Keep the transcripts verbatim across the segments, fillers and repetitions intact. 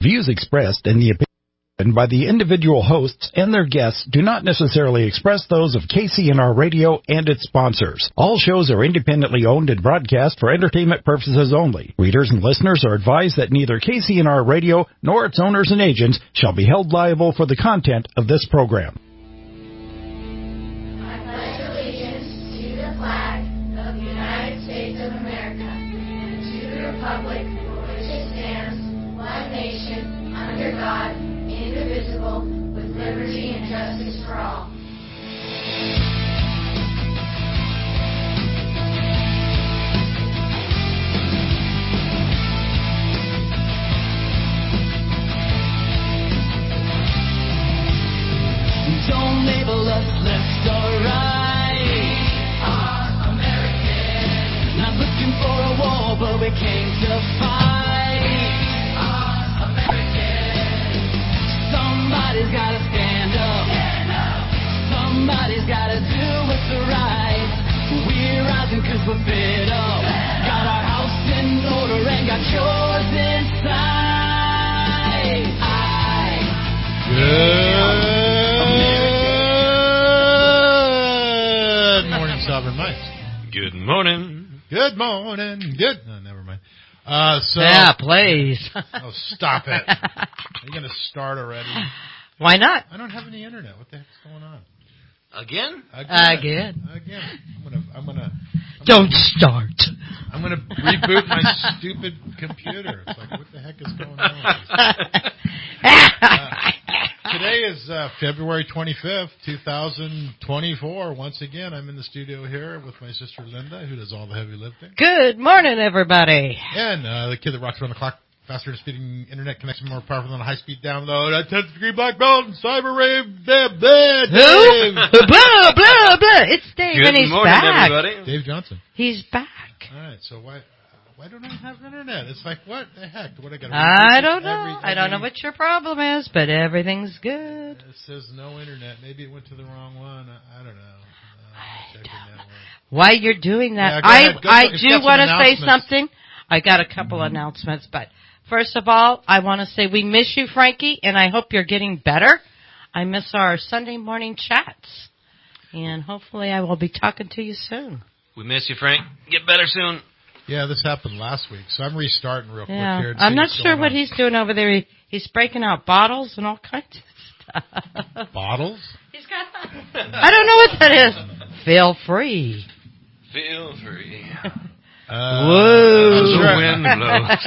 Views expressed in the opinion by the individual hosts and their guests do not necessarily express those of K C N R Radio and its sponsors. All shows are independently owned and broadcast for entertainment purposes only. Readers and listeners are advised that neither K C N R Radio nor its owners and agents shall be held liable for the content of this program. I pledge allegiance to the flag of the United States of America and to the republic for which it stands, one nation, under God, indivisible, with liberty and justice for all. Don't label us left or right. We are American. Not looking for a war, but we came to fight. We are American. Somebody's gotta stand up. Stand up. Somebody's gotta do what's right. We're rising cause we're fed up. Fed got our house in order and got yours inside. I Good morning, Sovereign Mice. Good morning. Good morning. Good. No, never mind. Uh, so. Yeah, please. Oh, stop it. Are you going to start already? Why not? I don't have any internet. What the heck's going on? Again? Again. Again. Again. I'm gonna. I'm gonna. I'm Don't gonna, start. I'm gonna reboot my stupid computer. It's like, what the heck is going on? Uh, today is uh, February twenty-fifth, twenty twenty-four. Once again, I'm in the studio here with my sister Linda, who does all the heavy lifting. Good morning, everybody. And uh, the kid that rocks around the clock, faster than speeding internet connection, more powerful than a high-speed download. A tenth degree black belt and cyber rave. Blah, blah, Who? blah, blah, blah. It's Dave, Good and he's morning, back. everybody. Dave Johnson. He's back. All right, so why why don't I have internet? It's like, what the heck? What I got? I don't know. Every, every, I don't know what your problem is, but everything's good. It says no internet. Maybe it went to the wrong one. I, I don't know. Uh, checking that one. While you're doing that, Yeah, go I ahead. Go- I it's do got some want to say announcements. something. I got a couple announcements, but first of all, I want to say we miss you, Frankie, and I hope you're getting better. I miss our Sunday morning chats, and hopefully I will be talking to you soon. We miss you, Frank. Get better soon. Yeah, this happened last week, so I'm restarting real Yeah, quick here. and I'm see not what's sure going what on. he's doing over there. He, he's breaking out bottles and all kinds of stuff. Bottles? He's got. I don't know what that is. Feel free. Feel free. Uh, Whoa. I'm not sure. The wind blows.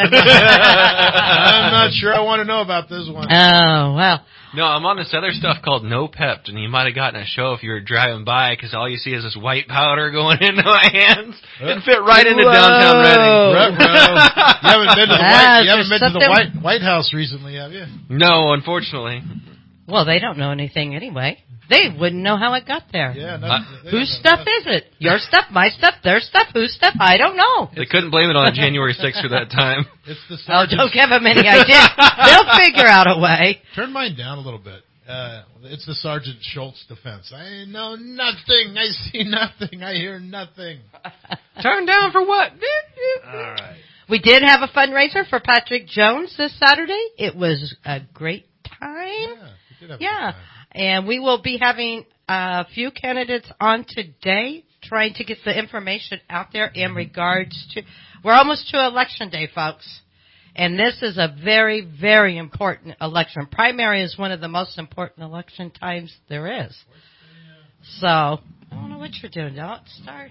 I'm not sure I want to know about this one. Oh well. No, I'm on this other stuff called No Pept, and you might have gotten a show if you were driving by, because all you see is this white powder going into my hands. It fit right into Whoa. downtown Reading. Ruh-roh. You haven't been to the, Ah, White, you there's haven't been to the something- White, White House recently, have you? No, unfortunately. Well, they don't know anything anyway. They wouldn't know how it got there. Yeah. No, Uh, they Whose don't know stuff that. is it? Your stuff, my stuff, their stuff, whose stuff? I don't know. They couldn't blame it on January sixth for that time. It's the Oh, sergeant's- don't give them any idea. They'll figure out a way. Turn mine down a little bit. Uh, it's the Sergeant Schultz defense. I know nothing. I see nothing. I hear nothing. Turn down for what? All right. We did have a fundraiser for Patrick Jones this Saturday. It was a great time. Yeah, we did have a Yeah. good time. And we will be having a few candidates on today trying to get the information out there in regards to, we're almost to election day, folks. And this is a very, very important election. Primary is one of the most important election times there is. So, I don't know what you're doing. Don't start.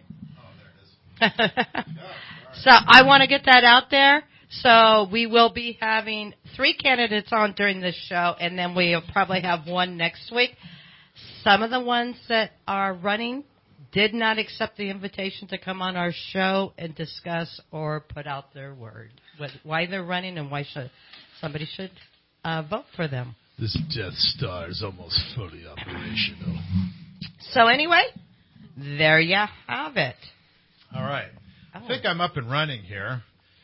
So, I want to get that out there. So, we will be having three candidates on during this show, and then we'll probably have one next week. Some of the ones that are running did not accept the invitation to come on our show and discuss or put out their word, what, why they're running and why should somebody should uh, vote for them. This Death Star is almost fully operational. So anyway, there you have it. All right. Oh. I think I'm up and running here.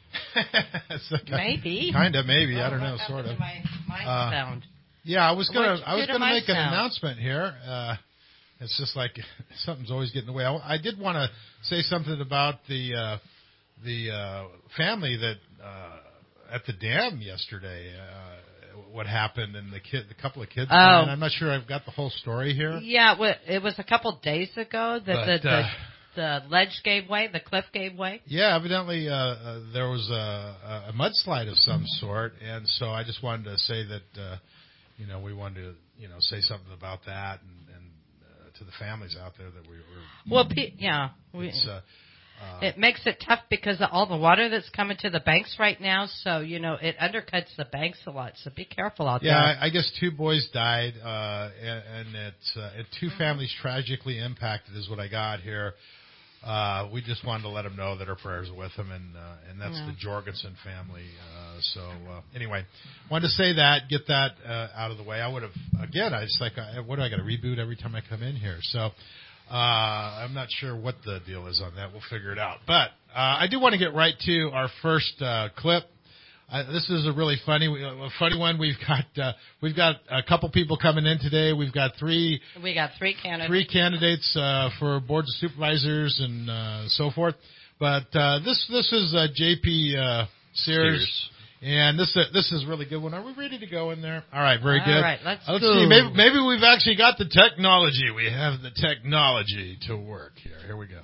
Maybe. Kind of, maybe. I don't Oh, know, what sort happened of. to My, my Uh, sound. Yeah, I was gonna. What'd you I was do to gonna my make an sound? announcement here. Uh, it's just like something's always getting in the way. I, I did want to say something about the uh, the uh, family that uh, at the dam yesterday. Uh, what happened and the kid, the couple of kids. Oh. died. I'm not sure I've got the whole story here. Yeah, well, it was a couple days ago that But, the, uh, the the ledge gave way, the cliff gave way. Yeah, evidently uh, uh, there was a, a mudslide of some sort, and so I just wanted to say that uh, you know we wanted to you know say something about that and, and uh, to the families out there that we were. Well, pe- yeah, we, It's, uh, uh, it makes it tough because of all the water that's coming to the banks right now. So you know it undercuts the banks a lot. So be careful out yeah, there. I, I guess two boys died, uh, and, and it's uh, and two families tragically impacted is what I got here. Uh, we just wanted to let them know that our prayers are with them, and uh, and that's Yeah. the Jorgensen family. Uh, so uh, anyway, wanted to say that, get that uh, out of the way. I would have again. I just like, uh, what do I got to reboot every time I come in here? So uh, I'm not sure what the deal is on that. We'll figure it out. But uh, I do want to get right to our first uh, clip. Uh, this is a really funny, a funny one. We've got uh, we've got a couple people coming in today. We've got three. We got three candidates. Three candidates uh, for boards of supervisors and uh, so forth. But uh, this this is uh, J P uh, Sears, Sears. and this uh, this is a really good one. Are we ready to go in there? All right, very All good. right, let's let's go. see. Maybe maybe we've actually got the technology. We have the technology to work here. Here we go.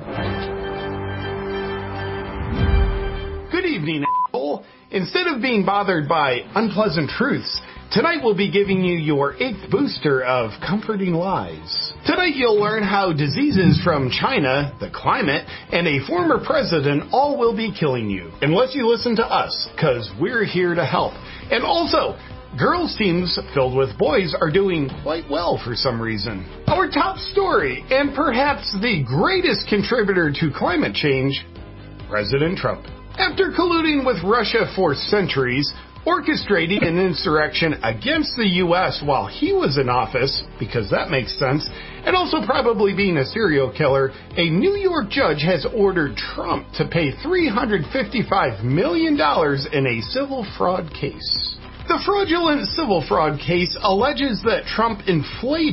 Good evening, asshole. Instead of being bothered by unpleasant truths, tonight we'll be giving you your eighth booster of comforting lies. Tonight you'll learn how diseases from China, the climate, and a former president all will be killing you. Unless you listen to us, because we're here to help. And also, girls' teams filled with boys are doing quite well for some reason. Our top story, and perhaps the greatest contributor to climate change, President Trump. After colluding with Russia for centuries, orchestrating an insurrection against the U S while he was in office, because that makes sense, and also probably being a serial killer, a New York judge has ordered Trump to pay three hundred fifty-five million dollars in a civil fraud case. The fraudulent civil fraud case alleges that Trump inflated.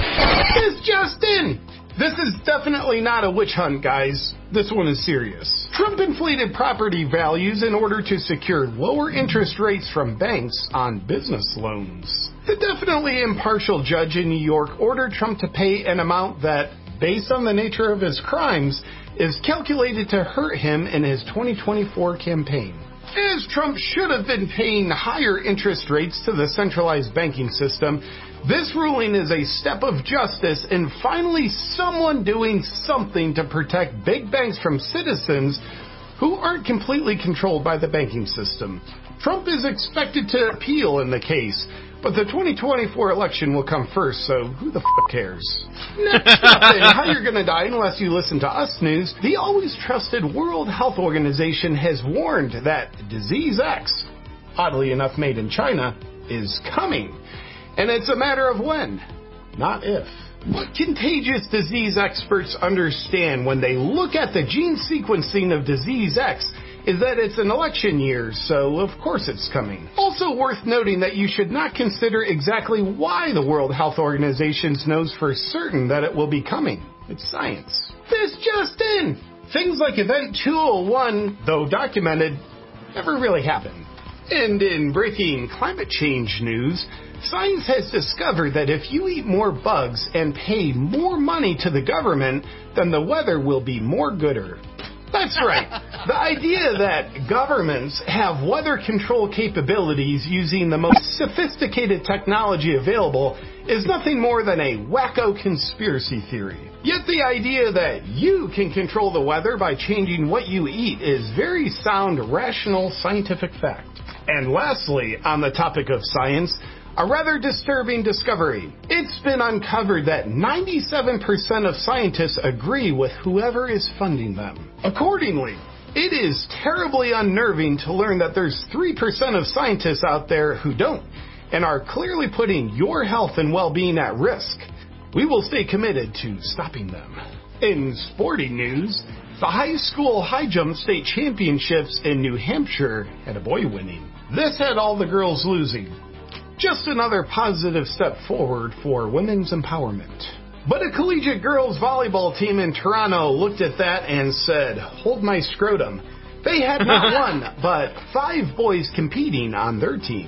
This just in! This is definitely not a witch hunt, guys. This one is serious. Trump inflated property values in order to secure lower interest rates from banks on business loans. The definitely impartial judge in New York ordered Trump to pay an amount that, based on the nature of his crimes, is calculated to hurt him in his twenty twenty-four campaign. As Trump should have been paying higher interest rates to the centralized banking system, this ruling is a step of justice and finally someone doing something to protect big banks from citizens who aren't completely controlled by the banking system. Trump is expected to appeal in the case, but the twenty twenty-four election will come first, so who the f*** cares? Next up in How You're Gonna Die Unless You Listen to Us News, the always trusted World Health Organization has warned that Disease X, oddly enough made in China, is coming. And it's a matter of when, not if. What contagious disease experts understand when they look at the gene sequencing of Disease X is that it's an election year, so of course it's coming. Also worth noting that you should not consider exactly why the World Health Organization knows for certain that it will be coming. It's science. This just in! Things like Event two oh one, though documented, never really happened. And in breaking climate change news, science has discovered that if you eat more bugs and pay more money to the government, then the weather will be more gooder. That's right. The idea that governments have weather control capabilities using the most sophisticated technology available is nothing more than a wacko conspiracy theory. Yet the idea that you can control the weather by changing what you eat is very sound, rational, scientific fact. And lastly, on the topic of science, a rather disturbing discovery. It's been uncovered that ninety-seven percent of scientists agree with whoever is funding them. Accordingly, it is terribly unnerving to learn that there's three percent of scientists out there who don't, and are clearly putting your health and well-being at risk. We will stay committed to stopping them. In sporting news, the high school high jump state championships in New Hampshire had a boy winning. This had all the girls losing. Just another positive step forward for women's empowerment. But a collegiate girls volleyball team in Toronto looked at that and said, hold my scrotum. They had not one, but five boys competing on their team.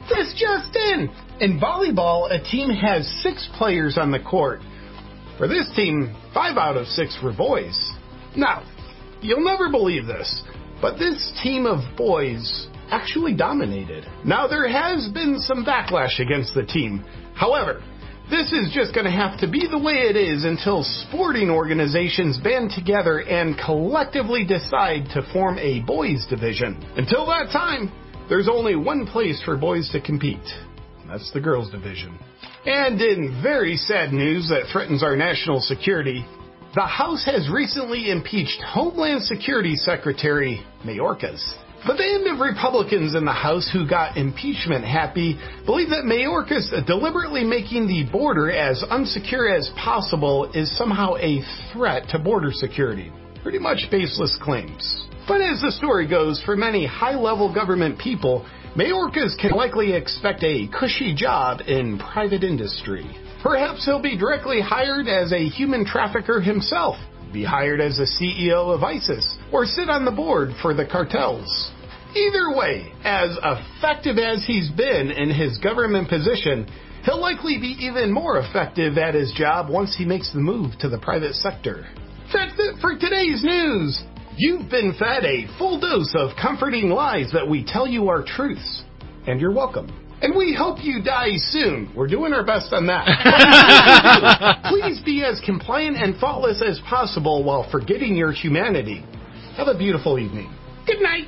This just in! In volleyball, a team has six players on the court. For this team, five out of six were boys. Now, you'll never believe this, but this team of boys actually dominated. Now, there has been some backlash against the team. However, this is just going to have to be the way it is until sporting organizations band together and collectively decide to form a boys division. Until that time, there's only one place for boys to compete. That's the girls division. And in very sad news that threatens our national security, the House has recently impeached Homeland Security Secretary Mayorkas. The band of Republicans in the House who got impeachment happy believe that Mayorkas deliberately making the border as unsecure as possible is somehow a threat to border security. Pretty much baseless claims. But as the story goes, for many high-level government people, Mayorkas can likely expect a cushy job in private industry. Perhaps he'll be directly hired as a human trafficker himself, be hired as a C E O of ISIS, or sit on the board for the cartels. Either way, as effective as he's been in his government position, he'll likely be even more effective at his job once he makes the move to the private sector. That's it for today's news. You've been fed a full dose of comforting lies that we tell you are truths. And you're welcome. And we hope you die soon. We're doing our best on that. Please be as compliant and thoughtless as possible while forgetting your humanity. Have a beautiful evening. Good night.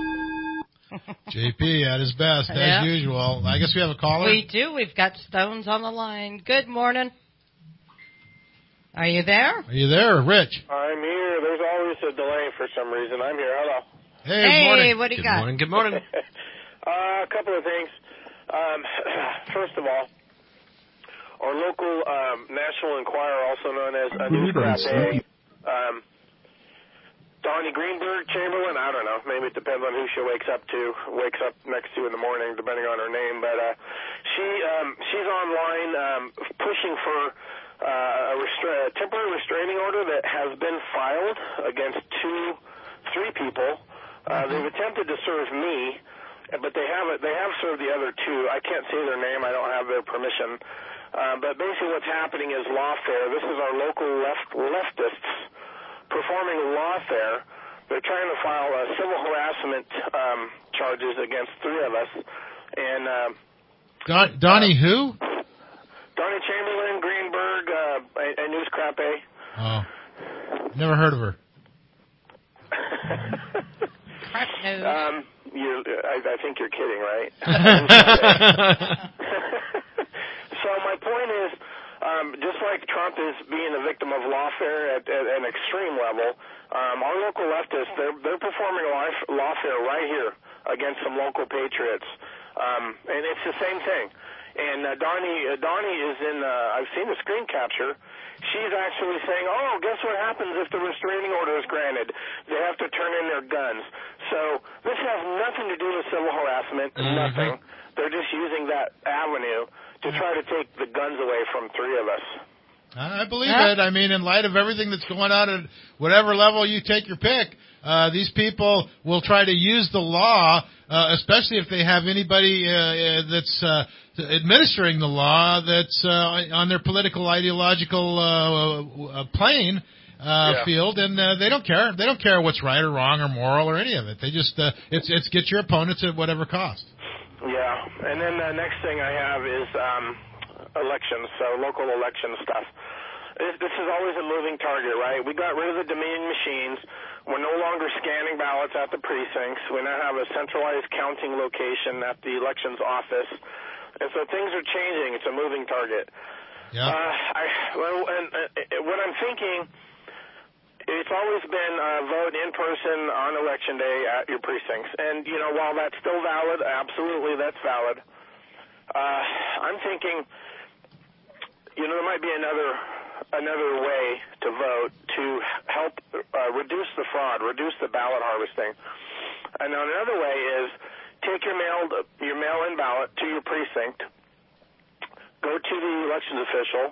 J P at his best, as Yeah. usual. I guess we have a caller. We do. We've got Stones on the line. Good morning. Are you there? Are you there, Rich? I'm here. There's always a delay for some reason. I'm here. Hello. Hey, Hey, morning. what do you Good got? morning. Good morning. uh, a couple of things. Um, first of all, our local um, National Enquirer, also known as a News Cafe, um, Donnie Greenberg Chamberlain, I don't know, maybe it depends on who she wakes up to, wakes up next to in the morning, depending on her name, but uh, she um, she's online um, pushing for uh, a, restra- a temporary restraining order that has been filed against two, three people. Uh, they've attempted to serve me, but they haven't. They have served the other two. I can't say their name. I don't have their permission. Uh, but basically, what's happening is lawfare. This is our local left leftists performing lawfare. They're trying to file uh, civil harassment um, charges against three of us. And uh, Don, Donnie uh, who? Donnie Chamberlain, Greenberg, uh, a, a News Crappe. Oh, never heard of her. Crap news. um, you, I, I think you're kidding, right? So my point is, um, just like Trump is being a victim of lawfare at, at an extreme level, um, our local leftists, they're, they're performing life, lawfare right here against some local patriots. Um, and it's the same thing. And uh, Donnie, uh, Donnie is in, uh, I've seen the screen capture. She's actually saying, oh, guess what happens if the restraining order is granted? They have to turn in their guns. So this has nothing to do with civil harassment, Mm-hmm. nothing. They're just using that avenue to try to take the guns away from three of us. I believe Yeah. it. I mean, in light of everything that's going on at whatever level you take your pick, uh, these people will try to use the law, uh, especially if they have anybody uh, uh, that's uh, administering the law that's uh, on their political ideological uh, uh, plane uh, Yeah. field, and uh, they don't care. They don't care what's right or wrong or moral or any of it. They just uh, it's it's get your opponents at whatever cost. Yeah, and then the next thing I have is um, elections, so local election stuff. This, this is always a moving target, right? We got rid of the Dominion machines. We're no longer scanning ballots at the precincts. We now have a centralized counting location at the elections office. And so things are changing. It's a moving target. Yeah. Uh, I, well, and, uh, what I'm thinking, it's always been uh, vote in person on election day at your precincts. And, you know, while that's still valid, absolutely that's valid. Uh, I'm thinking, you know, there might be another another way to vote to help uh, reduce the fraud, reduce the ballot harvesting. And another way is take your mail your mail-in ballot to your precinct, go to the elections official,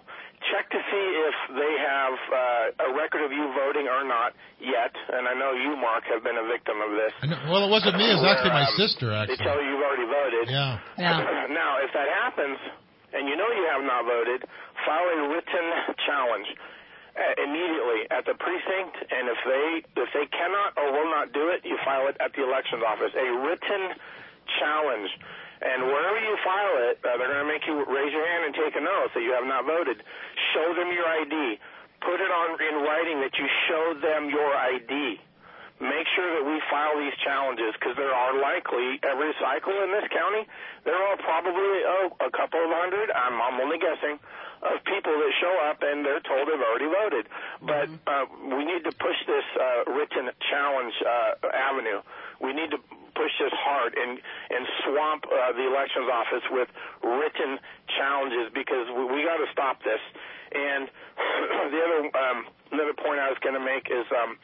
check to see if they have uh, a record of you voting or not yet. And I know you, Mark, have been a victim of this. I know, well, it wasn't me. It was where, actually my um, sister, They actually. tell you you've already voted. Yeah. Yeah. Now, if that happens, and you know you have not voted, file a written challenge uh, immediately at the precinct. And if they if they cannot or will not do it, you file it at the elections office. A written challenge. And wherever you file it, uh, they're going to make you raise your hand and take an oath that you have not voted. Show them your I D. Put it on in writing that you showed them your I D. Make sure that we file these challenges, because there are likely, every cycle in this county, there are probably oh, a couple of hundred, I'm, I'm only guessing, of people that show up and they're told they've already voted. But uh, we need to push this uh, written challenge uh, avenue. We need to push this hard and and swamp uh, the elections office with written challenges, because we, we got to stop this. And the other um, another point I was going to make is, um,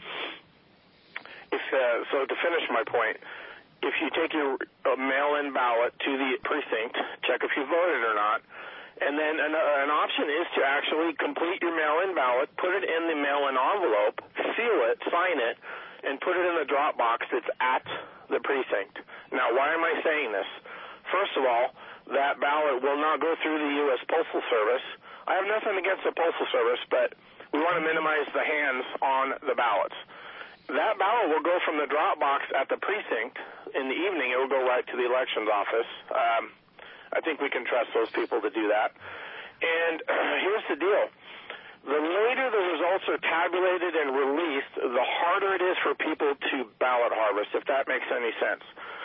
if uh, so to finish my point, if you take your uh, mail-in ballot to the precinct, check if you voted or not. And then an, uh, an option is to actually complete your mail-in ballot, put it in the mail-in envelope, seal it, sign it, and put it in the drop box that's at the precinct. Now, why am I saying this? First of all, that ballot will not go through the U S Postal Service. I have nothing against the Postal Service, but we want to minimize the hands on the ballots. That ballot will go from the drop box at the precinct. In the evening, it will go right to the elections office. Um, I think we can trust those people to do that. And uh, here's the deal. The later the results are tabulated and released, the harder it is for people to ballot harvest, if that makes any sense.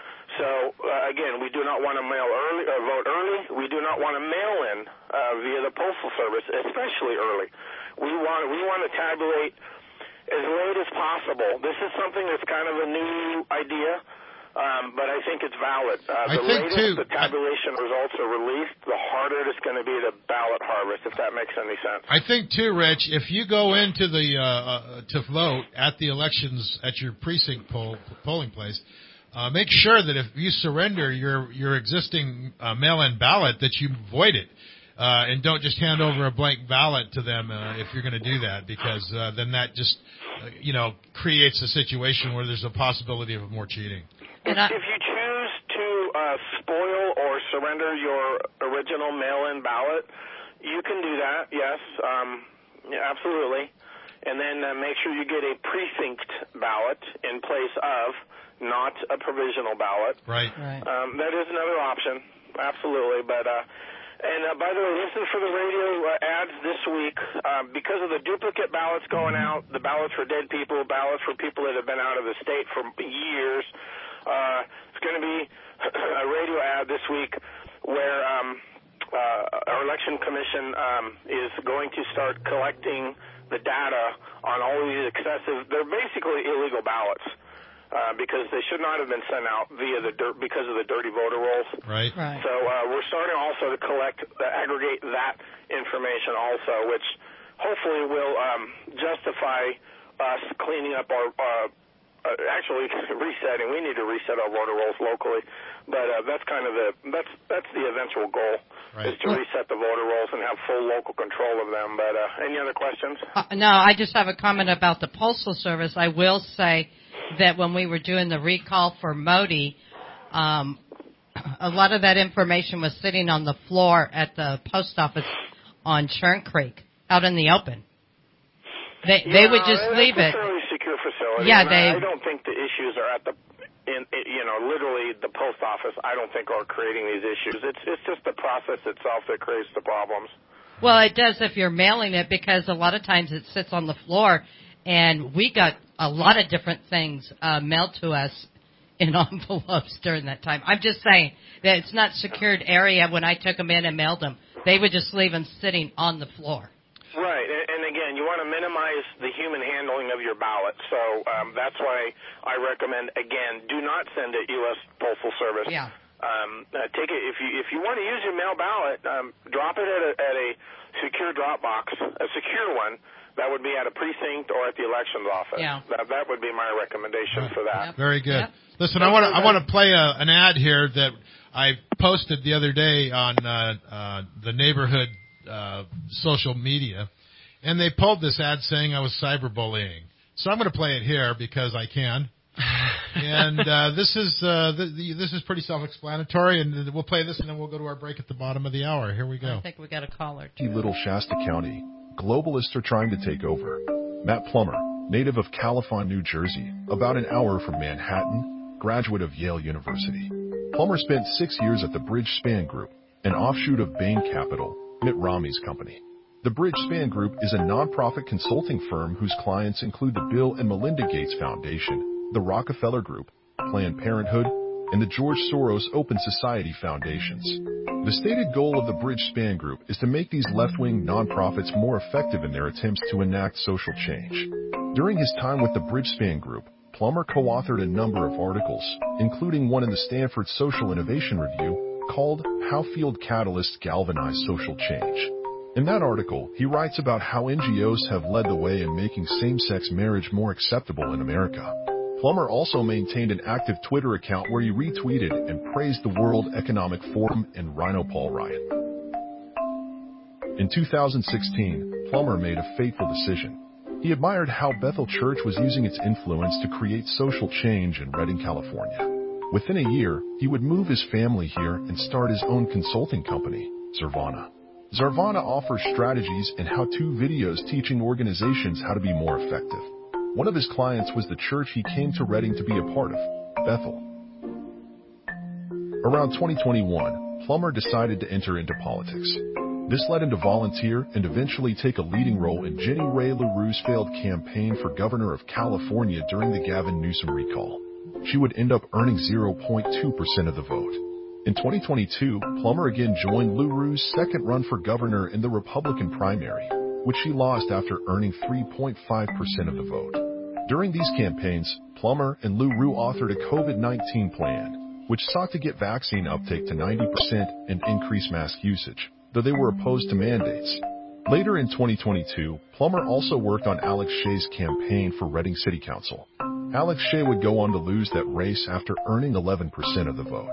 So, uh, again, we do not want to mail early or vote early. We do not want to mail in uh, via the Postal Service, especially early. We want we want to tabulate as late as possible. This is something that's kind of a new idea. Um, but I think it's valid. Uh, I the think latest too, the tabulation I, results are released, the harder it's going to be to ballot harvest, if that makes any sense. I think too, Rich, if you go into the uh, uh, to vote at the elections at your precinct poll, polling place, uh, make sure that if you surrender your your existing uh, mail-in ballot, that you void it. Uh, and don't just hand over a blank ballot to them uh, if you're going to do that, because uh, then that just, uh, you know, creates a situation where there's a possibility of more cheating. If, if you choose to uh, spoil or surrender your original mail-in ballot, you can do that, yes, um, yeah, absolutely. And then uh, make sure you get a precinct ballot in place of, not a provisional ballot. Right. Right. Um, that is another option, absolutely. But uh, and uh, by the way, listen for the radio uh, ads this week. Uh, because of the duplicate ballots going out, the ballots for dead people, ballots for people that have been out of the state for years. Uh, it's going to be a radio ad this week where um, uh, our election commission um, is going to start collecting the data on all these excessive, they're basically illegal ballots uh, because they should not have been sent out via the dirt, because of the dirty voter rolls. Right. Right. So uh, we're starting also to collect, uh, aggregate that information also, which hopefully will um, justify us cleaning up our uh, Uh, actually, resetting. We need to reset our voter rolls locally, but uh, that's kind of the that's that's the eventual goal, Right. is to reset the voter rolls and have full local control of them. But uh, any other questions? Uh, no, I just have a comment about the Postal Service. I will say that when we were doing the recall for Modi, um, a lot of that information was sitting on the floor at the post office on Churn Creek, out in the open. They yeah, they would just it's leave a it. fairly secure facility. Yeah, and they. I, I don't think the issues are at the, in, you know, literally the post office. I don't think are creating these issues. It's it's just the process itself that creates the problems. Well, it does if you're mailing it, because a lot of times it sits on the floor, and we got a lot of different things uh, mailed to us in envelopes during that time. I'm just saying that it's not secured area. When I took them in and mailed them, they would just leave them sitting on the floor. Right, and, and again, you want to minimize the human handling of your ballot, so um, that's why I recommend, again, do not send it U S Postal Service. Yeah. Um, uh, take it if you if you want to use your mail ballot, um, drop it at a, at a secure drop box, a secure one. That would be at a precinct or at the elections office. Yeah. That that would be my recommendation for that. Yep. Very good. Yep. Listen, I want to I want to play a, an ad here that I posted the other day on uh, uh, the neighborhood uh, social media, and they pulled this ad saying I was cyberbullying. So I'm going to play it here because I can. and uh, this is uh, the, the, this is pretty self-explanatory, and we'll play this, and then we'll go to our break at the bottom of the hour. Here we go. I think we got a caller. Little Shasta County. Globalists are trying to take over. Matt Plummer, native of Califon, New Jersey, about an hour from Manhattan, graduate of Yale University. Plummer spent six years at the Bridge Span Group, an offshoot of Bain Capital, Mitt Romney's company. The Bridge Span Group is a nonprofit consulting firm whose clients include the Bill and Melinda Gates Foundation, the Rockefeller Group, Planned Parenthood, and the George Soros Open Society Foundations. The stated goal of the Bridge Span Group is to make these left-wing nonprofits more effective in their attempts to enact social change. During his time with the Bridge Span Group, Plummer co-authored a number of articles, including one in the Stanford Social Innovation Review called How Field Catalysts Galvanize Social Change. In that article, he writes about how N G Os have led the way in making same-sex marriage more acceptable in America. Plummer also maintained an active Twitter account where he retweeted and praised the World Economic Forum and Rhino Paul riot. In two thousand sixteen, Plummer made a fateful decision. He admired how Bethel Church was using its influence to create social change in Redding, California. Within a year, he would move his family here and start his own consulting company, Zarvana. Zarvana offers strategies and how-to videos teaching organizations how to be more effective. One of his clients was the church he came to Redding to be a part of, Bethel. Around twenty twenty-one, Plummer decided to enter into politics. This led him to volunteer and eventually take a leading role in Jenny Ray LaRue's failed campaign for governor of California during the Gavin Newsom recall. She would end up earning zero point two percent of the vote. In twenty twenty-two, Plummer again joined LaRue's second run for governor in the Republican primary, which she lost after earning three point five percent of the vote. During these campaigns, Plummer and LaRue authored a COVID nineteen plan, which sought to get vaccine uptake to ninety percent and increase mask usage, though they were opposed to mandates. Later in twenty twenty-two, Plummer also worked on Alex Shea's campaign for Redding City Council. Alex Shea would go on to lose that race after earning eleven percent of the vote.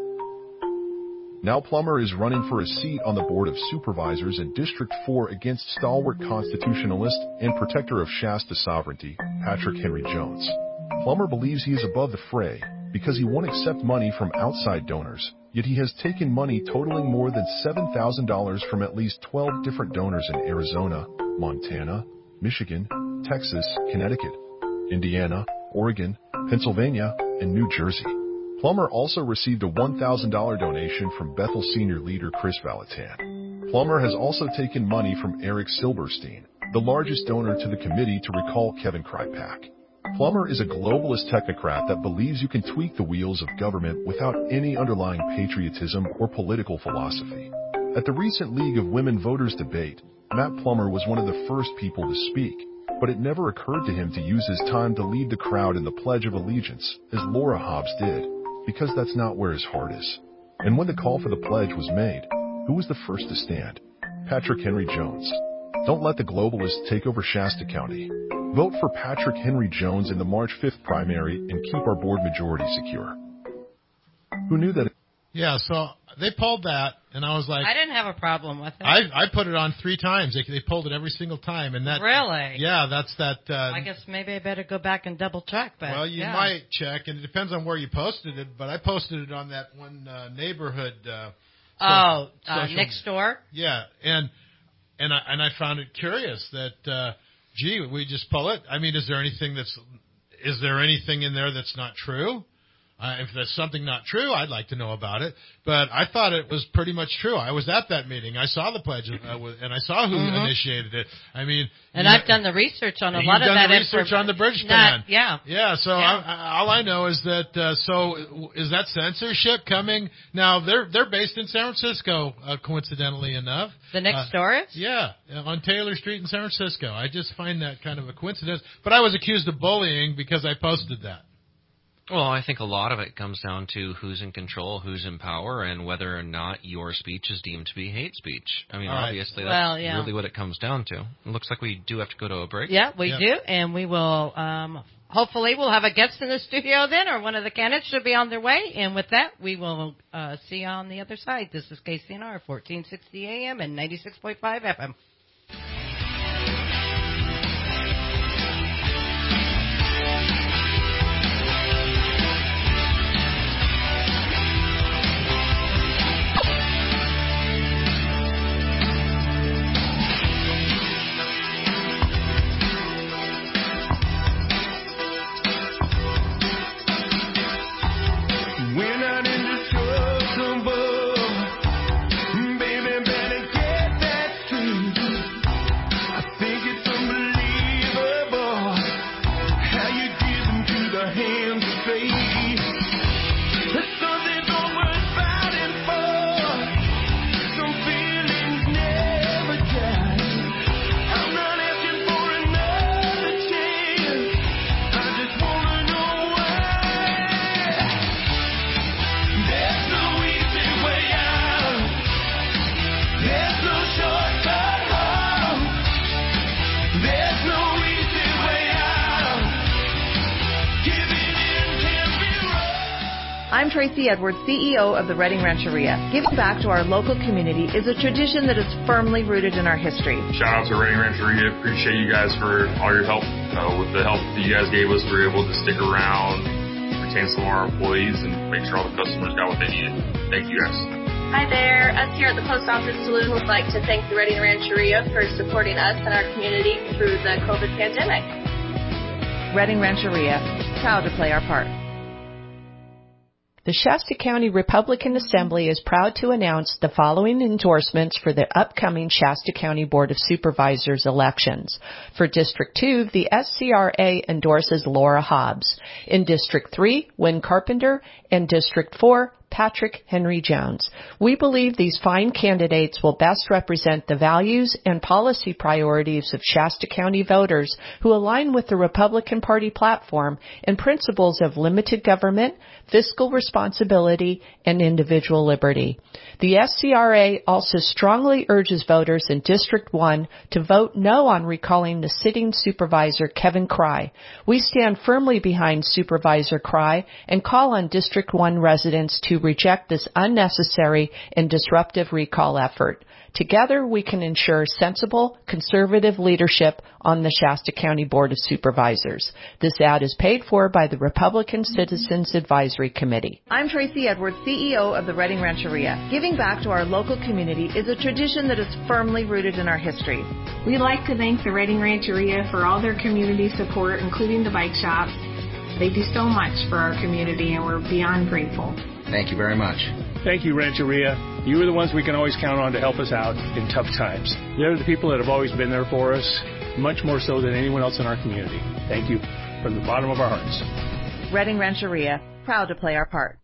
Now Plummer is running for a seat on the Board of Supervisors in District four against stalwart constitutionalist and protector of Shasta sovereignty, Patrick Henry Jones. Plummer believes he is above the fray because he won't accept money from outside donors, yet he has taken money totaling more than seven thousand dollars from at least twelve different donors in Arizona, Montana, Michigan, Texas, Connecticut, Indiana, Oregon, Pennsylvania, and New Jersey. Plummer also received a one thousand dollars donation from Bethel senior leader Chris Valatan. Plummer has also taken money from Eric Silberstein, the largest donor to the committee to recall Kevin Krypak. Plummer is a globalist technocrat that believes you can tweak the wheels of government without any underlying patriotism or political philosophy. At the recent League of Women Voters debate, Matt Plummer was one of the first people to speak, but it never occurred to him to use his time to lead the crowd in the Pledge of Allegiance, as Laura Hobbs did, because that's not where his heart is. And when the call for the pledge was made, who was the first to stand? Patrick Henry Jones. Don't let the globalists take over Shasta County. Vote for Patrick Henry Jones in the March fifth primary and keep our board majority secure. Who knew that? Yeah, so they pulled that, and I was like, I didn't have a problem with it. I I put it on three times. They they pulled it every single time, and that Really? Yeah, that's that. Uh, I guess maybe I better go back and double check. But well, you yeah. might check, and it depends on where you posted it. But I posted it on that one uh, neighborhood. Uh, Oh, so, uh, social, next door. Yeah, and and I and I found it curious that, uh, gee, we just pull it. I mean, is there anything that's is there anything in there that's not true? Uh, if there's something not true, I'd like to know about it. But I thought it was pretty much true. I was at that meeting. I saw the pledge, uh, with, and I saw who Mm-hmm. initiated it. I mean, And you I've know, done the research on a you've lot of done that the research inform- on the bridge Not- span. Yeah. Yeah, so Yeah. I, I, all I know is that, uh, so is that censorship coming? Now, they're they're based in San Francisco, uh, coincidentally enough. The next Uh, door is? Yeah, on Taylor Street in San Francisco. I just find that kind of a coincidence. But I was accused of bullying because I posted that. Well, I think a lot of it comes down to who's in control, who's in power, and whether or not your speech is deemed to be hate speech. I mean, All right. obviously, that's Well, yeah. really what it comes down to. It looks like we do have to go to a break. Yeah, we Yeah. do, and we will um, hopefully we'll have a guest in the studio then, or one of the candidates should be on their way. And with that, we will uh, see you on the other side. This is K C N R, fourteen sixty A M and ninety-six point five F M. I'm Tracy Edwards, C E O of the Redding Rancheria. Giving back to our local community is a tradition that is firmly rooted in our history. Shout out to Redding Rancheria. Appreciate you guys for all your help. Uh, with the help that you guys gave us, we were able to stick around, retain some of our employees, and make sure all the customers got what they needed. Thank you guys. Hi there. Us here at the Post Office Saloon would like to thank the Redding Rancheria for supporting us and our community through the COVID pandemic. Redding Rancheria, proud to play our part. The Shasta County Republican Assembly is proud to announce the following endorsements for the upcoming Shasta County Board of Supervisors elections. For District two, the S C R A endorses Laura Hobbs. In District three, Wynn Carpenter. And District four, Patrick Henry Jones. We believe these fine candidates will best represent the values and policy priorities of Shasta County voters who align with the Republican Party platform and principles of limited government, fiscal responsibility, and individual liberty. The S C R A also strongly urges voters in District one to vote no on recalling the sitting supervisor, Kevin Cry. We stand firmly behind Supervisor Cry and call on District one residents to reject this unnecessary and disruptive recall effort. Together, we can ensure sensible, conservative leadership on the Shasta County Board of Supervisors. This ad is paid for by the Republican Citizens Advisory Committee. I'm Tracy Edwards, C E O of the Redding Rancheria. Giving back to our local community is a tradition that is firmly rooted in our history. We'd like to thank the Redding Rancheria for all their community support, including the bike shops. They do so much for our community, and we're beyond grateful. Thank you very much. Thank you, Rancheria. You are the ones we can always count on to help us out in tough times. They're the people that have always been there for us, much more so than anyone else in our community. Thank you from the bottom of our hearts. Redding Rancheria, proud to play our part.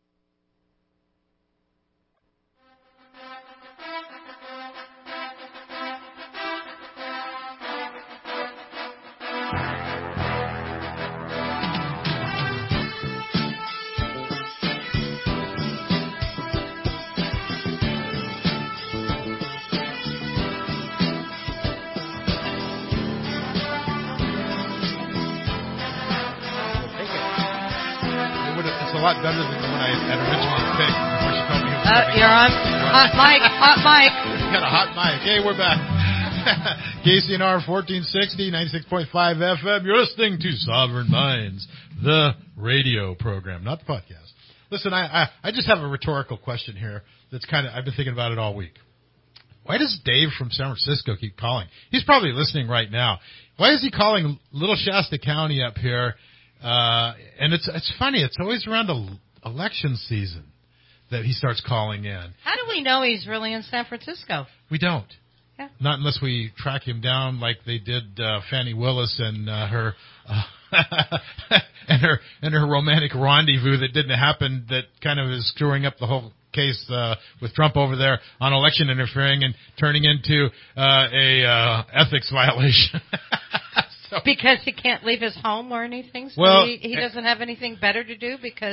A lot better than the one I had originally picked before she told me. It was uh, you're on hot mic, hot mic. Got a hot mic. Hey, we're back. K C N R fourteen sixty, ninety-six point five F M. You're listening to Sovereign Minds, the radio program, not the podcast. Listen, I, I, I just have a rhetorical question here that's kind of, I've been thinking about it all week. Why does Dave from San Francisco keep calling? He's probably listening right now. Why is he calling Little Shasta County up here? Uh, and it's it's funny. It's always around a, election season that he starts calling in. How do we know he's really in San Francisco? We don't. Yeah. Not unless we track him down like they did uh, Fannie Willis and uh, her uh, and her and her romantic rendezvous that didn't happen. That kind of is screwing up the whole case uh, with Trump over there on election interfering and turning into uh, a uh, ethics violation. So, because he can't leave his home or anything? So well, he, he doesn't have anything better to do because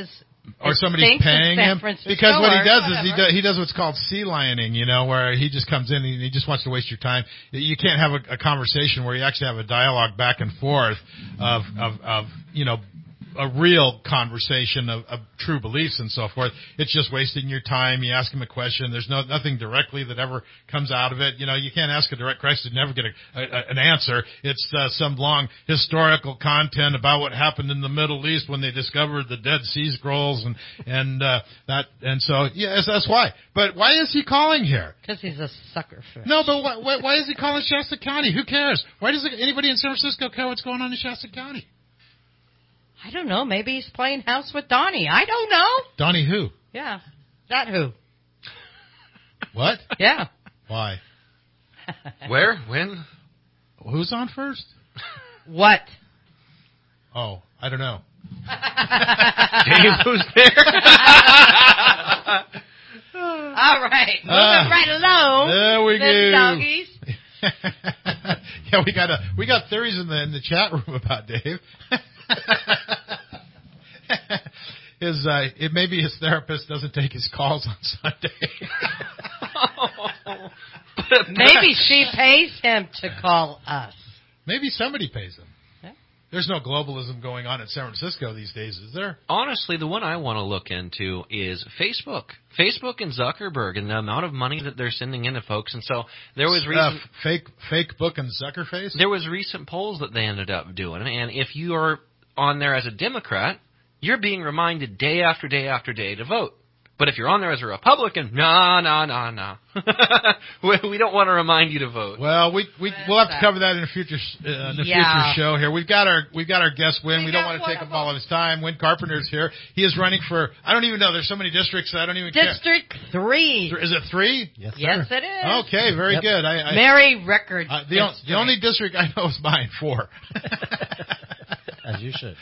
or It somebody's stinks in paying San him. Francisco Because what he or does is he, whatever. do, he does what's called sea lioning, you know, where he just comes in and he just wants to waste your time. You can't have a, a conversation where you actually have a dialogue back and forth of, of, of you know, a real conversation of, of true beliefs and so forth. It's just wasting your time. You ask him a question. There's no nothing directly that ever comes out of it. You know, you can't ask a direct question and never get a, a, an answer. It's uh, some long historical content about what happened in the Middle East when they discovered the Dead Sea Scrolls and and uh, that and so yes, that's why. But why is he calling here? Because he's a sucker fish. No, but why, why, why is he calling Shasta County? Who cares? Why does anybody in San Francisco care what's going on in Shasta County? I don't know. Maybe he's playing house with Donnie. I don't know. Donnie who? Yeah. That who? What? Yeah. Why? Where? When? Who's on first? What? Oh, I don't know. Dave, who's there? All right. Moving Uh, right along. There we Little go. doggies. Yeah, we got a we got theories in the in the chat room about Dave. his uh, it maybe his therapist doesn't take his calls on Sunday. Maybe she pays him to call us. Maybe somebody pays him. Yeah. There's no globalism going on in San Francisco these days, is there? Honestly, the one I want to look into is Facebook. Facebook and Zuckerberg and the amount of money that they're sending into folks. And so there was recent uh, fake fake book and Zuckerface. there was recent polls that they ended up doing, and if you are on there as a Democrat, you're being reminded day after day after day to vote. But if you're on there as a Republican, no, no, no, no. We don't want to remind you to vote. Well, we we we'll have to cover that in a future uh, in a Yeah. future show here. We've got our we've got our guest Win. We, We don't got want to one take of up all of his time. Win Carpenter's here. He is running for I don't even know. There's so many districts I don't even District three. care. Is it three? Yes, sir. Yes, it is. Okay, very Yep. good. I, I Mary Record. uh, the, on, the only district I know is mine, four. As you should.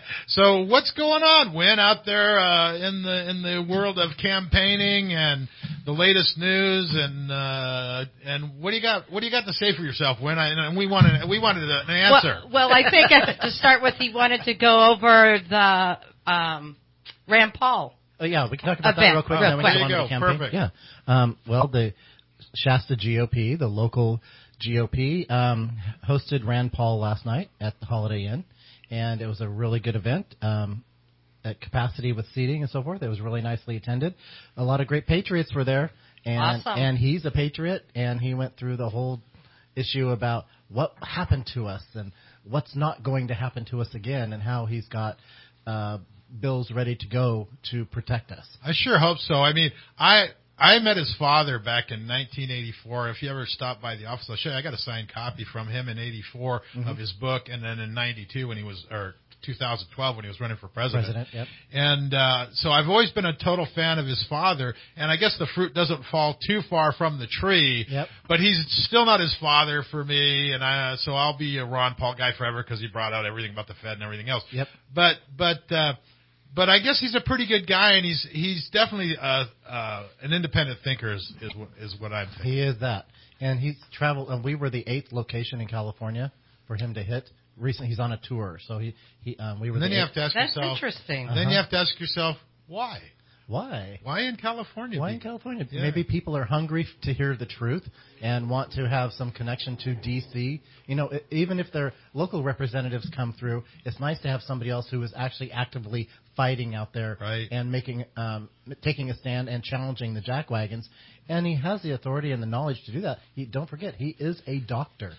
So what's going on, Win, out there uh, in the in the world of campaigning and the latest news and uh, and what do you got? What do you got to say for yourself, Win? I, and we wanted we wanted an answer. Well, well, I think uh, to start with, he wanted to go over the um, Rand Paul. Oh, yeah, we can talk about Event, that real quick. real then we quick. can go on There to you the go. campaign. Perfect. Yeah. Um, well, the Shasta G O P, the local G O P, um, hosted Rand Paul last night at the Holiday Inn, and it was a really good event. Um, at capacity with seating and so forth. It was really nicely attended. A lot of great patriots were there, and Awesome. and he's a patriot, and he went through the whole issue about what happened to us and what's not going to happen to us again, and how he's got uh, bills ready to go to protect us. I sure hope so. I mean, I I met his father back in nineteen eighty-four. If you ever stop by the office, I'll show you. I got a signed copy from him in eighty-four Mhm. of his book, and then in ninety-two when he was, or two thousand twelve when he was running for president. President, yep. And uh, so I've always been a total fan of his father, and I guess the fruit doesn't fall too far from the tree. Yep. But he's still not his father for me, and I so I'll be a Ron Paul guy forever because he brought out everything about the Fed and everything else. Yep. But but. Uh, But I guess he's a pretty good guy, and he's he's definitely uh, uh, an independent thinker, is is what, is what I'm thinking. He is that. And he's traveled, and we were the eighth location in California for him to hit. Recently, he's on a tour, so he, he um, we were And then the you eighth. have to ask That's yourself. interesting. Then Uh-huh. you have to ask yourself why. Why? Why in California? Why in California? Yeah. Maybe people are hungry f- to hear the truth and want to have some connection to D C. You know, e- even if their local representatives come through, it's nice to have somebody else who is actually actively fighting out there Right. and making, um, taking a stand and challenging the jackwagons. And he has the authority and the knowledge to do that. He, don't forget, he is a doctor.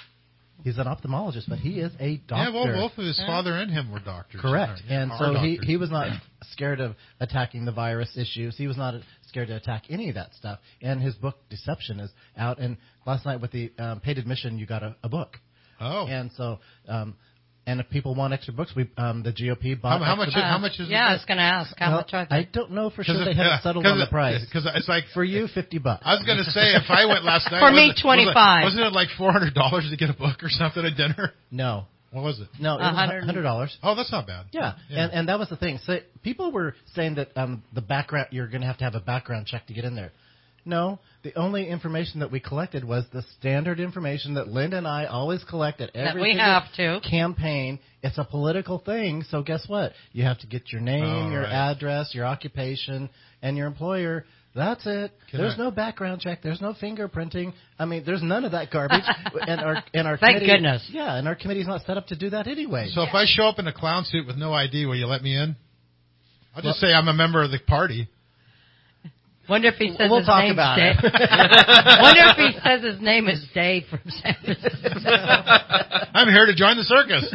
He's an ophthalmologist, but he is a doctor. Yeah, well, both of his father and him were doctors. Correct. Or, yeah, And are so he, doctors. he was not scared of attacking the virus issues. He was not scared to attack any of that stuff. And his book, Deception, is out. And last night with the um, paid admission, you got a, a book. Oh. And so, um, and if people want extra books, we um, the G O P bought. How, how much? extra How books. much is Yeah, the I was going to ask. How Well, much are they? I don't know for sure. 'Cause They it- haven't yeah, settled 'cause on the it- price. Because it's like For you, fifty bucks. I was going to say, if I went last night, For me, was it- twenty-five. Was it, wasn't it like four hundred dollars to get a book or something at dinner? No. What was it? No, it A was hundred- hundred dollars. Oh, that's not bad. Yeah, Yeah. And and that was the thing. So people were saying that um, the background, you're going to have to have a background check to get in there. No, the only information that we collected was the standard information that Linda and I always collect at every That we single have to. campaign. It's a political thing, so guess what? You have to get your name, Oh, your right. address, your occupation, and your employer. That's it. Can there's I- no background check. There's no fingerprinting. I mean, there's none of that garbage. and our and our Thank committee, goodness. Yeah, and our committee's not set up to do that anyway. So if I show up in a clown suit with no I D, will you let me in? I'll just say I'm a member of the party. Wonder if he says We'll his talk name's about Dave. it. Wonder if he says his name is Dave from San Francisco. I'm here to join the circus.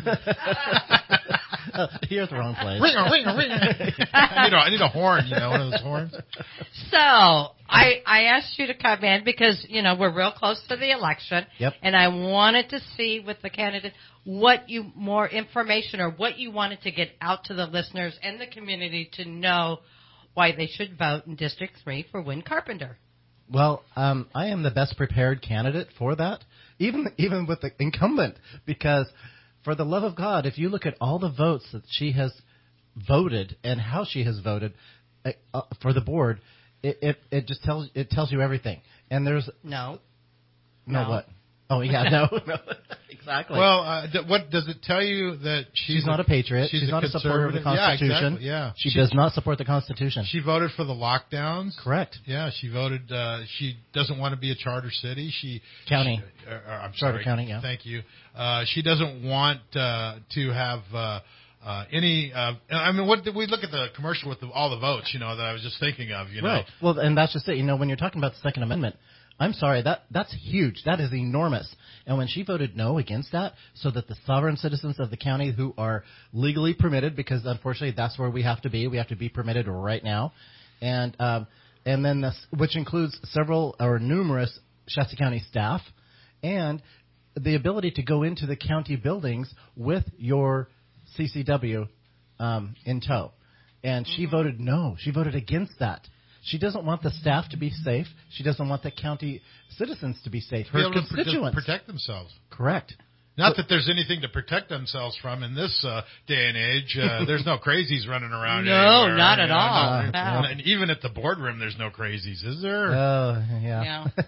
uh, here's the wrong place. Ring, ring, ring. I need a, I need a horn, you know, one of those horns. So I I asked you to come in because you know we're real close to the election, Yep. and I wanted to see with the candidate what you more information or what you wanted to get out to the listeners and the community to know why they should vote in District Three for Win Carpenter. Well, um, I am the best prepared candidate for that, even even with the incumbent, because for the love of God, if you look at all the votes that she has voted and how she has voted uh, uh, for the board, it, it it just tells it tells you everything. And there's No. no, No. what? Oh yeah, no, no, exactly. Well, uh, d- what does it tell you that she's, she's not a patriot. She's, She's, not a supporter of the conservative? Constitution. Yeah, exactly. Yeah, She, does not support the Constitution. She voted for the lockdowns. Correct. Yeah, she voted. Uh, she doesn't want to be a charter city. She County. She, uh, uh, I'm Charter sorry. county, yeah. Thank you. Uh, she doesn't want uh, to have uh, uh, any. Uh, I mean, what did we look at the commercial with the, all the votes? You know that I was just thinking of. You know. Right. Well, and that's just it. You know, when you're talking about the Second Amendment, I'm sorry, that that's huge. That is enormous. And when she voted no against that, so that the sovereign citizens of the county who are legally permitted, because unfortunately that's where we have to be, we have to be permitted right now, and um, and then this, which includes several or numerous Shasta County staff, and the ability to go into the county buildings with your C C W um, in tow. And she voted no. She voted against that. She doesn't want the staff to be safe. She doesn't want the county citizens to be safe. Her Be able to prote- constituents. protect themselves. Correct. Not that there's anything to protect themselves from in this uh, day and age. Uh, there's no crazies running around. No, anywhere, not you at know, all. no. No. And even at the boardroom, there's no crazies, is there? Oh, yeah. Yeah.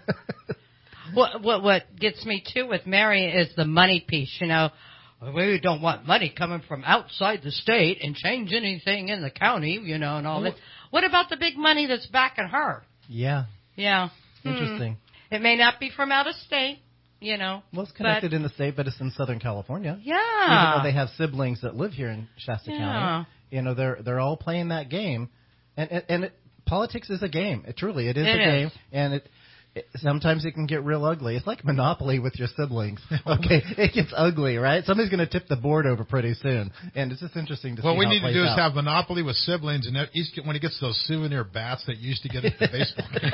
What what what gets me too with Mary is the money piece. You know, we don't want money coming from outside the state and change anything in the county. You know, and all this. What about the big money that's backing her? Yeah. Yeah. Interesting. Hmm. It may not be from out of state. You know. Well, it's connected in the state, but it's in Southern California. Yeah. Even though they have siblings that live here in Shasta Yeah. County, you know, they're they're all playing that game, and and, and it, politics is a game. It truly it is It a is. game, and it, it sometimes it can get real ugly. It's like Monopoly with your siblings. Okay, it gets ugly, right? Somebody's going to tip the board over pretty soon, and it's just interesting to What see we how need it to plays do is out. have Monopoly with siblings, and each, when he gets those souvenir bats that you used to get at the baseball games.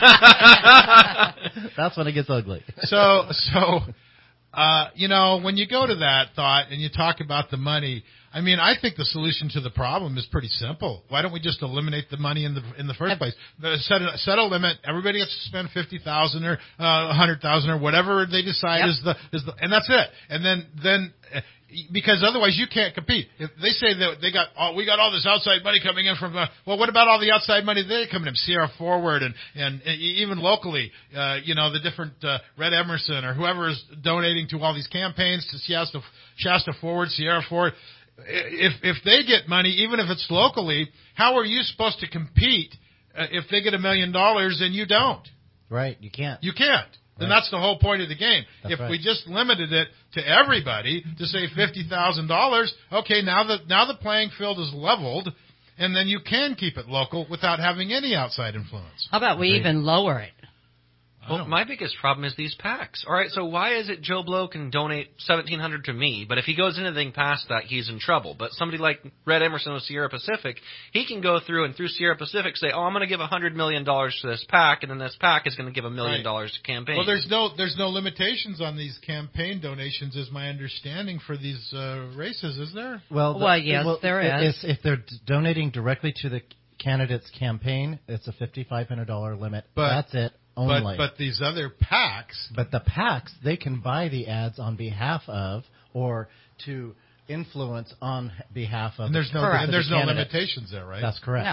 That's when it gets ugly. So, so, uh, you know, when you go to that thought and you talk about the money, I mean, I think the solution to the problem is pretty simple. Why don't we just eliminate the money in the in the first place? Uh, Set a, set a limit. Everybody gets to spend fifty thousand or uh, a hundred thousand or whatever they decide Yep. is the is the, and that's it. And then then. Uh, because otherwise you can't compete. If they say that they got, oh, we got all this outside money coming in from, uh, well, what about all the outside money they coming in, Sierra Forward and, and, and even locally, uh, you know, the different, uh, Red Emerson or whoever is donating to all these campaigns to Shasta, Shasta Forward, Sierra Forward. If, if they get money, even if it's locally, how are you supposed to compete uh, if they get a million dollars and you don't? Right, you can't. You can't. Then Right. that's the whole point of the game. That's if right. we just limited it to everybody to say fifty thousand dollars, okay, now the now the playing field is leveled, and then you can keep it local without having any outside influence. How about we even lower it? Well, my biggest problem is these PACs. All right, so why is it Joe Blow can donate seventeen hundred dollars to me, but if he goes anything past that, he's in trouble? But somebody like Red Emerson with Sierra Pacific, he can go through and through Sierra Pacific say, oh, I'm going to give one hundred million dollars to this PAC, and then this PAC is going to give a million Right. dollars to campaign. Well, there's no there's no limitations on these campaign donations, is my understanding for these uh, races, is there? Well, the, Well, yes, there is. If, if they're d- donating directly to the candidate's campaign, it's a fifty-five hundred dollars limit. But- That's it only. But but these other PACs, But the PACs, they can buy the ads on behalf of or to influence on behalf of and there's no the and there's no candidate. limitations there, right? That's correct. No.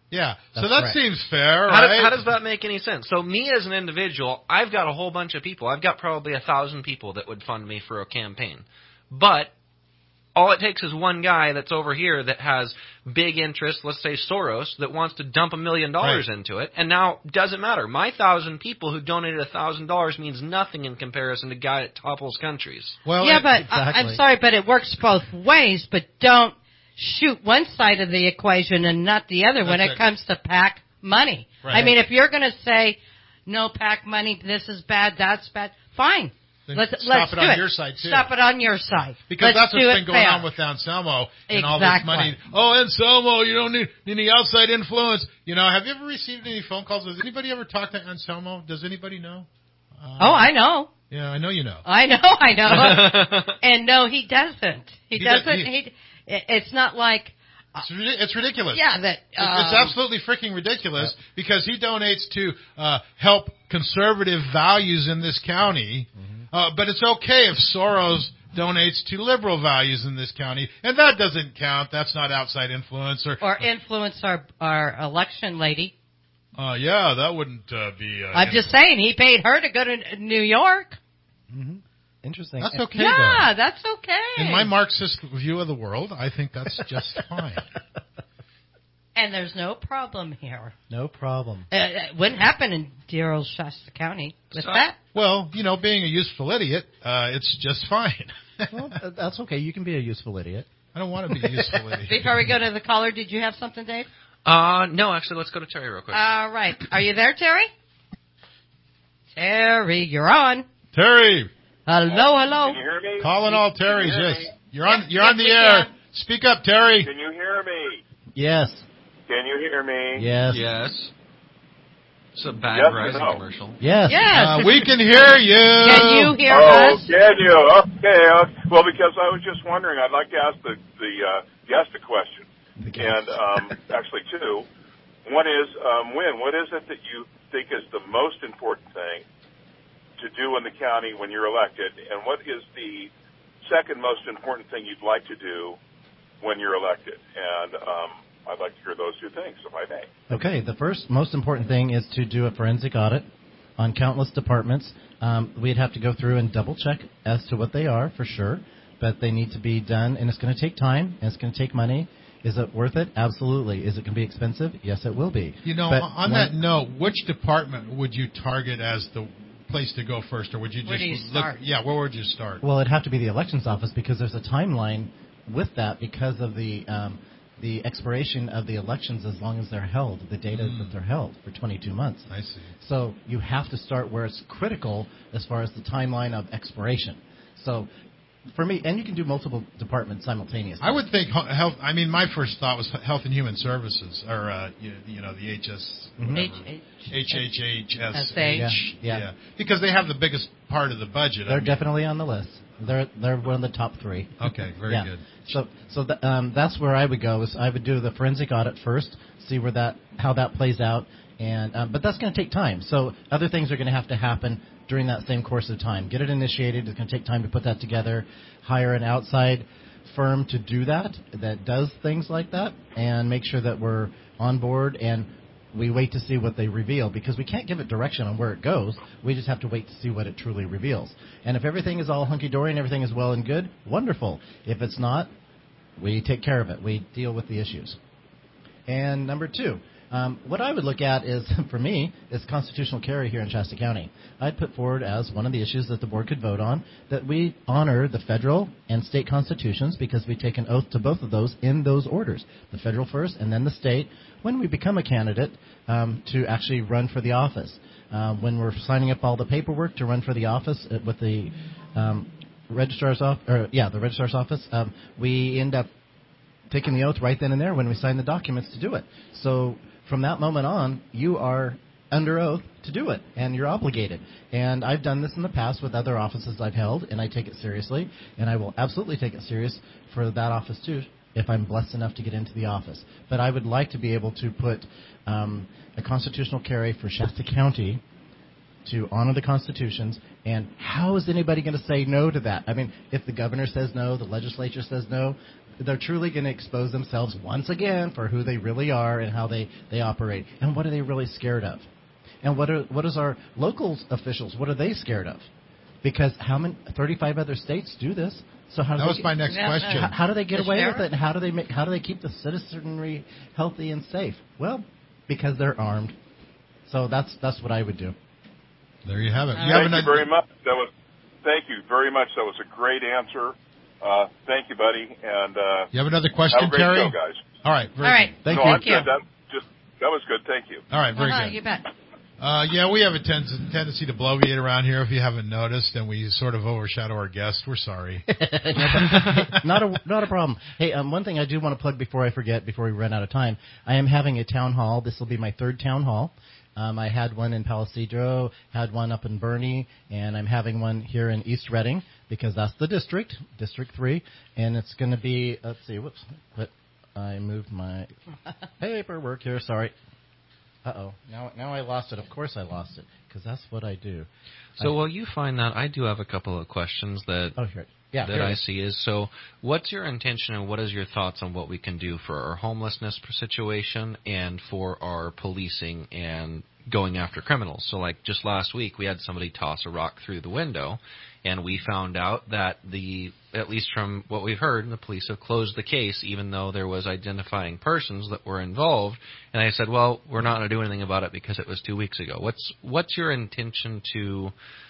Yeah, so That's that correct. seems fair, How, right? does, how does that make any sense? So me as an individual, I've got a whole bunch of people. I've got probably a thousand people that would fund me for a campaign. But all it takes is one guy that's over here that has big interest, let's say Soros, that wants to dump a million dollars Right. into it. And now, doesn't matter. My thousand people who donated a thousand dollars means nothing in comparison to guy that topples countries. Well, yeah, it- but exactly. I, I'm sorry, but it works both ways. But don't shoot one side of the equation and not the other when That's it, it. comes to PAC money. Right. I mean, if you're going to say no PAC money, this is bad, that's bad, fine. Then let's stop let's it do on it. your side, too. Stop it on your side. Because Let's that's do what's it been going fair. on with Anselmo and all this Exactly. money. Oh, Anselmo, you don't need any outside influence. You know, have you ever received any phone calls? Has anybody ever talked to Anselmo? Does anybody know? Uh, Oh, I know. Yeah, I know you know. I know, I know. And no, he doesn't. He, He does- doesn't. he- He, it's not like It's, ri- it's ridiculous. yeah that. It's, it's um, absolutely freaking ridiculous because he donates to uh, help conservative values in this county, uh, but it's okay if Soros donates to liberal values in this county, and that doesn't count. That's not outside influence. Or, or influence our our election lady. uh, yeah, that wouldn't uh, be. Uh, I'm just saying, he paid her to go to New York. Mm-hmm. Interesting. That's okay. Yeah, though. that's okay. In my Marxist view of the world, I think that's just fine. And there's no problem here. No problem. Uh, it wouldn't happen in dear old Shasta County with So- that. Well, you know, being a useful idiot, uh, it's just fine. Well, uh, that's okay. You can be a useful idiot. I don't want to be a useful idiot. Before we go to the caller, did you have something, Dave? Uh, no, actually, let's go to Terry real quick. All right. Are you there, Terry? Terry, you're on. Terry, Hello, hello. Can you hear me? calling all Terrys. Can you hear Yes, me? you're on. Yes, You're yes, on the we air. can. Speak up, Terry. Can you hear me? Yes. Can you hear me? Yes. Yes. It's a bad Yes or Verizon no? commercial. Yes. Yes. Uh, we can hear you. Can you hear oh, us? can you? Okay, okay. Well, because I was just wondering, I'd like to ask the the uh, guest a question, and um, actually two. One is, um, Win, what is it that you think is the most important thing to do in the county when you're elected, and what is the second most important thing you'd like to do when you're elected? And um, I'd like to hear those two things, if I may. Okay, the first most important thing is to do a forensic audit on countless departments. Um, we'd have to go through and double check as to what they are for sure, but they need to be done, and it's going to take time, and it's going to take money. Is it worth it? Absolutely. Is it going to be expensive? Yes, it will be. You know, But on when- that note, which department would you target as the place to go first, or would you just Where do you look? start? Yeah, where would you start? Well, it'd have to be the elections office because there's a timeline with that because of the um, the expiration of the elections as long as they're held, the data Mm. that they're held for twenty-two months. I see. So you have to start where it's critical as far as the timeline of expiration. So for me, and you can do multiple departments simultaneously. I would think ho- health. I mean, my first thought was Health and Human Services, or uh, you, you know, the H S, Mhm. H- whatever. H- H H H S S H. H. Yeah, yeah. because they have the biggest part of the budget. I They're mean- definitely on the list. They're they're one of the top three. Okay, very Yeah. good. So so th- um, that's where I would go. Is I would do the forensic audit first, see where that how that plays out, and um, but that's going to take time. So other things are going to have to happen during that same course of time. Get it initiated. It's going to take time to put that together. Hire an outside firm to do that that does things like that, and make sure that we're on board and we wait to see what they reveal because we can't give it direction on where it goes. We just have to wait to see what it truly reveals. And if everything is all hunky-dory and everything is well and good, wonderful. If it's not, we take care of it. We deal with the issues. And number two, um, what I would look at is, for me, is constitutional carry here in Shasta County. I'd put forward as one of the issues that the board could vote on that we honor the federal and state constitutions because we take an oath to both of those in those orders, the federal first and then the state, when we become a candidate um, to actually run for the office. Uh, when we're signing up all the paperwork to run for the office uh, with the um, registrar's office, or yeah, the registrar's office, um, we end up taking the oath right then and there when we sign the documents to do it. So from that moment on, you are under oath to do it, and you're obligated. And I've done this in the past with other offices I've held, and I take it seriously, and I will absolutely take it serious for that office too if I'm blessed enough to get into the office. But I would like to be able to put um, a constitutional carry for Shasta County to honor the constitutions, and how is anybody going to say no to that? I mean, if the governor says no, the legislature says no, they're truly going to expose themselves once again for who they really are and how they, they operate. And what are they really scared of? And what are what is our local officials? What are they scared of? Because how many thirty-five other states do this? So how do that they was get, my next yeah, question. How, how do they get The away sheriff? with it? And how do they make, how do they keep the citizenry healthy and safe? Well, because they're armed. So that's that's what I would do. There you have it. You Thank have you another- very much. That was thank you very much. That was a great answer. Uh, thank you, buddy. And uh, You have another question, have a great Terry? show, guys. All right. All right. Thank no, you. I'm good. That just that was good. Thank you. All right. Very Uh-huh, good. you bet. Uh, yeah, we have a ten- tendency to bloviate around here if you haven't noticed, and we sort of overshadow our guests. We're sorry. not a not a problem. Hey, um, one thing I do want to plug before I forget, before we run out of time, I am having a town hall. This will be my third town hall. Um, I had one in Palisadro, had one up in Bernie, and I'm having one here in East Reading because that's the district, District three, and it's going to be, let's see, whoops, but I moved my paperwork here, sorry. Uh-oh, now now I lost it. Of course I lost it, because that's what I do. So I, while you find that, I do have a couple of questions that oh, here. Yeah, that here it I is. see is, so what's your intention and what is your thoughts on what we can do for our homelessness situation and for our policing and going after criminals? So like just last week, we had somebody toss a rock through the window, and we found out that the, at least from what we've heard, the police have closed the case even though there was identifying persons that were involved. And I said, well, we're not going to do anything about it because it was two weeks ago. What's what's your intention to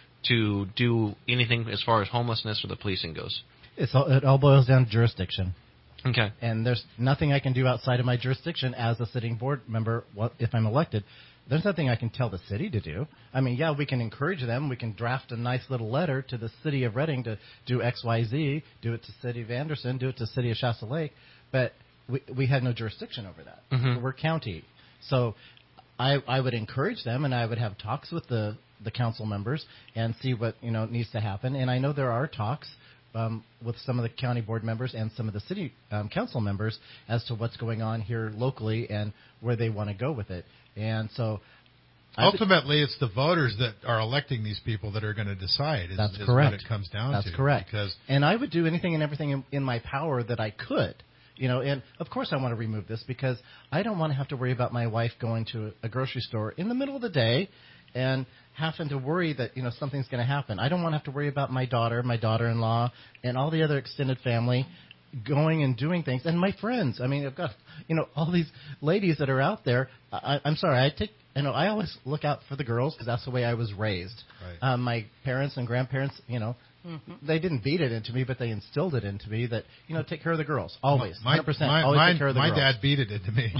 to do anything as far as homelessness or the policing goes? It's all, it all boils down to jurisdiction. Okay. And there's nothing I can do outside of my jurisdiction as a sitting board member what, if I'm elected. There's nothing I can tell the city to do. I mean, yeah, we can encourage them. We can draft a nice little letter to the city of Reading to do X, Y, Z, do it to the city of Anderson, do it to the city of Shasta Lake, but we, we have no jurisdiction over that. Mhm. We're county. So I, I would encourage them, and I would have talks with the, the council members and see what, you know, needs to happen. And I know there are talks um, with some of the county board members and some of the city um, council members as to what's going on here locally and where they want to go with it. And so ultimately, it's the voters that are electing these people that are going to decide. Is, that's is correct. what it comes down that's to. That's correct. Because and I would do anything and everything in, in my power that I could. You know, and of course I want to remove this because I don't want to have to worry about my wife going to a grocery store in the middle of the day and having to worry that, you know, something's going to happen. I don't want to have to worry about my daughter, my daughter-in-law, and all the other extended family going and doing things. And my friends. I mean, I've got, you know, all these ladies that are out there. I, I'm sorry, I take, you know, I always look out for the girls because that's the way I was raised. Right. Um, my parents and grandparents, you know, mm-hmm. they didn't beat it into me, but they instilled it into me that, you know, take care of the girls. Always. My, one hundred percent. my, always my, take care of the my girls. dad beat it into me.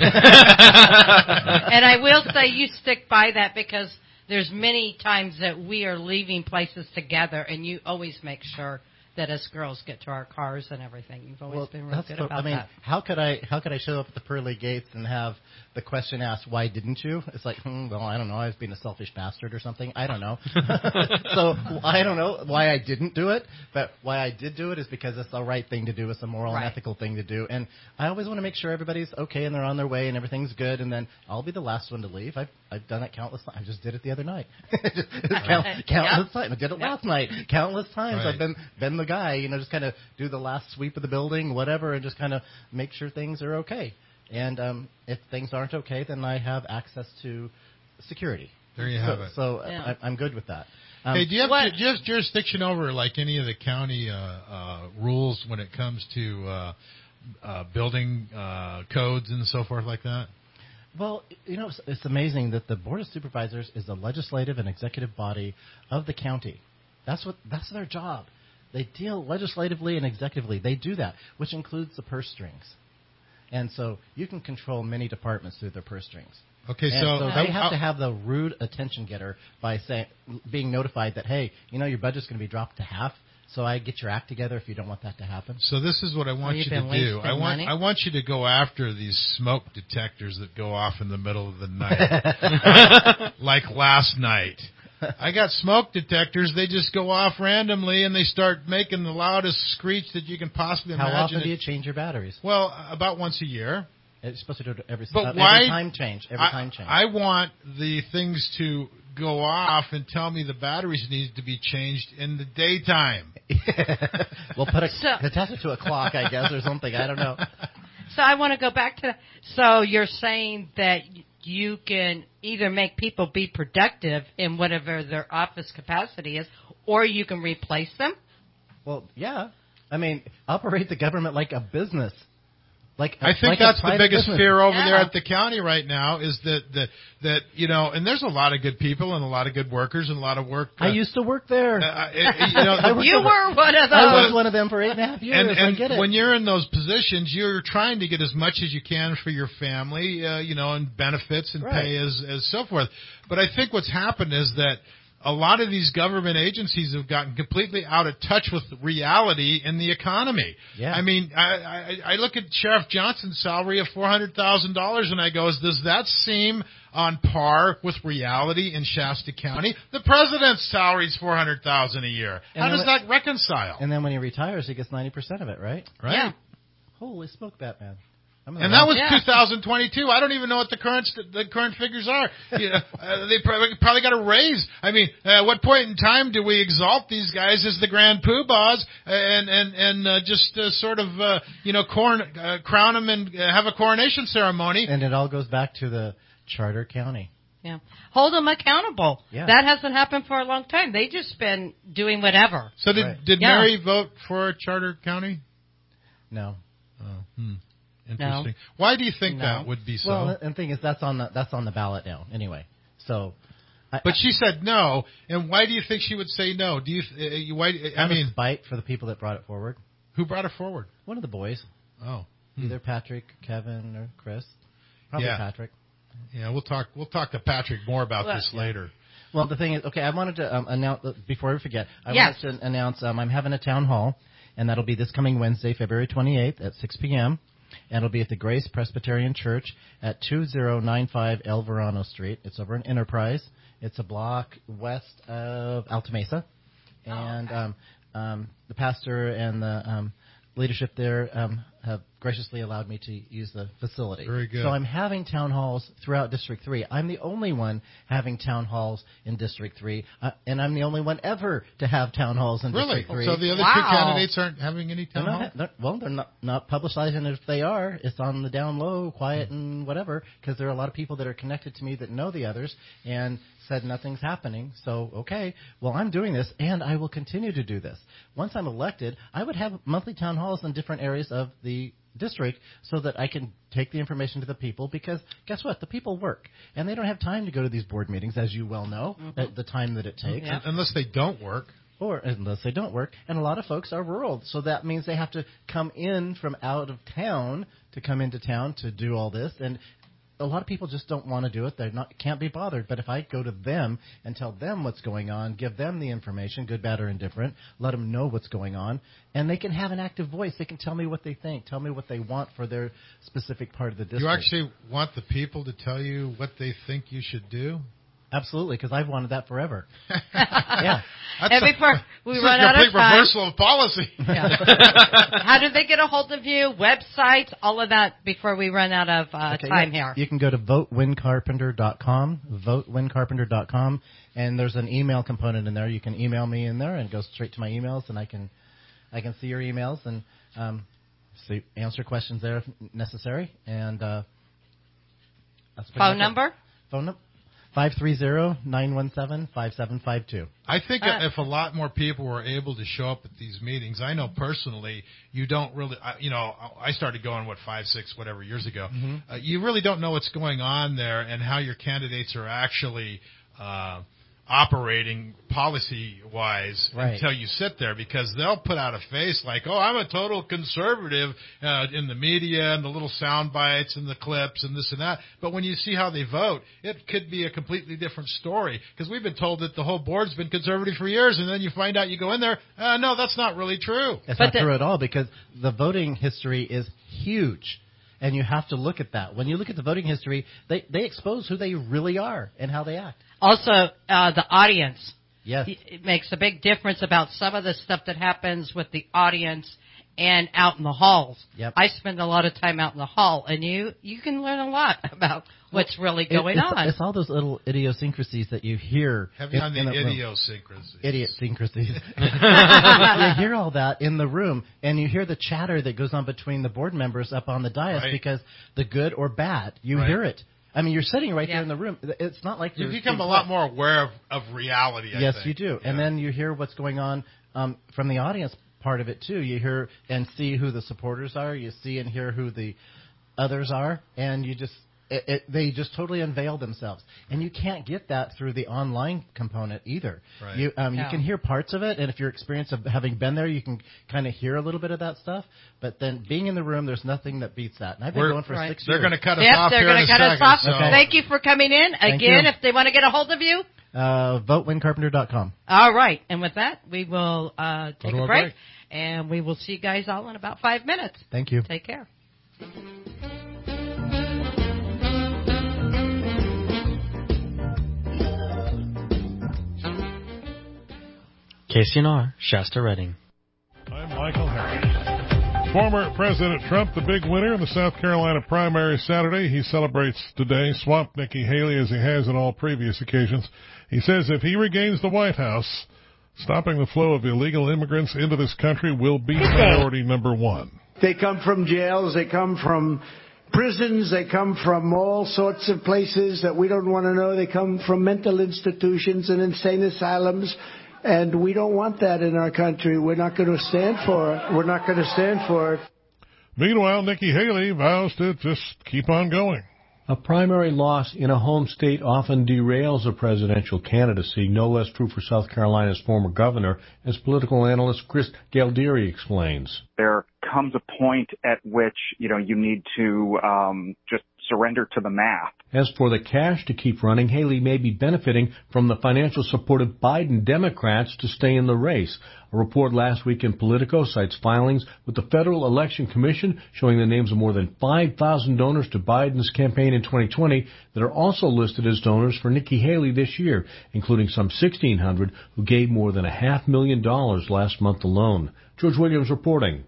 And I will say you stick by that because there's many times that we are leaving places together, and you always make sure that us girls get to our cars and everything. You've always Well, been real that's good the, about I mean, that. how could I how could I show up at the pearly gates and have the question asked, why didn't you? It's like, hmm, well, I don't know. I was being a selfish bastard or something. I don't know. So I don't know why I didn't do it, but why I did do it is because it's the right thing to do. It's a moral Right. and ethical thing to do. And I always want to make sure everybody's okay and they're on their way and everything's good, and then I'll be the last one to leave. I've, I've done it countless times. I just did it the other night. Count, countless Yep. times. I did it Yep. last night. Countless times Right. I've been, been the guy, you know, just kind of do the last sweep of the building, whatever, and just kind of make sure things are okay. And um, if things aren't okay, then I have access to security. There you so, have it. So Yeah. I, I'm good with that. Um, Hey, do you have What- do you have jurisdiction over like any of the county uh, uh, rules when it comes to uh, uh, building uh, codes and so forth like that? Well, you know, it's, it's amazing that the Board of Supervisors is the legislative and executive body of the county. That's what that's their job. They deal legislatively and executively. They do that, which includes the purse strings. And so you can control many departments through their purse strings. Okay, And so, so that, they have I'll- to have the rude attention getter by saying, being notified that, hey, you know, your budget's going to be dropped to half, so I get your act together if you don't want that to happen. So this is what I want you've you been to do. I wasting want money? I want you to go after these smoke detectors that go off in the middle of the night, like last night. I got smoke detectors. They just go off randomly, and they start making the loudest screech that you can possibly How imagine. often do you It- change your batteries? well, about once a year. It's supposed to do it every, But uh, why? every time change. Every I, time change. I want the things to go off and tell me the batteries need to be changed in the daytime. We'll put a, So- attach it to a clock, I guess, or something. I don't know. So I want to go back to. So you're saying that you can either make people be productive in whatever their office capacity is, or you can replace them. Well, yeah. I mean, operate the government like a business. Like I think like that's a the private biggest business. fear over Yeah. there at the county right now is that, that that you know, and there's a lot of good people and a lot of good workers and a lot of work. I uh, used to work there. uh, it- it- you know, I worked You over- were one of I those. was one of them for eight and a half years. And, I and get it. when you're in those positions, you're trying to get as much as you can for your family, uh, you know, and benefits and Right. pay as as so forth. But I think what's happened is that a lot of these government agencies have gotten completely out of touch with reality in the economy. Yeah. I mean, I, I, I look at Sheriff Johnson's salary of four hundred thousand dollars, and I go, does that seem on par with reality in Shasta County? The president's salary is four hundred thousand dollars a year. And How then does when- that reconcile? And then when he retires, he gets ninety percent of it, right? Right? Yeah. Holy smoke, Batman. I'm in the And that wrong- was Yeah. two thousand twenty-two. I don't even know what the current st- the current figures are. You know, uh, they probably, probably got a raise. I mean, uh, at what point in time do we exalt these guys as the grand poobahs and and and uh, just uh, sort of uh, you know corn, uh, crown them and uh, have a coronation ceremony? And it all goes back to the charter county. Yeah. Hold them accountable. Yeah. That hasn't happened for a long time. They just been doing whatever. So did Right. did Yeah. Mary vote for Charter County? No. Oh, hmm. Interesting. Why do you think No. that would be so? Well, and the thing is, that's on the that's on the ballot now, anyway. So, I, but she said no, and why do you think she would say no? Do you? Uh, you- why? I out of mean, spite for the people that brought it forward. who brought it forward? One of the boys, Oh, hmm. either Patrick, Kevin, or Chris. Probably Yeah. Patrick. Yeah, we'll talk. We'll talk to Patrick more about Well, this yeah. later. Well, the thing is, okay, I wanted to um, announce before we forget. I Yes. wanted to announce um, I'm having a town hall, and that'll be this coming Wednesday, February twenty-eighth at six p.m. And it'll be at the Grace Presbyterian Church at two thousand ninety-five El Verano Street. It's over in Enterprise. It's a block west of Alta Mesa. And um, um, the pastor and the um, leadership there um, have graciously allowed me to use the facility. Very good. So I'm having town halls throughout District three. I'm the only one having town halls in District three, uh, and I'm the only one ever to have town halls in Really? District three. So the other two Wow. candidates aren't having any They're town not, hall? they're, well, they're not, not publicizing it if they are. It's on the down low, quiet and whatever, because there are a lot of people that are connected to me that know the others and said nothing's happening. So, okay, well, I'm doing this, and I will continue to do this. Once I'm elected, I would have monthly town halls in different areas of the district so that I can take the information to the people, because guess what? The people work, and they don't have time to go to these board meetings, as you well know, Mm-hmm. at the time that it takes. Yeah. Unless they don't work. Or unless they don't work. And a lot of folks are rural, so that means they have to come in from out of town to come into town to do all this. And a lot of people just don't want to do it. They not can't be bothered. But if I go to them and tell them what's going on, give them the information, good, bad, or indifferent, let them know what's going on, and they can have an active voice. They can tell me what they think, tell me what they want for their specific part of the district. You actually want the people to tell you what they think you should do? Absolutely, because I've wanted that forever. Yeah. That's And a- before we this is run a out of complete time, reversal of policy. Yeah. How do they get a hold of you? Websites, all of that before we run out of uh, Okay, time yeah. here. You can go to vote win carpenter dot com, vote win carpenter dot com, and there's an email component in there. You can email me in there and go straight to my emails, and I can I can see your emails and um, see, answer questions there if necessary. And uh, that's pretty Phone much it. number? Phone number five three zero, nine one seven, five seven five two. I think Uh, if a lot more people were able to show up at these meetings, I know personally, you don't really, I- you know, I started going, what, five, six, whatever years ago. Mhm. Uh, you really don't know what's going on there and how your candidates are actually uh, operating policy-wise Right. until you sit there, because they'll put out a face like, oh, I'm a total conservative uh, in the media and the little sound bites and the clips and this and that. But when you see how they vote, it could be a completely different story, because we've been told that the whole board's been conservative for years, and then you find out, you go in there, uh, no, that's not really true. That's But not the- true at all, because the voting history is huge. And you have to look at that. When you look at the voting history, they, they expose who they really are and how they act. Also, uh, the audience. Yes. It makes a big difference about some of the stuff that happens with the audience and out in the halls. Yep. I spend a lot of time out in the hall, and you you can learn a lot about what's really going it, it's, on. It's all those little idiosyncrasies that you hear. Heavy in, on the in a room. idiosyncrasies. Idiosyncrasies. You hear all that in the room, and you hear the chatter that goes on between the board members up on the dais Right. because the good or bad, you Right. hear it. I mean, you're sitting right Yeah. there in the room. It's not like You you're become a being lot quiet. more aware of, of reality, I Yes, think. you do. Yeah. And then you hear what's going on um, from the audience part of it, too. You hear and see who the supporters are. You see and hear who the others are. And you just it, it, they just totally unveil themselves. And you can't get that through the online component either. Right. You um, No. you can hear parts of it, and if your experience of having been there, you can kind of hear a little bit of that stuff. But then being in the room, there's nothing that beats that. And I've been We're- going for Right. six They're years. going to cut us Yep, off they're here in going to a cut us second, off. so- Thank you for coming in. Thank Again, you. if they want to get a hold of you. Uh, vote win carpenter dot com. All right. And with that, we will uh, take to a our break, break. and we will see you guys all in about five minutes. Thank you. Take care. K C N R, Shasta Redding. I'm Michael Harris. Former President Trump, the big winner in the South Carolina primary Saturday. He celebrates today, swamped Nikki Haley as he has on all previous occasions. He says if he regains the White House, stopping the flow of illegal immigrants into this country will be priority number one. They come from jails, they come from prisons, they come from all sorts of places that we don't want to know. They come from mental institutions and insane asylums. And we don't want that in our country. We're not going to stand for it. We're not going to stand for it. Meanwhile, Nikki Haley vows to just keep on going. A primary loss in a home state often derails a presidential candidacy. No less true for South Carolina's former governor, as political analyst Chris Galdieri explains. There comes a point at which, you know, you need to um, just surrender to the math. As for the cash to keep running, Haley may be benefiting from the financial support of Biden Democrats to stay in the race. A report last week in Politico cites filings with the Federal Election Commission showing the names of more than five thousand donors to Biden's campaign in twenty twenty that are also listed as donors for Nikki Haley this year, including some sixteen hundred who gave more than a half million dollars last month alone. George Williams reporting.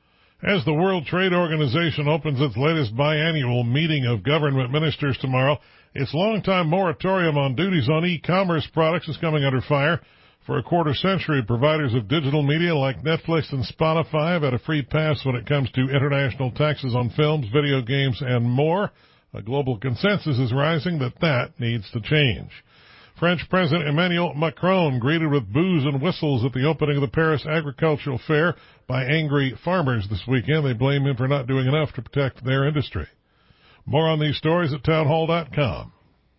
As the World Trade Organization opens its latest biannual meeting of government ministers tomorrow, its longtime moratorium on duties on e-commerce products is coming under fire. For a quarter century, providers of digital media like Netflix and Spotify have had a free pass when it comes to international taxes on films, video games, and more. A global consensus is rising that that needs to change. French President Emmanuel Macron greeted with boos and whistles at the opening of the Paris Agricultural Fair by angry farmers this weekend. They blame him for not doing enough to protect their industry. More on these stories at townhall dot com.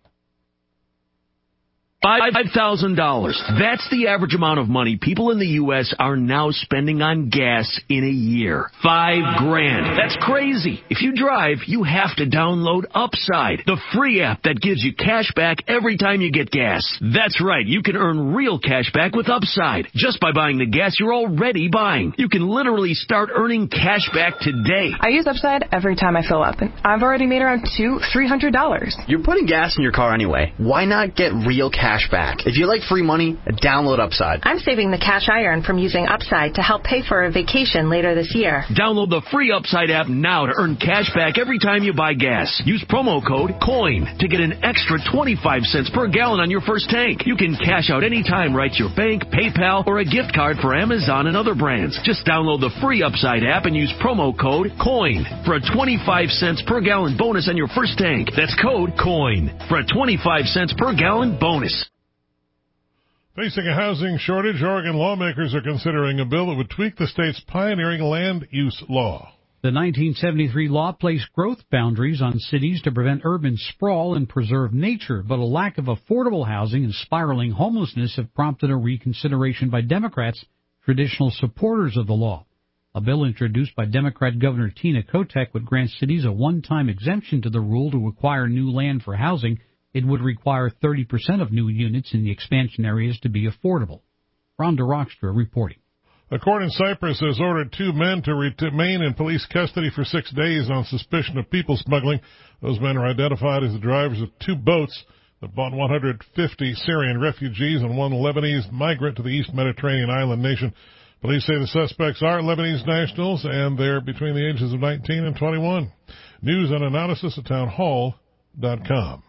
Five thousand dollars. That's the average amount of money people in the U S are now spending on gas in a year. Five grand. That's crazy. If you drive, you have to download Upside, the free app that gives you cash back every time you get gas. That's right. You can earn real cash back with Upside just by buying the gas you're already buying. You can literally start earning cash back today. I use Upside every time I fill up, and I've already made around two, three hundred dollars. You're putting gas in your car anyway. Why not get real cash back? If you like free money, download Upside. I'm saving the cash I earn from using Upside to help pay for a vacation later this year. Download the free Upside app now to earn cash back every time you buy gas. Use promo code COIN to get an extra twenty-five cents per gallon on your first tank. You can cash out anytime right to your bank, PayPal, or a gift card for Amazon and other brands. Just download the free Upside app and use promo code COIN for a twenty-five cents per gallon bonus on your first tank. That's code COIN for a twenty-five cents per gallon bonus. Facing a housing shortage, Oregon lawmakers are considering a bill that would tweak the state's pioneering land use law. The nineteen seventy-three law placed growth boundaries on cities to prevent urban sprawl and preserve nature, but a lack of affordable housing and spiraling homelessness have prompted a reconsideration by Democrats, traditional supporters of the law. A bill introduced by Democrat Governor Tina Kotek would grant cities a one-time exemption to the rule to acquire new land for housing. It would require thirty percent of new units in the expansion areas to be affordable. Rhonda Rockstra reporting. A court in Cyprus has ordered two men to remain in police custody for six days on suspicion of people smuggling. Those men are identified as the drivers of two boats that brought one hundred fifty Syrian refugees and one Lebanese migrant to the East Mediterranean island nation. Police say the suspects are Lebanese nationals, and they're between the ages of nineteen and twenty-one. News and analysis at townhall dot com.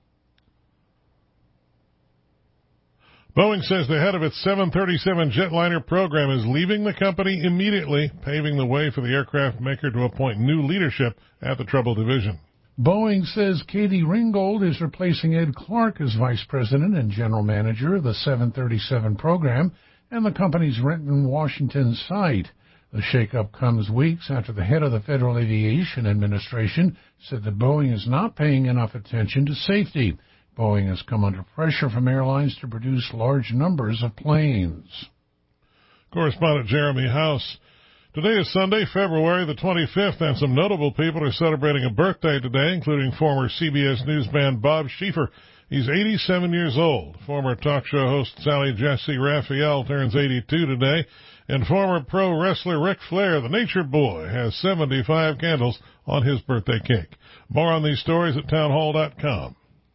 Boeing says the head of its seven thirty-seven jetliner program is leaving the company immediately, paving the way for the aircraft maker to appoint new leadership at the troubled division. Boeing says Katie Ringgold is replacing Ed Clark as vice president and general manager of the seven thirty-seven program and the company's Renton, Washington site. The shakeup comes weeks after the head of the Federal Aviation Administration said that Boeing is not paying enough attention to safety. Boeing has come under pressure from airlines to produce large numbers of planes. Correspondent Jeremy House. Today is Sunday, February the twenty-fifth, and some notable people are celebrating a birthday today, including former C B S News man Bob Schieffer. He's eighty-seven years old. Former talk show host Sally Jessy Raphael turns eighty-two today, and former pro wrestler Ric Flair, the Nature Boy, has seventy-five candles on his birthday cake. More on these stories at townhall dot com.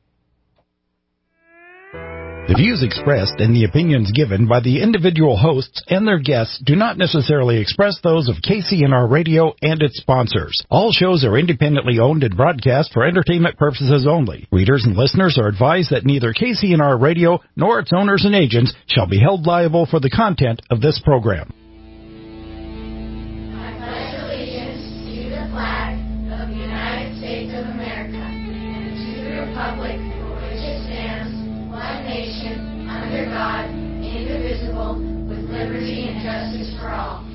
The views expressed and the opinions given by the individual hosts and their guests do not necessarily express those of K C N R Radio and its sponsors. All shows are independently owned and broadcast for entertainment purposes only. Readers and listeners are advised that neither K C N R Radio nor its owners and agents shall be held liable for the content of this program. I pledge allegiance to the flag of the United States of America and to the republic for which it stands, one nation, under God, indivisible, with liberty and justice for all.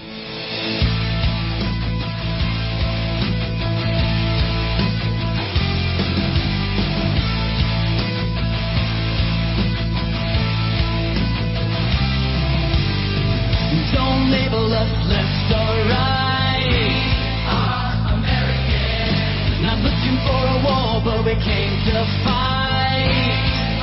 Don't label us left or right. We are American. Not looking for a war, but we came to fight.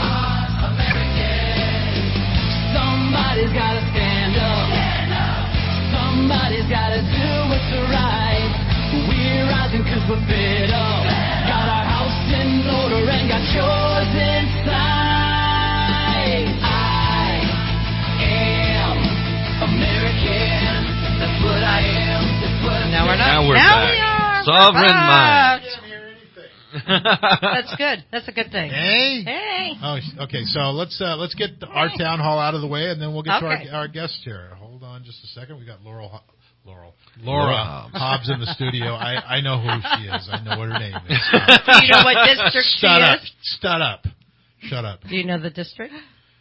Somebody's gotta stand up. stand up. Somebody's gotta do what's right. We're rising cause we're fed up. Got our house in order and got yours in sight. I am American. That's what I am. That's what now we're not. Now we're now back. we are. Sovereign we're mind. That's good. That's a good thing. Hey. Hey. Oh, okay. So let's uh, let's get the, our town hall out of the way, and then we'll get Okay. to our, our guest here. Hold on, just a second. We got Laurel, Ho- Laurel, Laura, Laura Hobbs in the studio. I, I know who she is. I know what her name is. Do you know what district she Shut up. is? Shut up. Shut up. Do you know the district?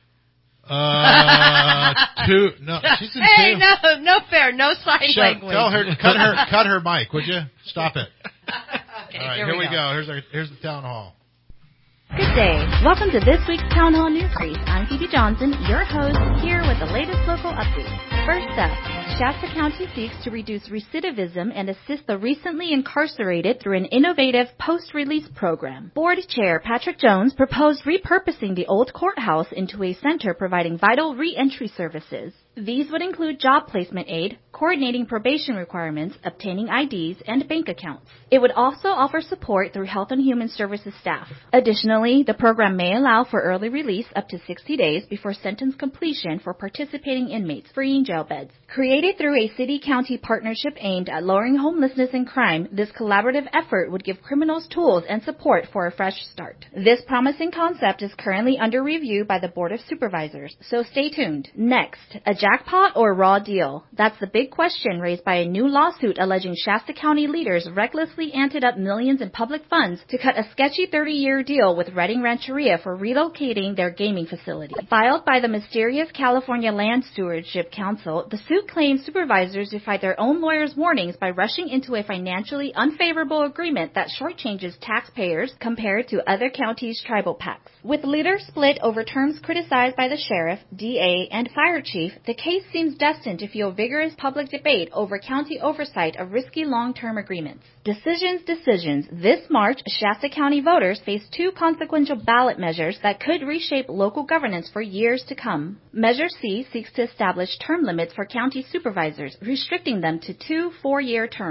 Uh, two. No, she's in hey, two. no, no fair, no sign Shut, language. Tell her, cut her, cut her mic, would you? Stop it. Okay, All right, here, here we we go. go. Here's our, here's the town hall. Good day. Welcome to this week's Town Hall News Brief. I'm Phoebe Johnson, your host, here with the latest local updates. First up, Shasta County seeks to reduce recidivism and assist the recently incarcerated through an innovative post-release program. Board Chair Patrick Jones proposed repurposing the old courthouse into a center providing vital re-entry services. These would include job placement aid, coordinating probation requirements, obtaining I Ds, and bank accounts. It would also offer support through Health and Human Services staff. Additionally, the program may allow for early release up to sixty days before sentence completion for participating inmates, freeing jail beds. Created through a city-county partnership aimed at lowering homelessness and crime, this collaborative effort would give criminals tools and support for a fresh start. This promising concept is currently under review by the Board of Supervisors, so stay tuned. Next, a jackpot or raw deal? That's the big question raised by a new lawsuit alleging Shasta County leaders recklessly anted up millions in public funds to cut a sketchy thirty-year deal with Redding Rancheria for relocating their gaming facility. Filed by the mysterious California Land Stewardship Council, the suit claims supervisors defied their own lawyers' warnings by rushing into a financially unfavorable agreement that shortchanges taxpayers compared to other counties' tribal pacts. With leaders split over terms criticized by the sheriff, D A, and fire chief, the case seems destined to fuel vigorous public debate over county oversight of risky long-term agreements. Decisions, decisions. This March, Shasta County voters face two consequential ballot measures that could reshape local governance for years to come. Measure C seeks to establish term limits for county supervisors, restricting them to two four-year terms.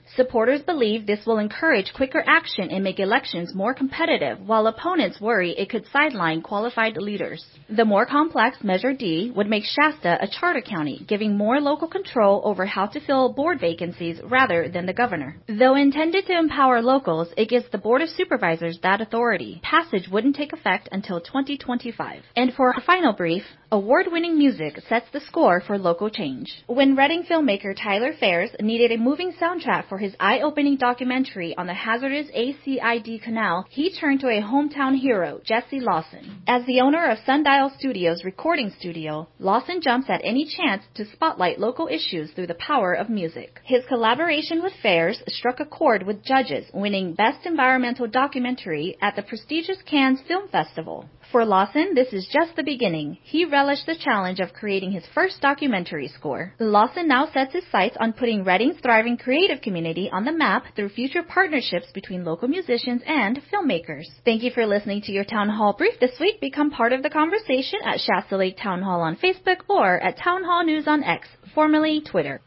Supporters believe this will encourage quicker action and make elections more competitive, while opponents worry it could sideline qualified leaders. The more complex Measure D would make Shasta a charter county, giving more local control over how to fill board vacancies rather than the governor. Though intended to empower locals, it gives the Board of Supervisors that authority. Passage wouldn't take effect until twenty twenty-five. And for our final brief, award-winning music sets the score for local change. When Reading filmmaker Tyler Fares needed a moving soundtrack for his eye-opening documentary on the hazardous A C I D Canal, he turned to a hometown hero, Jesse Lawson. As the owner of Sundial Studios recording studio, Lawson jumps at any chance to spotlight local issues through the power of music. His collaboration with Fares struck a chord with judges, winning Best Environmental Documentary at the prestigious Cannes Film Festival. For Lawson, this is just the beginning. He relished the challenge of creating his first documentary score. Lawson now sets his sights on putting Reading's thriving creative community on the map through future partnerships between local musicians and filmmakers. Thank you for listening to your Town Hall Brief this week. Become part of the conversation at Shasta Lake Town Hall on Facebook or at Town Hall News on X, formerly Twitter.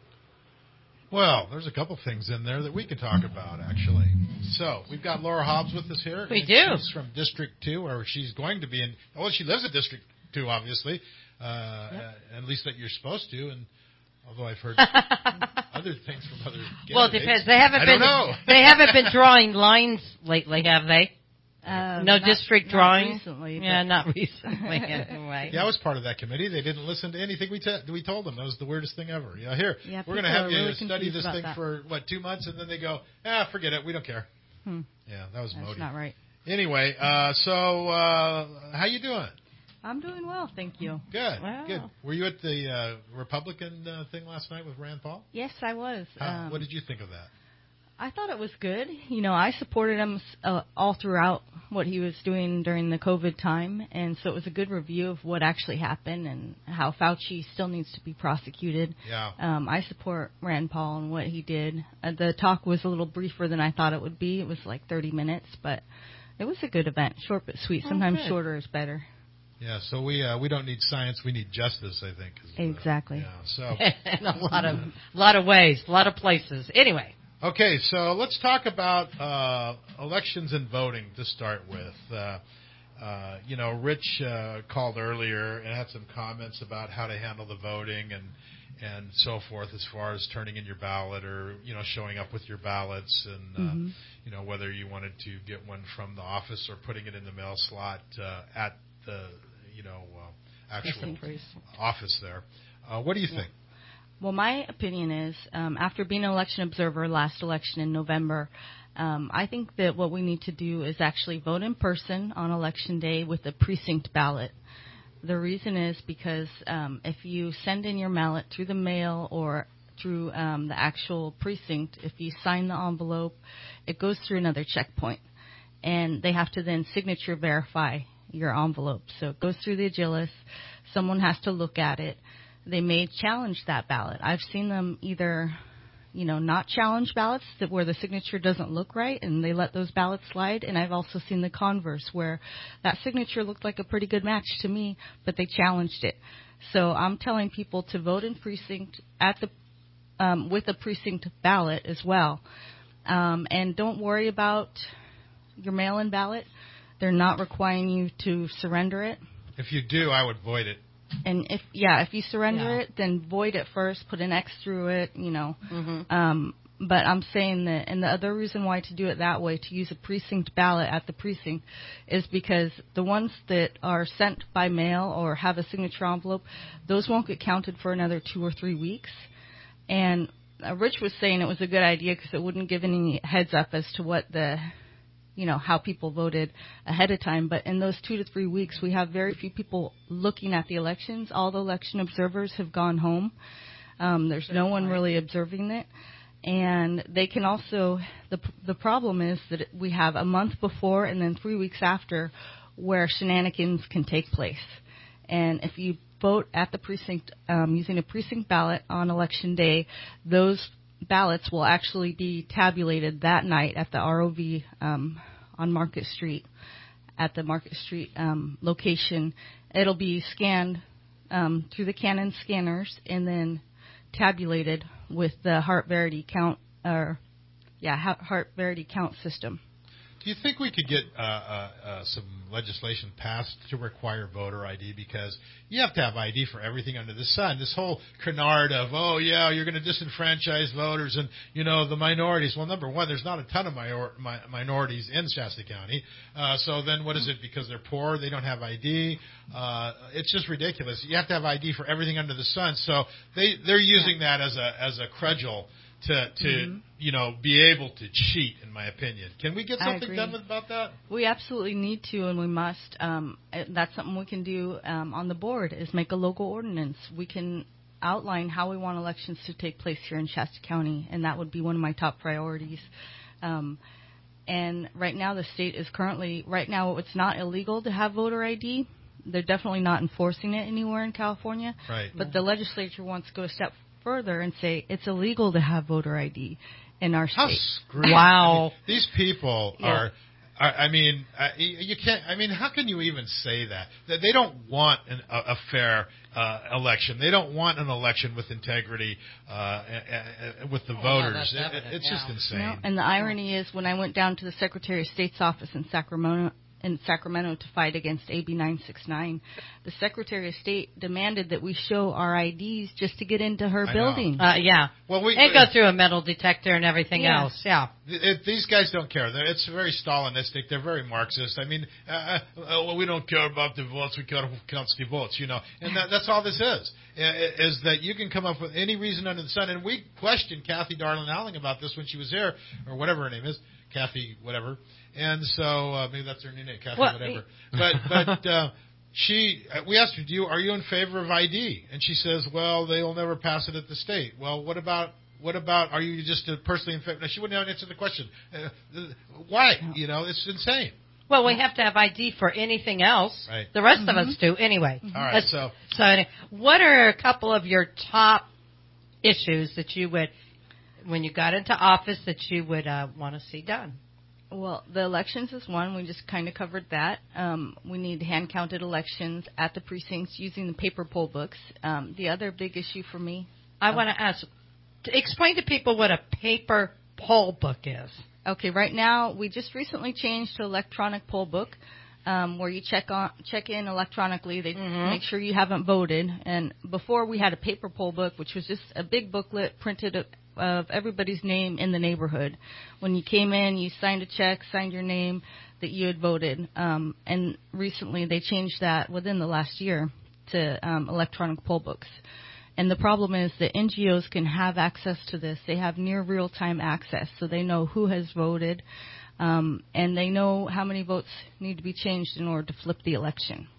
Well, there's a couple things in there that we can talk about, actually. So, we've got Laura Hobbs with us here. We do. She's from District two, or she's going to be in, well, she lives in District two, obviously, uh, yep. uh, at least that you're supposed to, and although I've heard other things from other candidates. Well, it depends. They haven't I been, don't know. They haven't been drawing lines lately, have they? Uh, no not, district not drawing? Recently, yeah, not recently. Anyway. Yeah, I was part of that committee. They didn't listen to anything we, te- we told them. That was the weirdest thing ever. Yeah, here, yeah, we're going to have you really study this thing that. for, what, two months, and then they go, ah, forget it. We don't care. Hmm. Yeah, that was That's Modi. not right. Anyway, uh, so uh, how you doing? I'm doing well, thank you. Good, wow. good. Were you at the uh, Republican uh, thing last night with Rand Paul? Yes, I was. How, um, what did you think of that? I thought it was good. You know, I supported him uh, all throughout what he was doing during the COVID time, and so it was a good review of what actually happened and how Fauci still needs to be prosecuted. Yeah. Um, I support Rand Paul and what he did. Uh, the talk was a little briefer than I thought it would be. It was like thirty minutes, but it was a good event. Short but sweet. Sometimes oh, shorter is better. Yeah, so we uh, we don't need science, we need justice, I think. Exactly. Uh, yeah, so in a lot of lot of ways, a lot of places. Anyway. Okay, so let's talk about uh, elections and voting to start with. Uh, uh, you know, Rich uh, called earlier and had some comments about how to handle the voting and and so forth as far as turning in your ballot or, you know, showing up with your ballots and, uh, mm-hmm. you know, whether you wanted to get one from the office or putting it in the mail slot uh, at the, you know, uh, actual office there. Uh, what do you think? Well, my opinion is, um, after being an election observer last election in November, um, I think that what we need to do is actually vote in person on election day with a precinct ballot. The reason is because um, if you send in your ballot through the mail or through um, the actual precinct, if you sign the envelope, it goes through another checkpoint. And they have to then signature verify your envelope. So it goes through the Agilis. Someone has to look at it. They may challenge that ballot. I've seen them either, you know, not challenge ballots that where the signature doesn't look right, and they let those ballots slide. And I've also seen the converse, where that signature looked like a pretty good match to me, but they challenged it. So I'm telling people to vote in precinct at the um, with a precinct ballot as well, um, and don't worry about your mail-in ballot. They're not requiring you to surrender it. If you do, I would void it. And if yeah, if you surrender yeah. it, then void it first, put an X through it, you know. Mm-hmm. Um, but I'm saying that, and the other reason why to do it that way, to use a precinct ballot at the precinct, is because the ones that are sent by mail or have a signature envelope, those won't get counted for another two or three weeks. And uh, Rich was saying it was a good idea because it wouldn't give any heads up as to what the you know, how people voted ahead of time. But in those two to three weeks, we have very few people looking at the elections. All the election observers have gone home. Um, there's no one really observing it. And they can also, the the problem is that we have a month before and then three weeks after where shenanigans can take place. And if you vote at the precinct um, using a precinct ballot on election day, those ballots will actually be tabulated that night at the R O V um, on Market Street, at the Market Street um, location. It'll be scanned um, through the Canon scanners and then tabulated with the Hart Verity count or yeah, Hart Verity count system. Do you think we could get uh, uh, uh, some legislation passed to require voter I D? Because you have to have I D for everything under the sun. This whole canard of, oh, yeah, you're going to disenfranchise voters and, you know, the minorities. Well, number one, there's not a ton of minor- mi- minorities in Shasta County. Uh, so then what is it? Because they're poor, they don't have I D. Uh, it's just ridiculous. You have to have I D for everything under the sun. So they, they're using that as a as a cudgel to, to mm-hmm. you know, be able to cheat, in my opinion. Can we get something done about that? We absolutely need to, and we must. Um, that's something we can do um, on the board, is make a local ordinance. We can outline how we want elections to take place here in Shasta County, and that would be one of my top priorities. Um, and right now the state is currently, right now it's not illegal to have voter I D. They're definitely not enforcing it anywhere in California. Right. But the legislature wants to go a step further and say it's illegal to have voter I D in our How state. Screwed. Wow. I mean, these people yeah. are, are, I mean, uh, you, you can't, I mean, how can you even say that? That they don't want an, a, a fair uh, election. They don't want an election with integrity, uh, uh, uh, with the oh, voters. No, it, it's yeah. just insane. No, and the irony is, when I went down to the Secretary of State's office in Sacramento, in Sacramento to fight against A B nine sixty-nine, the Secretary of State demanded that we show our I Ds just to get into her I building. Uh, yeah. Well, we and go through a metal detector and everything yeah. else. Yeah. It, these guys don't care. They're, it's very Stalinistic. They're very Marxist. I mean, uh, uh, well, we don't care about the votes. We care who counts the votes, you know. And that, that's all this is, is that you can come up with any reason under the sun. And we questioned Kathy Darling Alling about this when she was here, or whatever her name is, Kathy whatever. And so uh, maybe that's her new name, Kathy, well, whatever. But but uh, she, we asked her, "Do you are you in favor of I D?" And she says, "Well, they'll never pass it at the state." Well, what about what about? Are you just personally in favor? No, she wouldn't answer the question. Uh, why? You know, it's insane. Well, we have to have I D for anything else. Right. The rest mm-hmm. of us do anyway. All right. So so anyway, what are a couple of your top issues that you would, when you got into office, that you would uh, want to see done? Well, the elections is one. We just kind of covered that. Um, we need hand-counted elections at the precincts using the paper poll books. Um, the other big issue for me... I um, want to ask, to explain to people what a paper poll book is. Okay, right now, we just recently changed to electronic poll book, um, where you check on check in electronically. They mm-hmm. make sure you haven't voted. And before, we had a paper poll book, which was just a big booklet printed of everybody's name in the neighborhood. When you came in, you signed a check, signed your name that you had voted. Um, and recently they changed that within the last year to um, electronic poll books. And the problem is that N G Os can have access to this. They have near real-time access, so they know who has voted, um, and they know how many votes need to be changed in order to flip the election.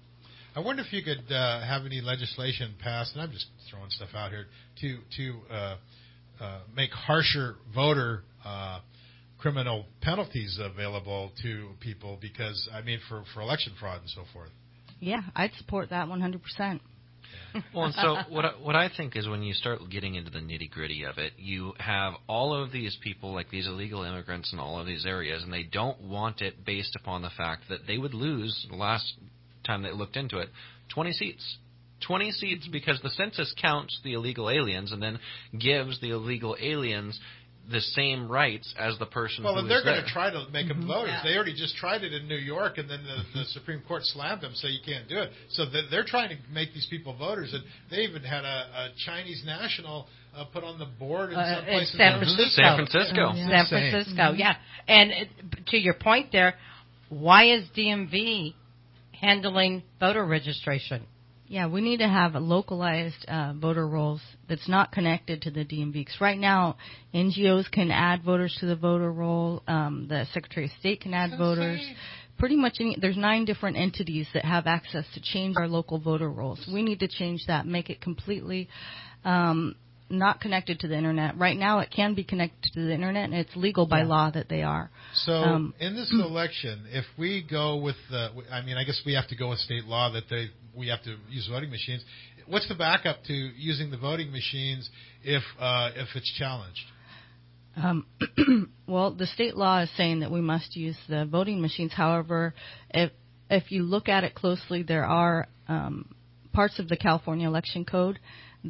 I wonder if you could uh, have any legislation passed, and I'm just throwing stuff out here, to to uh, uh, make harsher voter uh, criminal penalties available to people, because, I mean, for, for election fraud and so forth. Yeah, I'd support that one hundred percent. Well, and so what I, what I think is, when you start getting into the nitty-gritty of it, you have all of these people, like these illegal immigrants in all of these areas, and they don't want it based upon the fact that they would lose, the last time they looked into it, twenty seats. twenty seats, because the census counts the illegal aliens and then gives the illegal aliens the same rights as the person well, who and is they're there. going to try to make them Mm-hmm. voters. Yeah. They already just tried it in New York, and then the, the Supreme Court slammed them, so you can't do it. So they're trying to make these people voters, and they even had a, a Chinese national uh, put on the board in Uh, some in places. San Francisco. San Francisco. Oh, yeah. San Francisco, yeah. And it, to your point there, why is D M V handling voter registration? Yeah, we need to have a localized uh, voter rolls that's not connected to the D M V. Because right now, N G Os can add voters to the voter roll. Um, the Secretary of State can add That's voters. insane. Pretty much, any, there's nine different entities that have access to change our local voter rolls. We need to change that, make it completely um, not connected to the internet. Right now, it can be connected to the internet, and it's legal by Yeah. law that they are. So Um, in this election, if we go with, the, I mean, I guess we have to go with state law that they we have to use voting machines. What's the backup to using the voting machines if uh, if it's challenged? Um, well, the state law is saying that we must use the voting machines. However, if if you look at it closely, there are um, parts of the California Election Code that's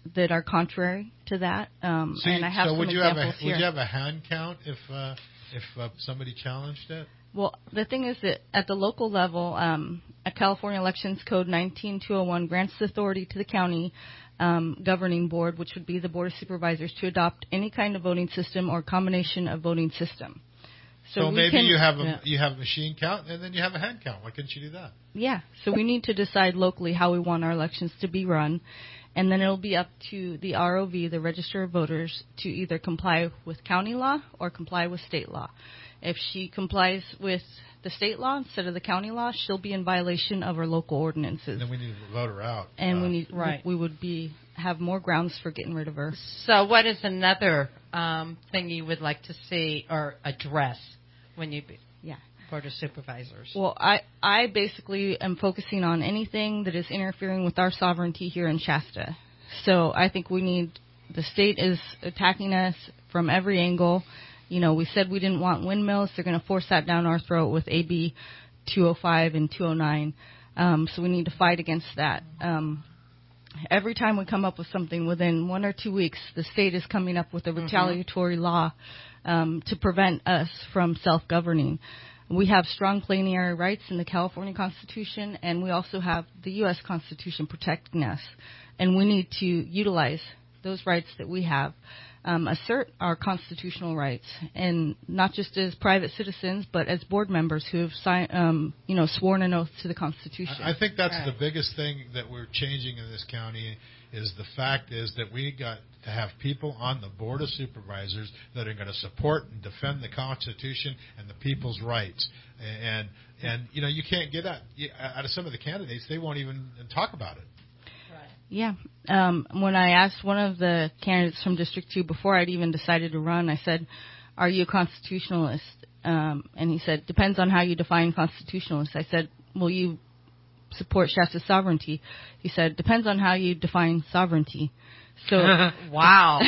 that are contrary to that. Um, so and I have so some would you have a examples here. would you have a hand count if uh, if uh, somebody challenged it? Well, the thing is that at the local level, um, a California Elections Code nineteen two oh one grants authority to the county um, governing board, which would be the Board of Supervisors, to adopt any kind of voting system or combination of voting system. So, we maybe can- you have a yeah. you have a machine count and then you have a hand count. Why couldn't you do that? Yeah, so we need to decide locally how we want our elections to be run, and then it'll be up to the R O V, the Register of Voters, to either comply with county law or comply with state law. If she complies with the state law instead of the county law, she'll be in violation of our local ordinances. Then we need to vote her out. And Uh, we need Right. we would be have more grounds for getting rid of her. So what is another um, thing you would like to see or address when you be yeah. Board of Supervisors? Well, I, I basically am focusing on anything that is interfering with our sovereignty here in Shasta. So I think we need, the state is attacking us from every angle. You know, we said we didn't want windmills. They're going to force that down our throat with A B two oh five and two oh nine. Um, so we need to fight against that. Um, every time we come up with something, within one or two weeks, the state is coming up with a retaliatory law um, to prevent us from self-governing. We have strong plenary rights in the California Constitution, and we also have the U S Constitution protecting us. And we need to utilize those rights that we have, um, assert our constitutional rights, and not just as private citizens, but as board members who have signed, um, you know, sworn an oath to the Constitution. I I think that's Right. the biggest thing that we're changing in this county is the fact is that we got to have people on the Board of Supervisors that are going to support and defend the Constitution and the people's rights. And, and you know, you can't get out, out of some of the candidates, they won't even talk about it. Yeah. Um, when I asked one of the candidates from District two before I'd even decided to run, I said, "Are you a constitutionalist?" Um, and he said, "Depends on how you define constitutionalist." I said, "Will you support Shasta's sovereignty?" He said, "Depends on how you define sovereignty." So, wow.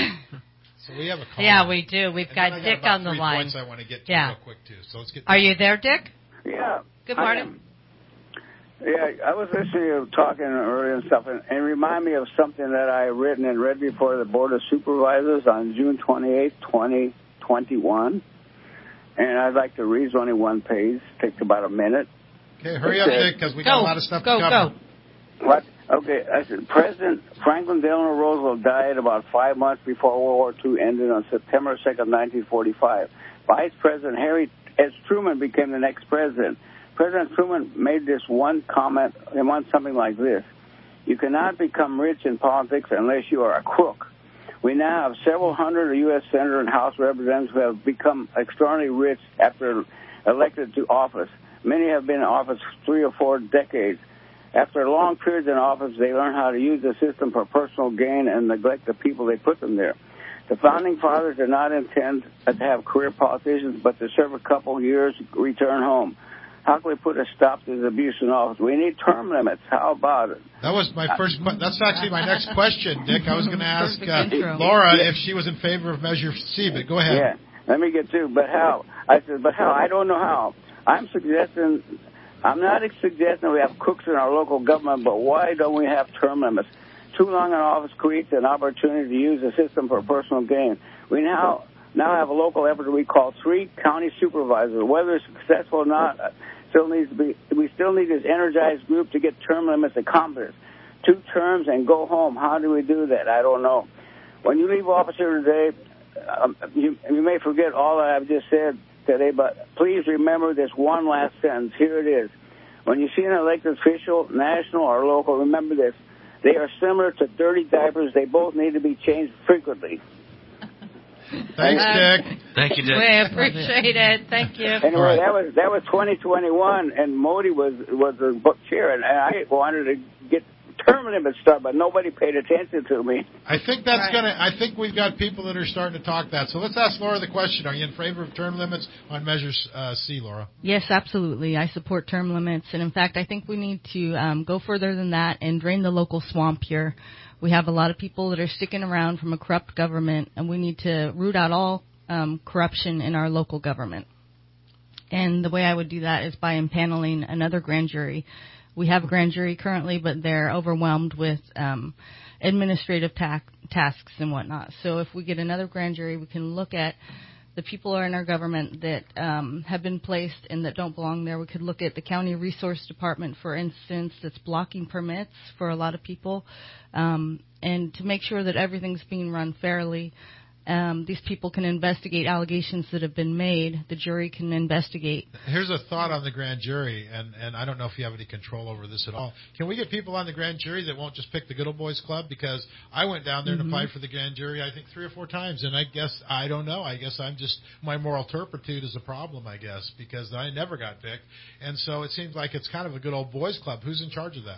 So we have a call. Yeah, we do. We've And got then I Dick about on the three line. Points I want to get to Yeah. real quick too. So let's get. Are you there, Dick? Yeah. Good I morning. am. Yeah, I was listening to you talking earlier and stuff, and, and it reminded me of something that I had written and read before the Board of Supervisors on June twenty-eighth, twenty twenty-one. And I'd like to read only one page. Takes about a minute. Okay, hurry It up, says- Dick, because we got a lot of stuff Go, to cover. go. What? Okay, I said President Franklin Delano Roosevelt died about five months before World War Two ended on September second, nineteen forty-five. Vice President Harry S. Truman became the next president. President Truman made this one comment, and one something like this: "You cannot become rich in politics unless you are a crook." We now have several hundred U S senators and House representatives who have become extraordinarily rich after elected to office. Many have been in office three or four decades. After long periods in office, they learn how to use the system for personal gain and neglect the people they put them there. The Founding Fathers did not intend to have career politicians, but to serve a couple years, return home. How can we put a stop to this abuse in office? We need term limits. How about it? That was my first. Que- that's actually my next question, Dick. I was going to ask uh, intro. Laura Yeah. if she was in favor of Measure C, but go ahead. Yeah, let me get to, but how? I said, but how? I don't know how. I'm suggesting, I'm not suggesting we have crooks in our local government, but why don't we have term limits? Too long in office creates an opportunity to use the system for personal gain. We now now have a local effort we call three county supervisors. Whether it's successful or not, still needs to be. We still need this energized group to get term limits accomplished. Two terms and go home. How do we do that? I don't know. When you leave office here today, um, you, you may forget all that I've just said today, but please remember this one last sentence. Here it is. When you see an elected official, national or local, remember this. They are similar to dirty diapers. They both need to be changed frequently. Thanks, Uh, Dick. Thank you, Dick. We appreciate it. Thank you. Anyway, All right. that was that was twenty twenty-one, and Modi was was the book chair, and I wanted to get term limits started, but nobody paid attention to me. I think that's Right. gonna. I think we've got people that are starting to talk that. So let's ask Laura the question: Are you in favor of term limits on Measure uh, C, Laura? yes, absolutely. I support term limits, and in fact, I think we need to um, go further than that and drain the local swamp here. We have a lot of people that are sticking around from a corrupt government, and we need to root out all um, corruption in our local government. And the way I would do that is by impaneling another grand jury. we have a grand jury currently, but they're overwhelmed with um, administrative ta- tasks and whatnot. So if we get another grand jury, we can look at the people are in our government that um, have been placed and that don't belong there. We could look at the county resource department, for instance, that's blocking permits for a lot of people, um, and to make sure that everything's being run fairly. Um, these people can investigate allegations that have been made. The jury can investigate. Here's a thought on the grand jury, and, and I don't know if you have any control over this at all. Can we get people on the grand jury that won't just pick the Good Old Boys Club? Because I went down there Mm-hmm. and applied for the grand jury, I think, three or four times, and I guess, I don't know, I guess I'm just, my moral turpitude is a problem, I guess, because I never got picked. And so it seems like it's kind of a Good Old Boys Club. Who's in charge of that?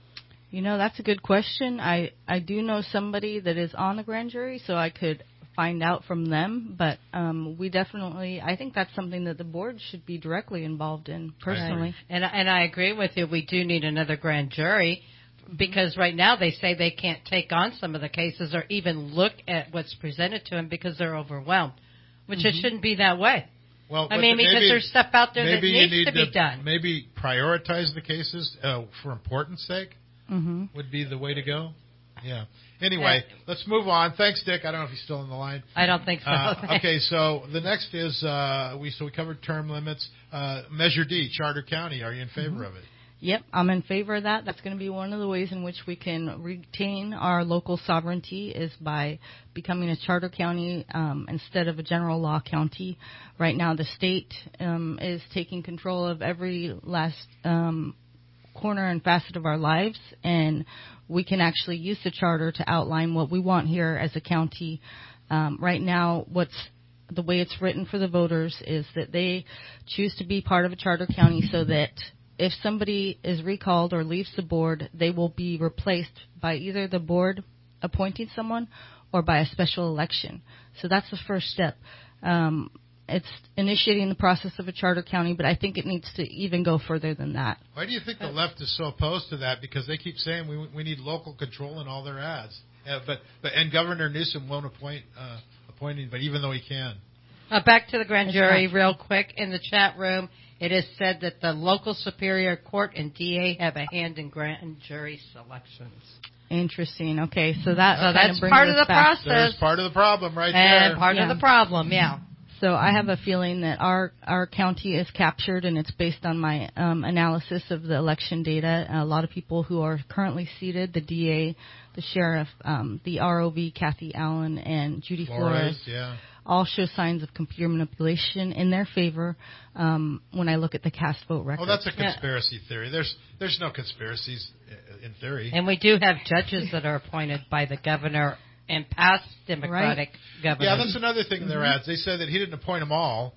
You know, that's a good question. I, I do know somebody that is on the grand jury, so I could find out from them, but um, we definitely, I think that's something that the board should be directly involved in, personally. And, and I agree with you. We do need another grand jury, because right now they say they can't take on some of the cases or even look at what's presented to them because they're overwhelmed, which Mm-hmm. it shouldn't be that way. Well, I mean, because maybe, there's stuff out there that maybe you needs need to be done. Maybe prioritize the cases uh, for importance sake Mm-hmm. would be the way to go. Yeah. Anyway, let's move on. Thanks, Dick. I don't know if he's still on the line. I don't think so. Uh, okay, so the next is uh, we so we covered term limits. Uh, Measure D, Charter County. Are you in favor Mm-hmm. of it? Yep, I'm in favor of that. That's going to be one of the ways in which we can retain our local sovereignty is by becoming a charter county um, instead of a general law county. Right now, the state um, is taking control of every last um, corner and facet of our lives, and we can actually use the charter to outline what we want here as a county. Um, right now, what's the way it's written for the voters is that they choose to be part of a charter county so that if somebody is recalled or leaves the board, they will be replaced by either the board appointing someone or by a special election. So that's the first step. Um, it's initiating the process of a charter county, but I think it needs to even go further than that. Why do you think the left is so opposed to that? Because they keep saying we we need local control in all their ads. Uh, but but and Governor Newsom won't appoint uh, appointing, but even though he can. Uh, back to the grand jury real quick. In the chat room, it is said that the local Superior Court and D A have a hand in grand jury selections. Interesting. Okay, so that So kind that's of brings part us of the back. process. There's part of the problem right And there. part Yeah. of the problem, yeah. So I have a feeling that our, our county is captured, and it's based on my um, analysis of the election data. A lot of people who are currently seated, the D A, the sheriff, um, the R O V, Kathy Allen, and Judy Flores, Flores, yeah. all show signs of computer manipulation in their favor um, when I look at the cast vote record. Oh, that's a conspiracy theory. There's there's no conspiracies uh, in theory. And we do have judges that are appointed by the governor and past Democratic governors. Yeah, that's another thing in their Mhm. ads. They said that he didn't appoint them all,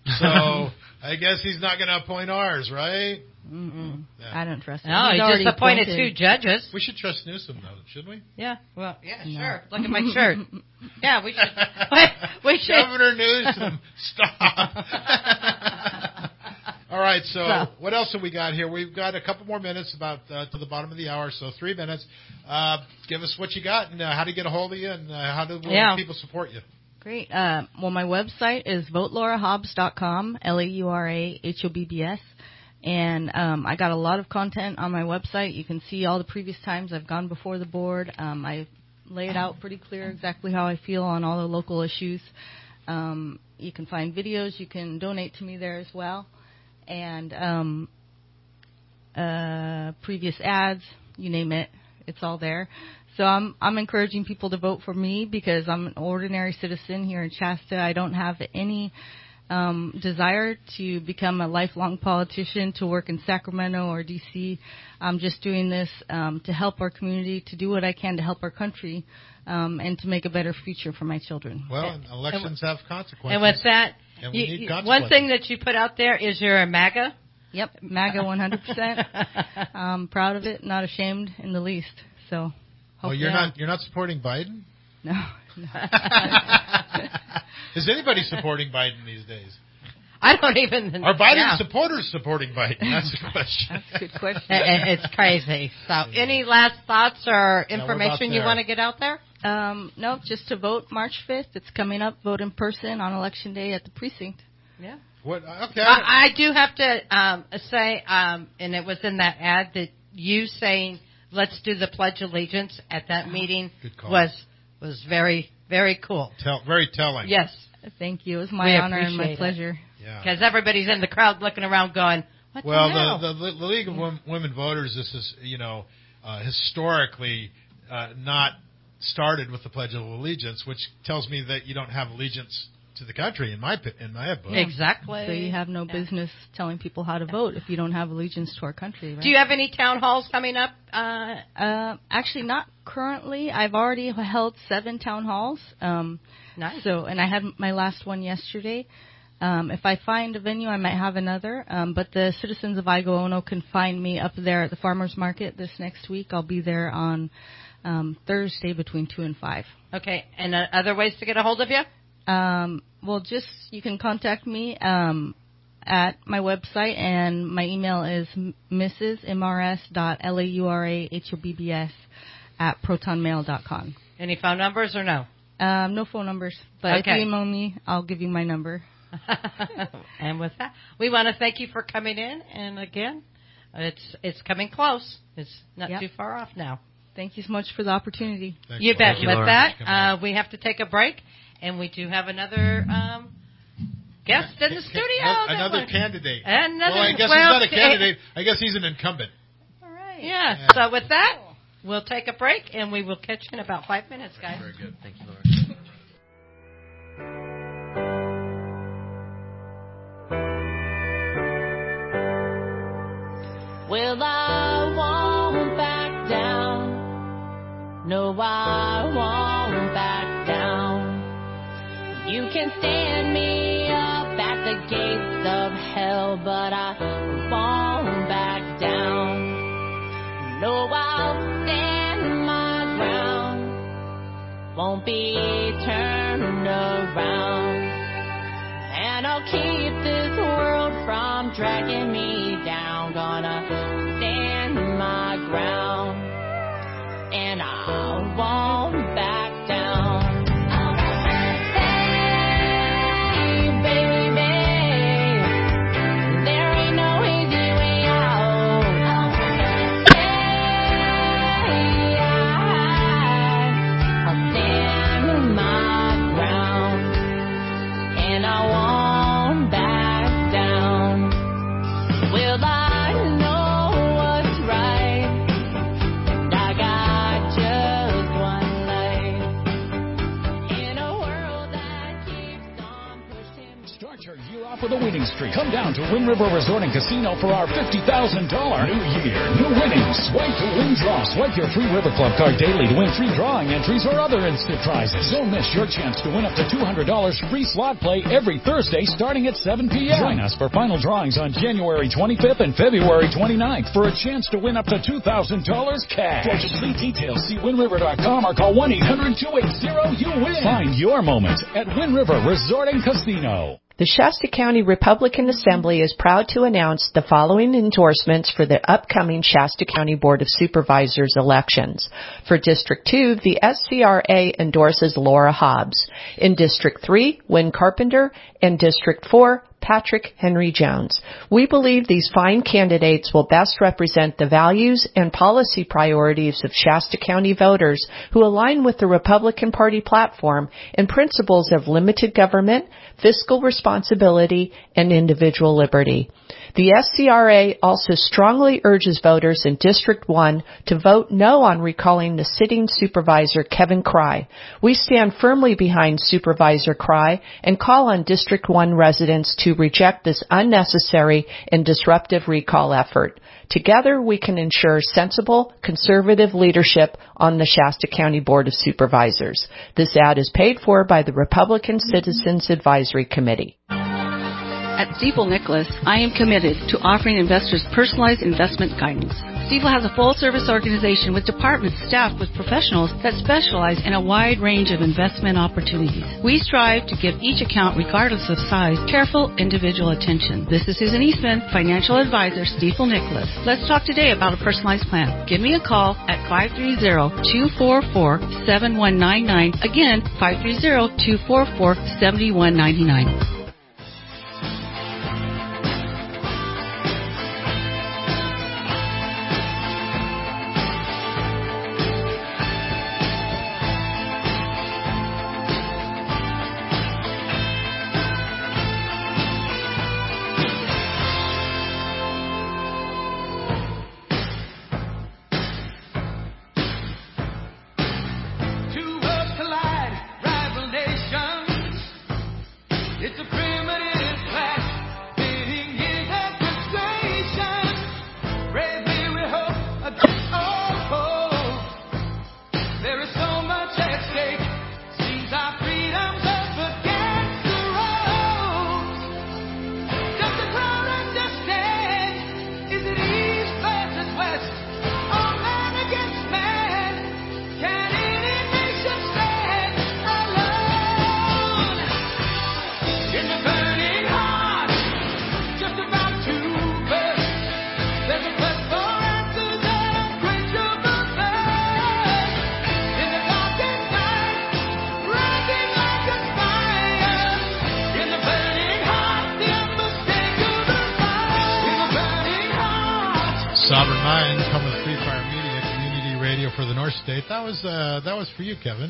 so I guess he's not going to appoint ours, right? Mm-mm. I don't trust him. No, He's he already just appointed appointed. two judges. We should trust Newsom, though, shouldn't we? Yeah, well, yeah, No. sure. Look at my shirt. Yeah, we should. we should. Governor Newsom, stop. All right, so, So- what else have we got here? We've got a couple more minutes about uh, to the bottom of the hour, so three minutes. Uh, give us what you got and uh, how to get a hold of you and uh, how do Yeah. people support you. Great. Uh, well, my website is vote laura hobbs dot com, L A U R A H O B B S. And um, I got a lot of content on my website. You can see all the previous times I've gone before the board. Um, I lay it out pretty clear exactly how I feel on all the local issues. Um, you can find videos. You can donate to me there as well. And um, uh, previous ads, you name it, it's all there. So I'm I'm encouraging people to vote for me because I'm an ordinary citizen here in Shasta. I don't have any um, desire to become a lifelong politician, to work in Sacramento or D C. I'm just doing this um, to help our community, to do what I can to help our country, um, and to make a better future for my children. Well, and elections have consequences. And with that, And we you- need you- consequences. one thing that you put out there is you're a MAGA. Yep, MAGA one hundred percent. I'm proud of it, not ashamed in the least. So, Oh, you're not you're not supporting Biden? No. Is anybody supporting Biden these days? I don't even. Are Biden yeah. supporters supporting Biden? That's the question. That's a good question. It- it- it's crazy. So, any last thoughts or Yeah, we're information about you there. want to get out there? Um, no, just to vote March fifth. It's coming up. Vote in person on Election Day at the precinct. Yeah. What? Okay. I, I do have to um, say, um, and it was in that ad that you saying, "Let's do the Pledge of Allegiance" at that meeting was was very very cool. Tell, very telling. Yes. Thank you. It was my We honor and my appreciate pleasure. Yeah. Because everybody's in the crowd looking around, going, "What Well, the hell?" the, the the League of Women, Women Voters, this is you know uh, historically uh, not started with the Pledge of Allegiance, which tells me that you don't have allegiance to the country in my in my book. Exactly. So you have no Yeah. business telling people how to vote if you don't have allegiance to our country, right? Do you have any town halls coming up? Uh, Uh, actually, not currently. I've already held seven town halls. Um, nice. So, and I had my last one yesterday. Um, if I find a venue, I might have another. Um, but the citizens of Aigoono can find me up there at the farmers market this next week. I'll be there on um, Thursday between two and five. Okay. And uh, other ways to get a hold of you? Um, well, just you can contact me um, at my website, and my email is missus M R S dot laurahobbs at protonmail dot com. Any phone numbers or no? Um, no phone numbers, but Okay. if you email me, I'll give you my number. And with that, we want to thank you for coming in. And again, it's it's coming close. It's not Yep. too far off now. Thank you so much for the opportunity. Thanks, You bet. Laura. you, With Laura. that, uh, we have to take a break, and we do have another um, guest in the studio. Another, that another one- candidate. Another, well, I guess well, he's not a candidate. I guess he's an incumbent. All right. Yeah. Yeah. So with that, we'll take a break, and we will catch you in about five minutes, guys. Very good. Thank you, Laura. Well, I won't back down. No, I won't back down. You can stand me up at the gates of hell, but I won't back down. No, I'll stand my ground. Won't be turned around. And I'll keep this world from dragging me down. Gonna stand my ground, and I won't back down. Hey, baby, there ain't no easy way out. Hey, I, I'll stand my ground, and I won't back down. Will I know what's right? And I got just one life in a world that keeps on pushing. Start your year off with a winning streak. Come down to Wind River Resort and Casino for our fifty thousand dollars New Year, new winnings. Swipe to win draw. Swipe your free River Club card daily to win free drawing entries or other instant prizes. Don't miss your chance to win up to two hundred dollars free slot play every Thursday starting at seven p.m. Join us for final drawings on January twenty-fifth and February twenty-ninth for a chance to win up to two thousand dollars cash. For complete details, see wind river dot com or call one eight hundred two eight zero you win. Find your moment at Wind River Resort and Casino. The Shasta County Republican Assembly is proud to announce the following endorsements for the upcoming Shasta County Board of Supervisors elections. For District two, the S C R A endorses Laura Hobbs. In District three, Wynn Carpenter. In District four, Patrick Henry Jones. We believe these fine candidates will best represent the values and policy priorities of Shasta County voters who align with the Republican Party platform and principles of limited government, fiscal responsibility, and individual liberty. The S C R A also strongly urges voters in District one to vote no on recalling the sitting supervisor Kevin Cry. We stand firmly behind Supervisor Cry and call on District one residents to reject this unnecessary and disruptive recall effort. Together, we can ensure sensible, conservative leadership on the Shasta County Board of Supervisors. This ad is paid for by the Republican Citizens Advisory Committee. At Stifel Nicholas, I am committed to offering investors personalized investment guidance. Stifel has a full-service organization with departments staffed with professionals that specialize in a wide range of investment opportunities. We strive to give each account, regardless of size, careful individual attention. This is Susan Eastman, Financial Advisor, Stifel Nicholas. Let's talk today about a personalized plan. Give me a call at five three zero, two four four, seven one nine nine. Again, five three zero, two four four, seven one nine nine. Warren coming with Free Fire Media, community radio for the North State. That was uh, that was for you, Kevin.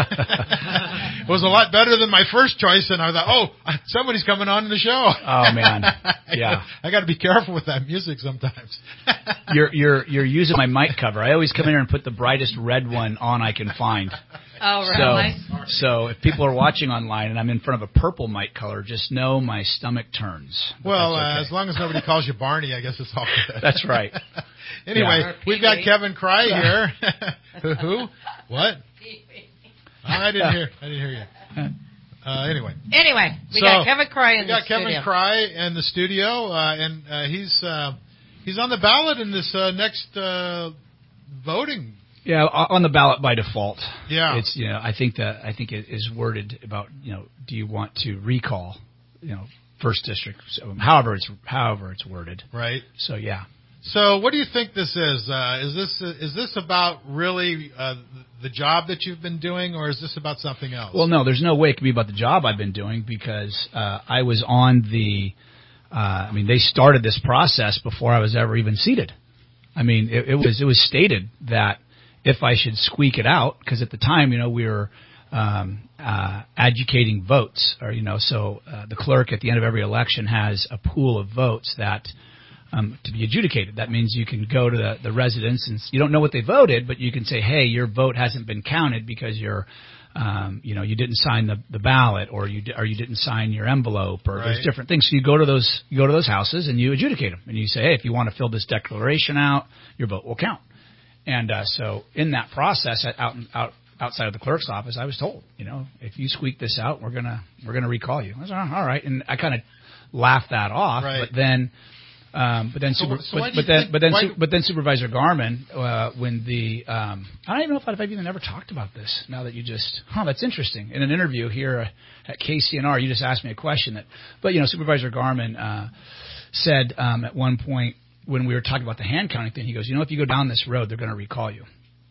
It was a lot better than my first choice, and I thought, oh, somebody's coming on the show. Oh man, yeah. I got to be careful with that music sometimes. you're you're you're using my mic cover. I always come in here and put the brightest red one on I can find. Oh, really? So, so if people are watching online and I'm in front of a purple mic color, just know my stomach turns. Well, okay. uh, as long as nobody calls you Barney, I guess it's all good. That's right. Anyway, Yeah. we've got Kevin Cry here. who, who? What? Oh, I didn't hear. I didn't hear you. Uh, anyway. Anyway, we So, got Kevin Cry in we got the Kevin studio. Cry in the studio, uh, and uh, he's uh, he's on the ballot in this uh, next uh, voting. Yeah, on the ballot by default. Yeah. It's, you know, I think that, I think it is worded about, you know, do you want to recall, you know, first district, so however it's, however it's worded. Right. So, yeah. So, what do you think this is? Uh, is this is this about really uh, the job that you've been doing, or is this about something else? Well, no, there's no way it can be about the job I've been doing because uh, I was on the, uh, I mean, they started this process before I was ever even seated. I mean, it, it was it was stated that if I should squeak it out, because at the time, you know, we were um, uh, adjudicating votes, or, you know, so uh, the clerk at the end of every election has a pool of votes that um, to be adjudicated. That means you can go to the, the residents and you don't know what they voted, but you can say, hey, your vote hasn't been counted because you're, um, you know, you didn't sign the, the ballot, or you or you didn't sign your envelope, or Right. there's different things. So you go to those you go to those houses and you adjudicate them, and you say, hey, if you want to fill this declaration out, your vote will count. And uh, so in that process, out out outside of the clerk's office, I was told, you know, if you squeak this out, we're gonna we're gonna recall you. I was like, oh, all right, and I kind of laughed that off. Right. But then, um, but then, So- super, so why but, do you but then, think- but then, why- su- but then Supervisor Garman, uh, when the um, I don't even know if I've, if I've even ever talked about this. Now that you just, huh, that's interesting. In an interview here at K C N R, you just asked me a question that, but you know, Supervisor Garman uh, said um, at one point, when we were talking about the hand counting thing, he goes, you know, if you go down this road, they're going to recall you.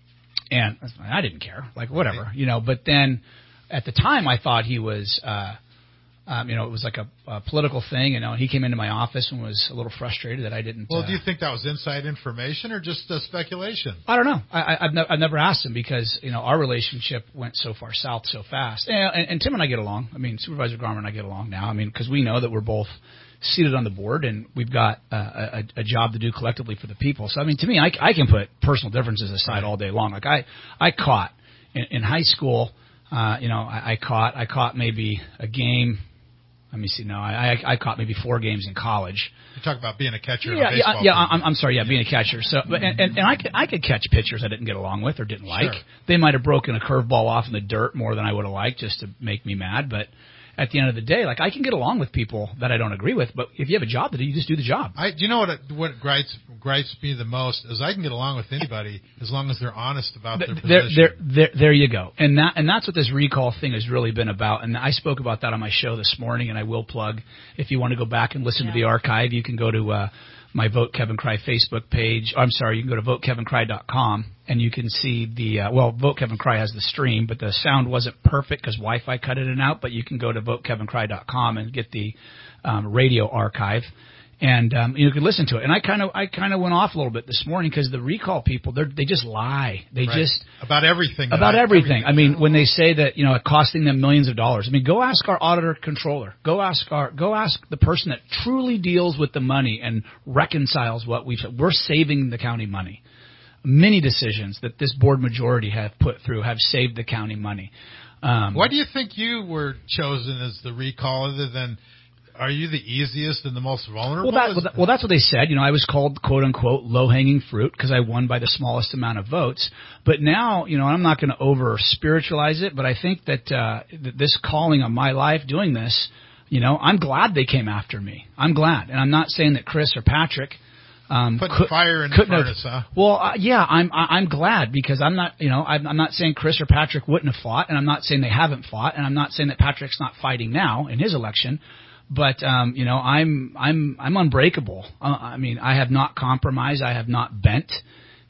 And I didn't care, like whatever, you know. But then at the time, I thought he was, uh, um, you know, it was like a, a political thing. You know, he came into my office and was a little frustrated that I didn't. Well, uh, do you think that was inside information or just uh, speculation? I don't know. I, I, I've, ne- I've never asked him because, you know, our relationship went so far south so fast. And, and, and Tim and I get along. I mean, Supervisor Garman and I get along now. I mean, because we know that we're both seated on the board and we've got uh, a, a job to do collectively for the people. So, I mean, to me, I, I can put personal differences aside all day long. Like I, I caught in, in high school, uh, you know, I, I caught, I caught maybe a game. Let me see. No, I, I, I caught maybe four games in college. You talk about being a catcher. Yeah, in a yeah, baseball yeah. team. I'm, I'm sorry. Yeah, being a catcher. So, but and, and, and I could I could catch pitchers I didn't get along with or didn't like. Sure. They might have broken a curveball off in the dirt more than I would have liked just to make me mad. But at the end of the day, like I can get along with people that I don't agree with. But if you have a job to do, you just do the job. I, do you know what what gripes gripes me the most is I can get along with anybody as long as they're honest about their There, position. there, there, there you go. And that, and that's what this recall thing has really been about. And I spoke about that on my show this morning, and I will plug, if you want to go back and listen Yeah. to the archive, you can go to uh, my Vote Kevin Cry Facebook page. I'm sorry, you can go to vote kevin cry dot com, and you can see the, uh, well, Vote Kevin Cry has the stream, but the sound wasn't perfect because Wi-Fi cut it in and out, but you can go to vote kevin cry dot com and get the um, radio archive. And um, you can listen to it. And I kind of, I kind of went off a little bit this morning because the recall people, they they just lie. They Right. just about everything. that about I- everything. I mean, when they say that, you know, it costing them millions of dollars. I mean, go ask our auditor controller. Go ask our, go ask the person that truly deals with the money and reconciles what we've said. We're saving the county money. Many decisions that this board majority have put through have saved the county money. Um, Why do you think you were chosen as the recall other than? Are you the easiest and the most vulnerable? Well, that, Is- well, that, well, that's what they said. You know, I was called "quote unquote" low-hanging fruit because I won by the smallest amount of votes. But now, you know, I'm not going to over spiritualize it, but I think that, uh, that this calling on my life, doing this, you know, I'm glad they came after me. I'm glad, and I'm not saying that Chris or Patrick um, Putting could, fire in the couldn't furnace, have, huh? Well, uh, yeah, I'm I- I'm glad because I'm not, you know, I'm, I'm not saying Chris or Patrick wouldn't have fought, and I'm not saying they haven't fought, and I'm not saying that Patrick's not fighting now in his election. But um, you know, I'm I'm I'm unbreakable. Uh, I mean, I have not compromised. I have not bent,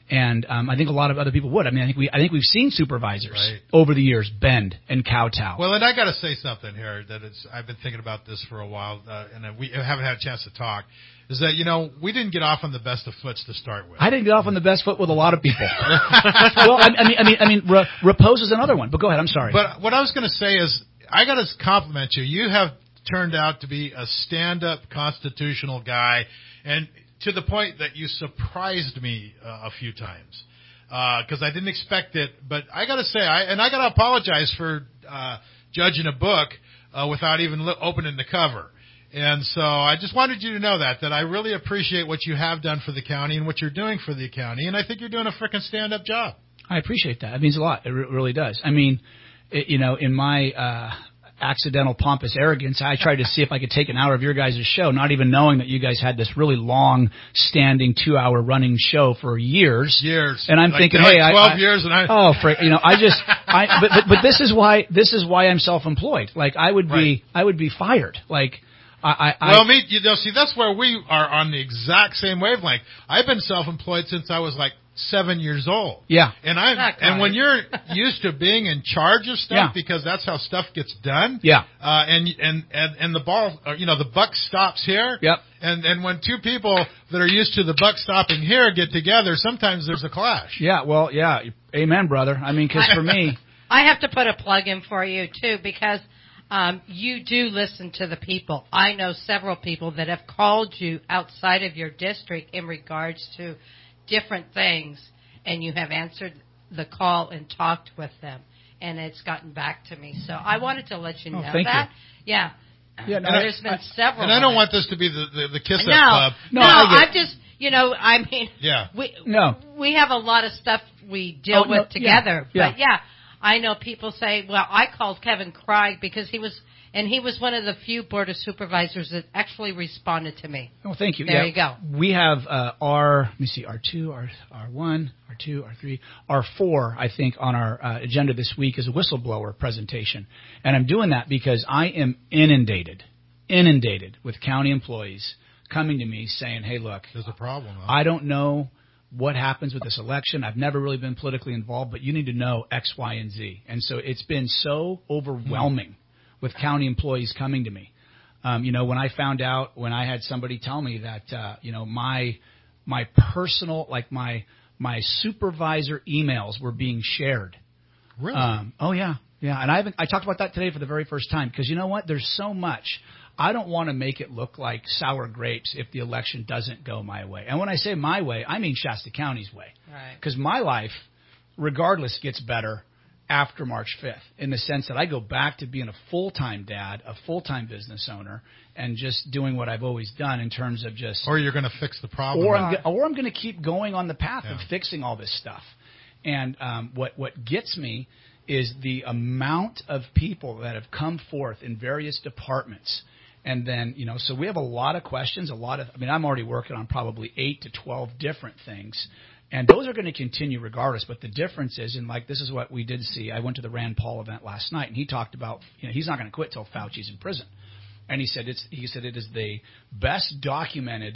And um, I think a lot of other people would. I mean, I think we I think we've seen supervisors Right. over the years bend and kowtow. Well, and I got to say something here that it's, I've been thinking about this for a while, uh, and we haven't had a chance to talk, is that, you know, we didn't get off on the best of foots to start with. I didn't get off on the best foot with a lot of people. well, I, I mean, I mean, I mean, R- Repose is another one. But go ahead. I'm sorry. But what I was going to say is, I got to compliment you. You have turned out to be a stand-up constitutional guy, and to the point that you surprised me uh, a few times. Because uh, I didn't expect it, but I got to say, I, and I got to apologize for uh, judging a book uh, without even li- opening the cover. And so I just wanted you to know that, that I really appreciate what you have done for the county and what you're doing for the county, and I think you're doing a frickin' stand-up job. I appreciate that. It means a lot. It re- really does. I mean, it, you know, in my uh, accidental pompous arrogance, I tried to see if I could take an hour of your guys' show, not even knowing that you guys had this really long-standing, two-hour running show for years. Years. And I'm like, thinking, like hey, twelve I, I, years, and I oh, frick, you know, I just, I, but, but but this is why this is why I'm self-employed. Like I would be, Right. I would be fired. Like. I, I, well, me, you know, see, that's where we are on the exact same wavelength. I've been self-employed since I was like seven years old. Yeah. And I Not and quite. when you're used to being in charge of stuff, Yeah. because that's how stuff gets done. Yeah. Uh, and and and and the ball, uh, you know, the buck stops here. Yep. And and when two people that are used to the buck stopping here get together, sometimes there's a clash. Yeah. Well, yeah. Amen, brother. I mean, because for me, I have to put a plug in for you, too, because um, you do listen to the people. I know several people that have called you outside of your district in regards to different things, and you have answered the call and talked with them, and it's gotten back to me. So I wanted to let you know Oh, thank that. you. Yeah. Yeah, no, There's I- been I- several. And I don't of want it. this to be the the, the kiss up No, club. no, No, I get I'm just, you know, I mean, Yeah. we No. we have a lot of stuff we deal Oh, no, with together, yeah, but yeah, I know people say, well, I called Kevin Craig because he was, and he was one of the few board of supervisors that actually responded to me. Oh, thank you. There yeah, you go. We have uh, R, let me see, R two, R, R1, R two, R three, R four, I think, on our uh, agenda this week is a whistleblower presentation. And I'm doing that because I am inundated, inundated with county employees coming to me saying, hey, look, There's a problem. Huh? I don't know what happens with this election. I've never really been politically involved, but you need to know X, Y, and Z. And so it's been so overwhelming with county employees coming to me. Um, you know, when I found out, when I had somebody tell me that, uh, you know, my my personal, like my my supervisor emails were being shared. Really? Um, oh yeah, yeah. And I haven't. I talked about that today for the very first time because you know what? There's so much. I don't want to make it look like sour grapes if the election doesn't go my way. And when I say my way, I mean Shasta County's way. Right. Because my life, regardless, gets better after March fifth in the sense that I go back to being a full-time dad, a full-time business owner, and just doing what I've always done in terms of just... Or you're going to fix the problem. Or I'm, go- or I'm going to keep going on the path Yeah. of fixing all this stuff. And um, what what gets me is the amount of people that have come forth in various departments. And then, you know, so we have a lot of questions, a lot of, I mean, I'm already working on probably eight to twelve different things. And those are going to continue regardless. But the difference is, and like this is what we did see. I went to the Rand Paul event last night, and he talked about, you know, he's not going to quit till Fauci's in prison. And he said it's, he said it is the best documented,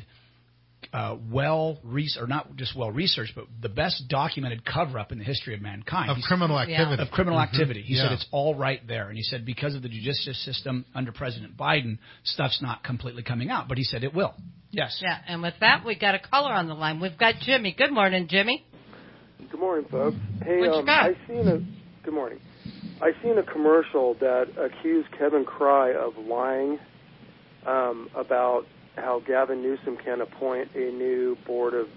uh, well researched, or not just well researched, but the best documented cover up in the history of mankind. Of He's- criminal activity. Of criminal Mhm. activity. He Yeah. said it's all right there. And he said because of the judicial system under President Biden, stuff's not completely coming out. But he said it will. Yes. Yeah, and with that, we got a caller on the line. We've got Jimmy. Good morning, Jimmy. Good morning, folks. Hey, What you um, got? I seen a good morning. I seen a commercial that accused Kevin Cry of lying um, about how Gavin Newsom can appoint a new board of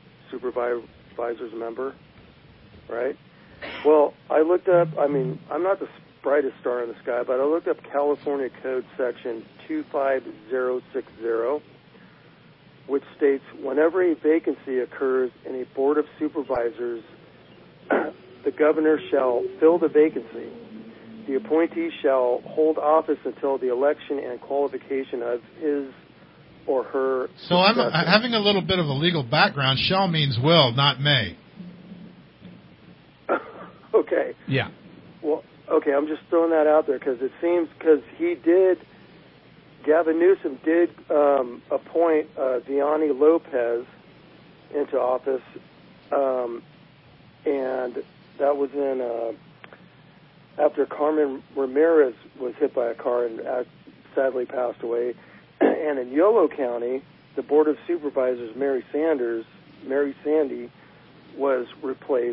supervisors member. Right. Well, I looked up. I mean, I'm not the brightest star in the sky, but I looked up California Code Section two five zero six zero, which states whenever a vacancy occurs in a board of supervisors, the governor shall fill the vacancy. The appointee shall hold office until the election and qualification of his or her So I'm uh, successor. having a little bit of a legal background. Shall means will, not may. Okay. Yeah. Well, okay, I'm just throwing that out there because it seems because he did, Gavin Newsom did um, appoint uh, Diani Lopez into office um, and that was in uh, after Carmen Ramirez was hit by a car and uh, sadly passed away. And in Yolo County, the Board of Supervisors, Mary Sanders, Mary Sandy, was replaced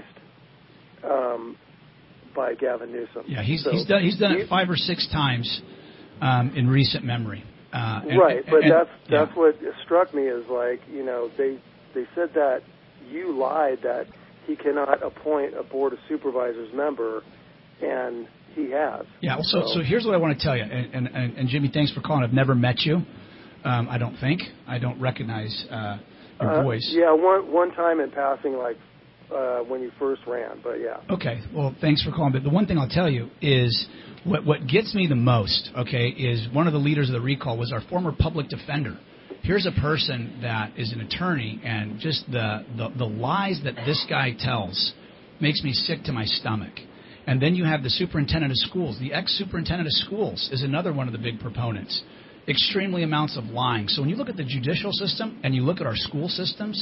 um, by Gavin Newsom. Yeah, he's so he's done he's done he, it five or six times um, in recent memory. Uh, and, right, but and, that's yeah. that's what struck me is like, you know, they they said that you lied that he cannot appoint a Board of Supervisors member, and he has. Yeah, well, so so here's what I want to tell you, and, and, and, and Jimmy, thanks for calling. I've never met you. Um, I don't think. I don't recognize uh, your uh, voice. Yeah, one one time in passing, like uh, when you first ran, but yeah. Okay, well, thanks for calling. But the one thing I'll tell you is what what gets me the most, okay, is one of the leaders of the recall was our former public defender. Here's a person that is an attorney, and just the, the, the lies that this guy tells makes me sick to my stomach. And then you have the superintendent of schools. The ex-superintendent of schools is another one of the big proponents. Extremely amounts of lying. So when you look at the judicial system and you look at our school systems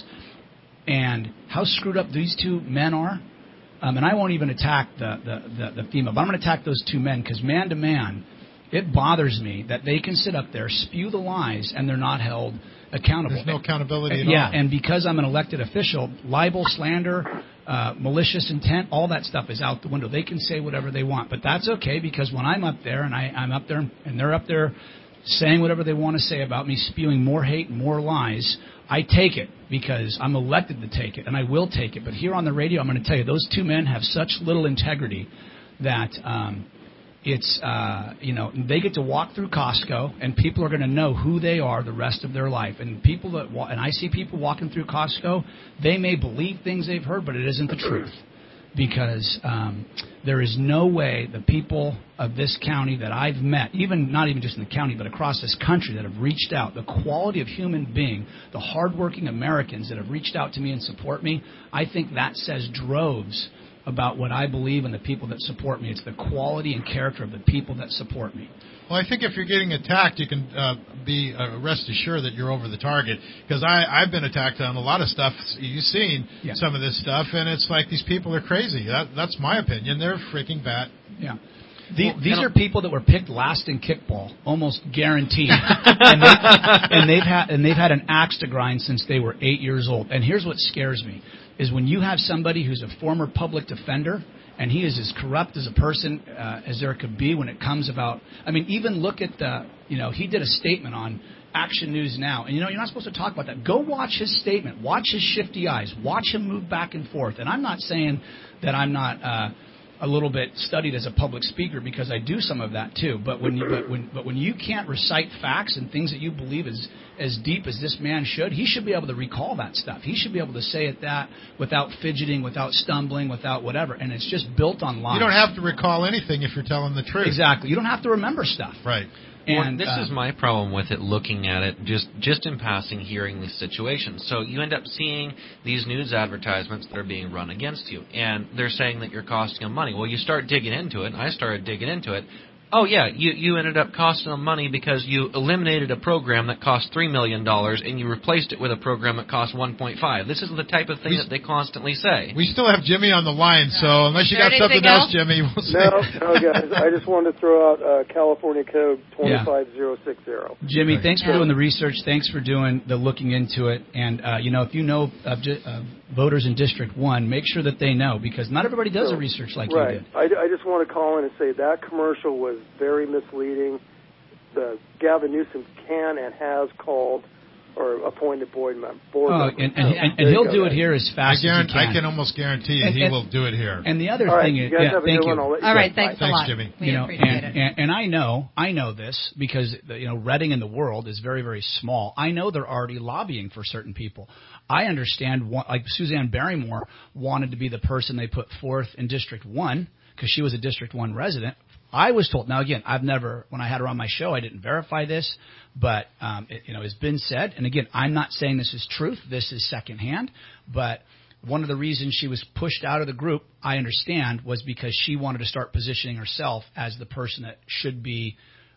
and how screwed up these two men are, um, and I won't even attack the, the, the, the female, but I'm going to attack those two men because man to man, it bothers me that they can sit up there, spew the lies, and they're not held accountable. There's no accountability at yeah, all. and because I'm an elected official, libel, slander, uh, malicious intent, all that stuff is out the window. They can say whatever they want, but that's okay because when I'm up there and I, I'm up there and they're up there saying whatever they want to say about me, spewing more hate and more lies, I take it because I'm elected to take it, and I will take it. But here on the radio, I'm going to tell you, those two men have such little integrity that um, it's, uh, you know, they get to walk through Costco, and people are going to know who they are the rest of their life. And people that, wa- and I see people walking through Costco, they may believe things they've heard, but it isn't the truth. Because um, there is no way the people of this county that I've met, even not even just in the county, but across this country that have reached out, the quality of human being, the hardworking Americans that have reached out to me and support me, I think that says droves about what I believe in the people that support me. It's the quality and character of the people that support me. Well, I think if you're getting attacked, you can uh, be uh, rest assured that you're over the target. Because I've been attacked on a lot of stuff. You've seen yeah. some of this stuff, and it's like these people are crazy. That, that's my opinion. They're freaking bat. Yeah. The, well, these are people that were picked last in kickball, almost guaranteed, and, they, and they've had and they've had an axe to grind since they were eight years old. And here's what scares me: is when you have somebody who's a former public defender. And he is as corrupt as a person uh, as there could be when it comes about. I mean, even look at the, you know, he did a statement on Action News Now. And, you know, you're not supposed to talk about that. Go watch his statement. Watch his shifty eyes. Watch him move back and forth. And I'm not saying that I'm not uh, a little bit studied as a public speaker because I do some of that too. But when you, but when, but when you can't recite facts and things that you believe is as deep as this man should, he should be able to recall that stuff. He should be able to say it that without fidgeting, without stumbling, without whatever. And it's just built on lies. You don't have to recall anything if you're telling the truth. Exactly. You don't have to remember stuff. Right. And well, this uh, is my problem with it, looking at it just, just in passing, hearing these situations. So you end up seeing these news advertisements that are being run against you, and they're saying that you're costing them money. Well, you start digging into it, and I started digging into it. Oh, yeah, you, you ended up costing them money because you eliminated a program that cost three million dollars and you replaced it with a program that cost one point five. This is the type of thing we, that they constantly say. We still have Jimmy on the line, so unless you got something else, Jimmy, we'll say. No, no, guys, I just wanted to throw out uh, California Code twenty-five thousand sixty. Jimmy, thanks for doing the research. Thanks for doing the looking into it. And, uh, you know, if you know uh, uh, voters in District one, make sure that they know, because not everybody does so, the research like right. you did. I, I just want to call in and say that commercial was very misleading. The Gavin Newsom can and has called or appointed board member. Board oh, members. and, and, so, and, and he'll do it here as fast I as he can. I can almost guarantee you and, he and, will do it here. And the other All thing right, is, you guys yeah, have a thank good you. one. I'll let you All go. right, thanks Bye. a lot. Thanks, Jimmy. We you know, appreciate and, it. And, and I know, I know this because you know, Reading in the world is very, very small. I know they're already lobbying for certain people. I understand, like Suzanne Barrymore wanted to be the person they put forth in District One because she was a District One resident. I was told. Now, again, I've never, when I had her on my show, I didn't verify this, but um, it, you know, it's been said. And again, I'm not saying this is truth. This is secondhand. But one of the reasons she was pushed out of the group, I understand, was because she wanted to start positioning herself as the person that should be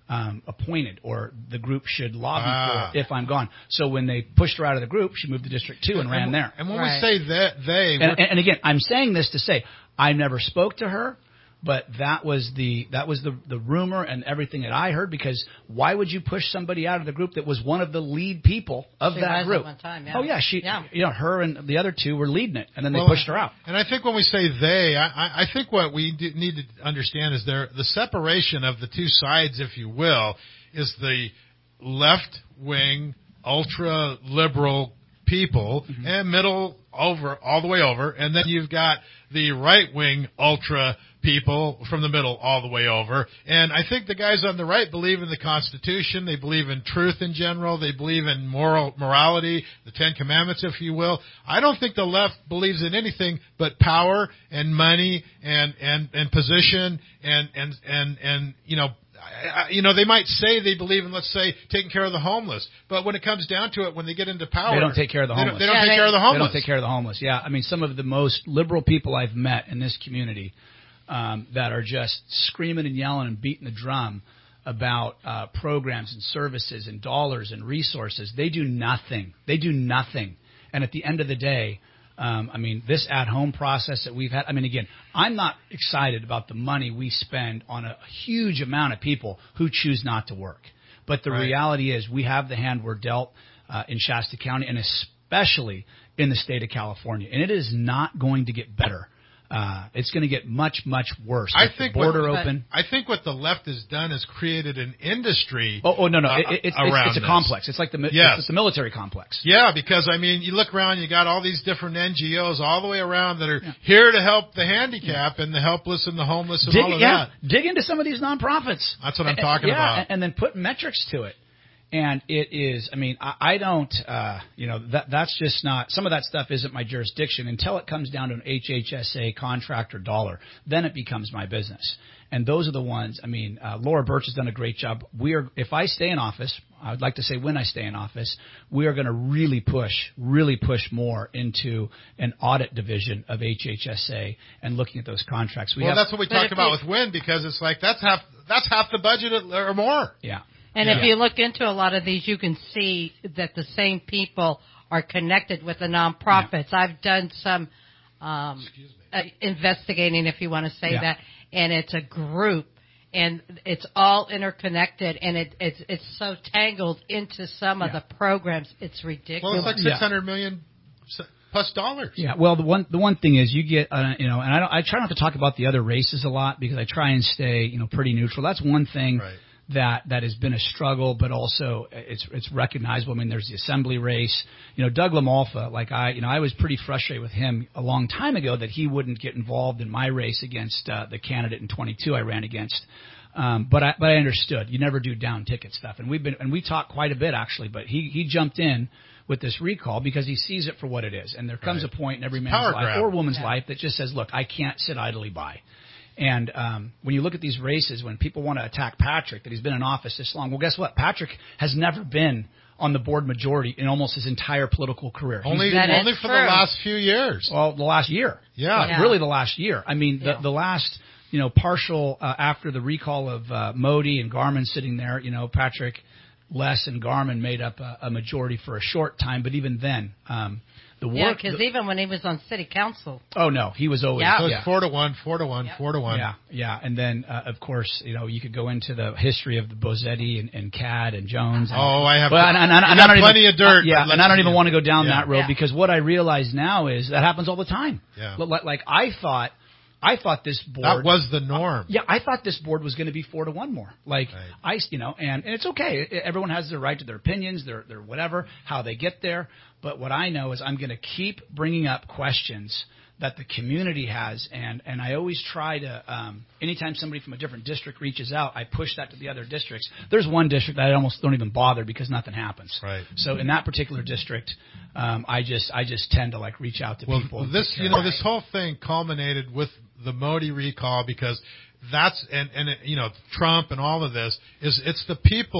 um, appointed or the group should lobby Ah. for if I'm gone. So when they pushed her out of the group, she moved to District two and, and ran there. And when right. we say that they, and, and, and again, I'm saying this to say I never spoke to her. But that was the that was the the rumor and everything that I heard, because why would you push somebody out of the group that was one of the lead people of she that was group? At one time, yeah. Oh yeah, she yeah. you know her and the other two were leading it, and then well, they pushed her out. And I think when we say they, I, I think what we do need to understand is there the separation of the two sides, if you will, is the left wing ultra liberal people mm-hmm. and middle over all the way over, and then you've got the right wing ultra people from the middle all the way over. And I think the guys on the right believe in the Constitution. They believe in truth in general. They believe in moral morality, the Ten Commandments, if you will. I don't think the left believes in anything but power and money and and and position and and and and you know. I, you know, they might say they believe in, let's say, taking care of the homeless, but when it comes down to it, when they get into power, they don't take care of the homeless. They don't, they don't yeah, take they, care of the homeless. They don't take care of the homeless. Yeah, I mean, some of the most liberal people I've met in this community um, that are just screaming and yelling and beating the drum about uh, programs and services and dollars and resources. They do nothing. They do nothing. And at the end of the day, Um, I mean, this at-home process that we've had, I mean, again, I'm not excited about the money we spend on a huge amount of people who choose not to work. But the right. reality is we have the hand we're dealt uh, in Shasta County, and especially in the state of California. And it is not going to get better. Uh, it's going to get much, much worse. I With think the border what, open. I think what the left has done is created an industry. Oh, oh no, no, uh, it, it's, around it's, it's a this. complex. It's like the yes. it's the military complex. Yeah, because I mean, you look around, you got all these different N G Os all the way around that are yeah. here to help the handicap yeah. and the helpless and the homeless and dig, all of yeah, that. Dig into some of these nonprofits. That's what I'm talking yeah, about. And, and then put metrics to it. And it is, I mean, I, I don't, uh, you know, that that's just not, some of that stuff isn't my jurisdiction until it comes down to an H H S A contract or dollar. Then it becomes my business. And those are the ones, I mean, uh, Laura Birch has done a great job. We are, if I stay in office, I would like to say when I stay in office, we are going to really push, really push more into an audit division of H H S A and looking at those contracts. We well, have, that's what we talked about with Wynn, because it's like that's half, that's half the budget or more. Yeah. And yeah. if you look into a lot of these, you can see that the same people are connected with the nonprofits. Yeah. I've done some um, uh, investigating, if you want to say yeah. that, and it's a group, and it's all interconnected, and it, it's it's so tangled into some of yeah. the programs. It's ridiculous. Well, it's like six hundred yeah. million plus dollars. Yeah. Well, the one the one thing is you get uh, you know, and I don't, I try not to talk about the other races a lot because I try and stay you know pretty neutral. That's one thing. Right. That that has been a struggle, but also it's it's recognizable. I mean, there's the assembly race. You know, Doug LaMalfa, like I, you know, I was pretty frustrated with him a long time ago that he wouldn't get involved in my race against uh, the candidate in twenty-two I ran against. Um, but I but I understood you never do down ticket stuff, and we've been and we talked quite a bit actually. But he he jumped in with this recall because he sees it for what it is, and there comes right. a point in every man's Power life grab. or woman's yeah. life that just says, look, I can't sit idly by. And um, when you look at these races, when people want to attack Patrick, that he's been in office this long, well, guess what? Patrick has never been on the board majority in almost his entire political career. Only, only for true. the last few years. Well, the last year. Yeah. Like, yeah. Really the last year. I mean, the, yeah. the last, you know, partial uh, after the recall of uh, Modi and Garmin sitting there, you know, Patrick, Les, and Garmin made up a, a majority for a short time. But even then, um, the work. Yeah, because even when he was on city council. Oh, no. He was always. Yeah. So it's yeah. four to one, four to one, yep. four to one. Yeah, yeah. And then, uh, of course, you know, you could go into the history of the Bozzetti and, and Cad and Jones. And, oh, I have, well, and, and, and, and I I don't plenty even, of dirt. Uh, yeah, and I don't even want to go down yeah. that road yeah. because what I realize now is that happens all the time. Yeah. Like, like I thought. I thought this board that was the norm. Uh, yeah, I thought this board was going to be four to one more. Like right. I, you know, and, and it's okay. Everyone has their right to their opinions, their their whatever, how they get there. But what I know is I'm going to keep bringing up questions that the community has, and and I always try to. Um, anytime somebody from a different district reaches out, I push that to the other districts. There's one district that I almost don't even bother because nothing happens. Right. So in that particular district, um, I just I just tend to like reach out to well, people. This you know this whole thing culminated with the Modi recall because that's and and it, you know Trump and all of this is it's the people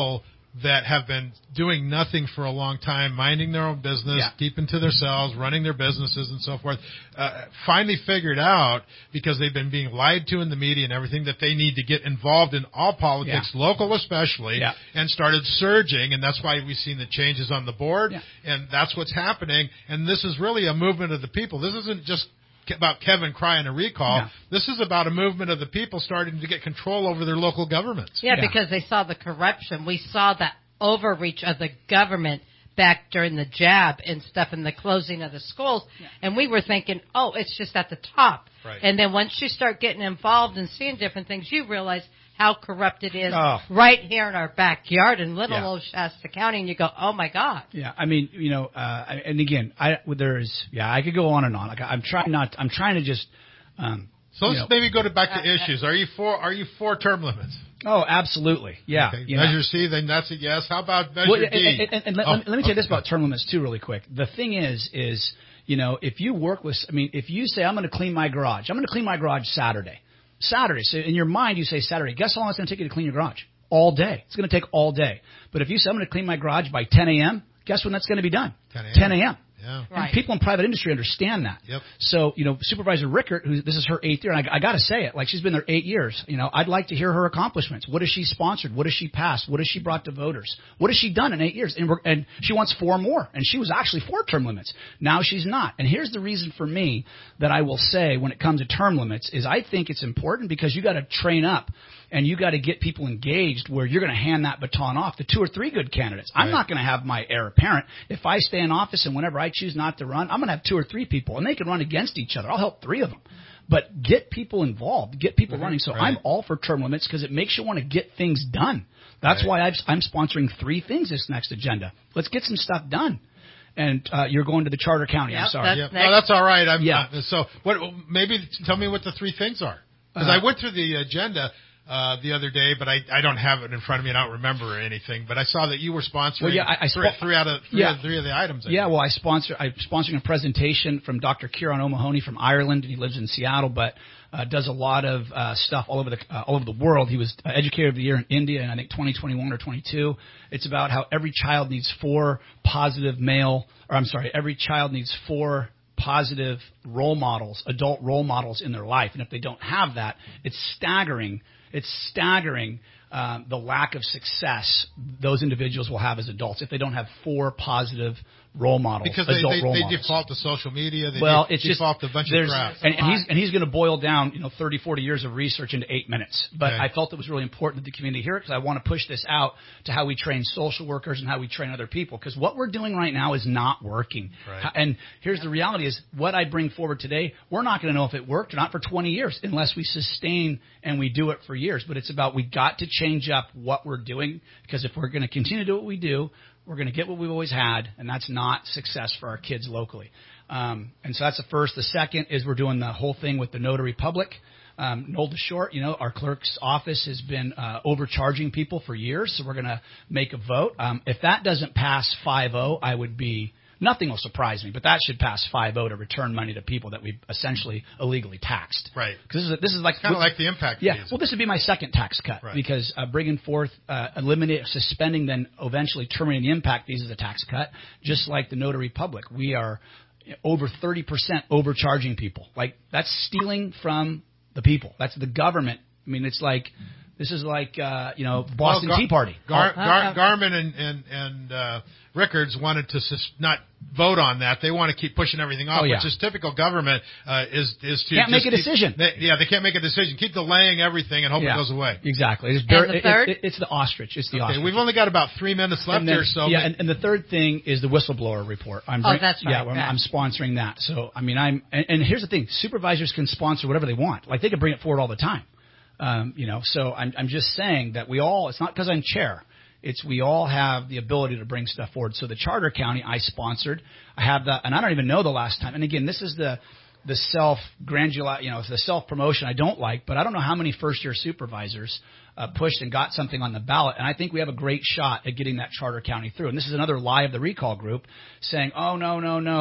that have been doing nothing for a long time, minding their own business, Yeah. keeping to themselves, running their businesses and so forth, uh, finally figured out, because they've been being lied to in the media and everything, that they need to get involved in all politics, Yeah. local especially, Yeah. and started surging, and that's why we've seen the changes on the board, Yeah. and that's what's happening. And this is really a movement of the people. This isn't just about Kevin crying a recall. No. This is about a movement of the people starting to get control over their local governments. Yeah, because they saw the corruption. We saw the overreach of the government back during the jab and stuff and the closing of the schools. Yeah. And we were thinking, oh, it's just at the top. Right. And then once you start getting involved and seeing different things, you realize how corrupt it is Oh. right here in our backyard in little Yeah. old Shasta County. And you go, oh, my God. Yeah, I mean, you know, uh, and again, I there's, yeah, I could go on and on. Like, I'm trying not, I'm trying to just. Um, So let's you know, maybe go to back to Uh, issues. Are you for Are you for term limits? Oh, absolutely. Yeah. Okay. you know. Measure C, then that's a yes. How about Measure Well, D? and, and, and, and let, Oh, let me let me tell you this okay. about term limits too, really quick. The thing is, is you know, if you work with, I mean, if you say I'm going to clean my garage, I'm going to clean my garage Saturday. Saturday. So in your mind, you say Saturday. Guess how long it's going to take you to clean your garage? All day. It's going to take all day. But if you say I'm going to clean my garage by ten a.m., guess when that's going to be done? ten a.m. Yeah. And people in private industry understand that. Yep. So, you know, Supervisor Rickert, who this is her eighth year, and I, I got to say it, like she's been there eight years. You know, I'd like to hear her accomplishments. What has she sponsored? What has she passed? What has she brought to voters? What has she done in eight years? And, we're, and she wants four more. And she was actually for term limits. Now she's not. And here's the reason for me that I will say when it comes to term limits is I think it's important because you got to train up. And you got to get people engaged where you're going to hand that baton off to two or three good candidates. I'm Right. not going to have my heir apparent. If I stay in office and whenever I choose not to run, I'm going to have two or three people, and they can run against each other. I'll help three of them. But get people involved, get people Mm-hmm. running. So Right. I'm all for term limits because it makes you want to get things done. That's Right. why I've, I'm sponsoring three things this next agenda. Let's get some stuff done. And uh, you're going to the Charter County. I'm Yep, sorry. Yeah. No, that's all right. I'm, Yeah. uh, so what? Maybe tell me what the three things are. Because Uh, I went through the agenda uh, the other day, but I, I don't have it in front of me and I don't remember anything. But I saw that you were sponsoring Well, yeah, I- I three, spo- three out of three, Yeah. of, three of the items. I Yeah, think. well, I sponsor. I'm sponsoring a presentation from Doctor Kieran O'Mahony from Ireland. He lives in Seattle, but uh, does a lot of uh, stuff all over the uh, all over the world. He was uh, Educator of the Year in India, in I think twenty twenty-one or twenty-two. It's about how every child needs four positive male, or I'm sorry, every child needs four positive role models, adult role models in their life, and if they don't have that, it's staggering. It's staggering. Um, the lack of success those individuals will have as adults if they don't have four positive role models. Because they, adult they, role they models. default to social media. They Well, de- it's just default to a bunch of there's- crap. and, and he's and he's going to boil down, you know, thirty, forty years of research into eight minutes. But Okay. I felt it was really important that the community hear it because I want to push this out to how we train social workers and how we train other people. Because what we're doing right now is not working. Right. And here's the reality: is what I bring forward today, we're not going to know if it worked or not for twenty years unless we sustain and we do it for years. But it's about we got to change up what we're doing because if we're going to continue to do what we do, we're going to get what we've always had, and that's not success for our kids locally. Um, and so that's the first. The second is we're doing the whole thing with the notary public. Um, Noel DeShort, you know, our clerk's office has been uh, overcharging people for years, so we're going to make a vote. Um, if that doesn't pass five oh, I would be – nothing will surprise me, but that should pass five oh to return money to people that we've essentially illegally taxed. Right. Because this is, this is like – Kind of like the impact Yeah, fees. well, this would be my second tax cut Right. because uh, bringing forth, uh, eliminating, suspending, then eventually terminating the impact fees is a tax cut, just like the notary public. We are over thirty percent overcharging people. Like, that's stealing from the people. That's the government. I mean, it's like this is like uh, you know Boston Well, Gar- Tea Party. Gar- Oh, Gar- uh, Garmin and and and uh, Rickards wanted to sus- not vote on that. They want to keep pushing everything off, Oh, yeah. which is typical government. Uh, is is to Can't just make a keep- decision. they- yeah, they can't make a decision. Keep delaying everything and hope yeah, it goes away. Exactly. It's, And very, the it- third? it- it's the ostrich. It's the Okay, ostrich. we've only got about three minutes left And then- here, so yeah, ma- and, and the third thing is the whistleblower report. I'm Oh, bring- that's right, Yeah, I'm, yeah. I'm sponsoring that. So I mean, I'm and, and here's the thing: supervisors can sponsor whatever they want. Like they can bring it forward all the time. Um, you know, so I'm I'm just saying that we all. It's not because I'm chair. It's we all have the ability to bring stuff forward. So the Charter County I sponsored. I have the, and I don't even know the last time. And again, this is the the self grandula, you know, it's the self promotion I don't like. But I don't know how many first year supervisors uh, pushed and got something on the ballot. And I think we have a great shot at getting that Charter County through. And this is another lie of the recall group saying, oh no no no.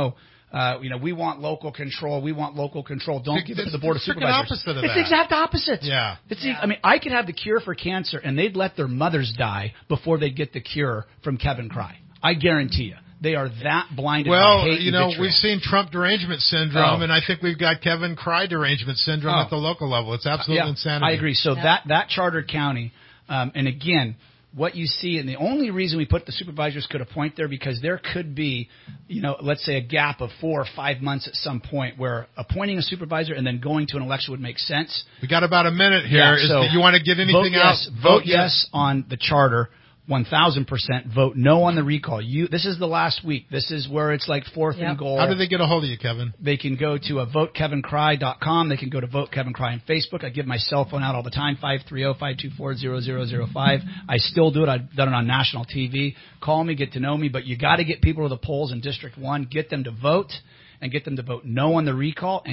Uh, you know, we want local control. We want local control. Don't It's give it to the the Board of freaking Supervisors. opposite of it's that. the exact opposite. Yeah. It's the, I mean, I could have the cure for cancer, and they'd let their mothers die before they get the cure from Kevin Cry. I guarantee you. They are that blinded Well, by hate you and know, vitriol. we've seen Trump derangement syndrome, Oh. and I think we've got Kevin Cry derangement syndrome Oh. at the local level. It's absolute yeah, insanity. I agree. So Yeah. that that charter county, um, and again, what you see, and the only reason we put the supervisors could appoint there because there could be, you know, let's say a gap of four or five months at some point where appointing a supervisor and then going to an election would make sense. We got about a minute here. Yeah, Is so that you want to get anything vote out? yes, vote yes on the charter. one thousand percent vote no on the recall. You, this is the last week. This is where it's like fourth Yep. and goal. How do they get a hold of you, Kevin? They can go to uh, vote kevin cry dot com. They can go to Vote Kevin Cry on Facebook. I give my cell phone out all the time, five three zero, five two four, zero zero zero five. I still do it. I've done it on national T V. Call me, get to know me, but you got to get people to the polls in District one, get them to vote, and get them to vote no on the recall. And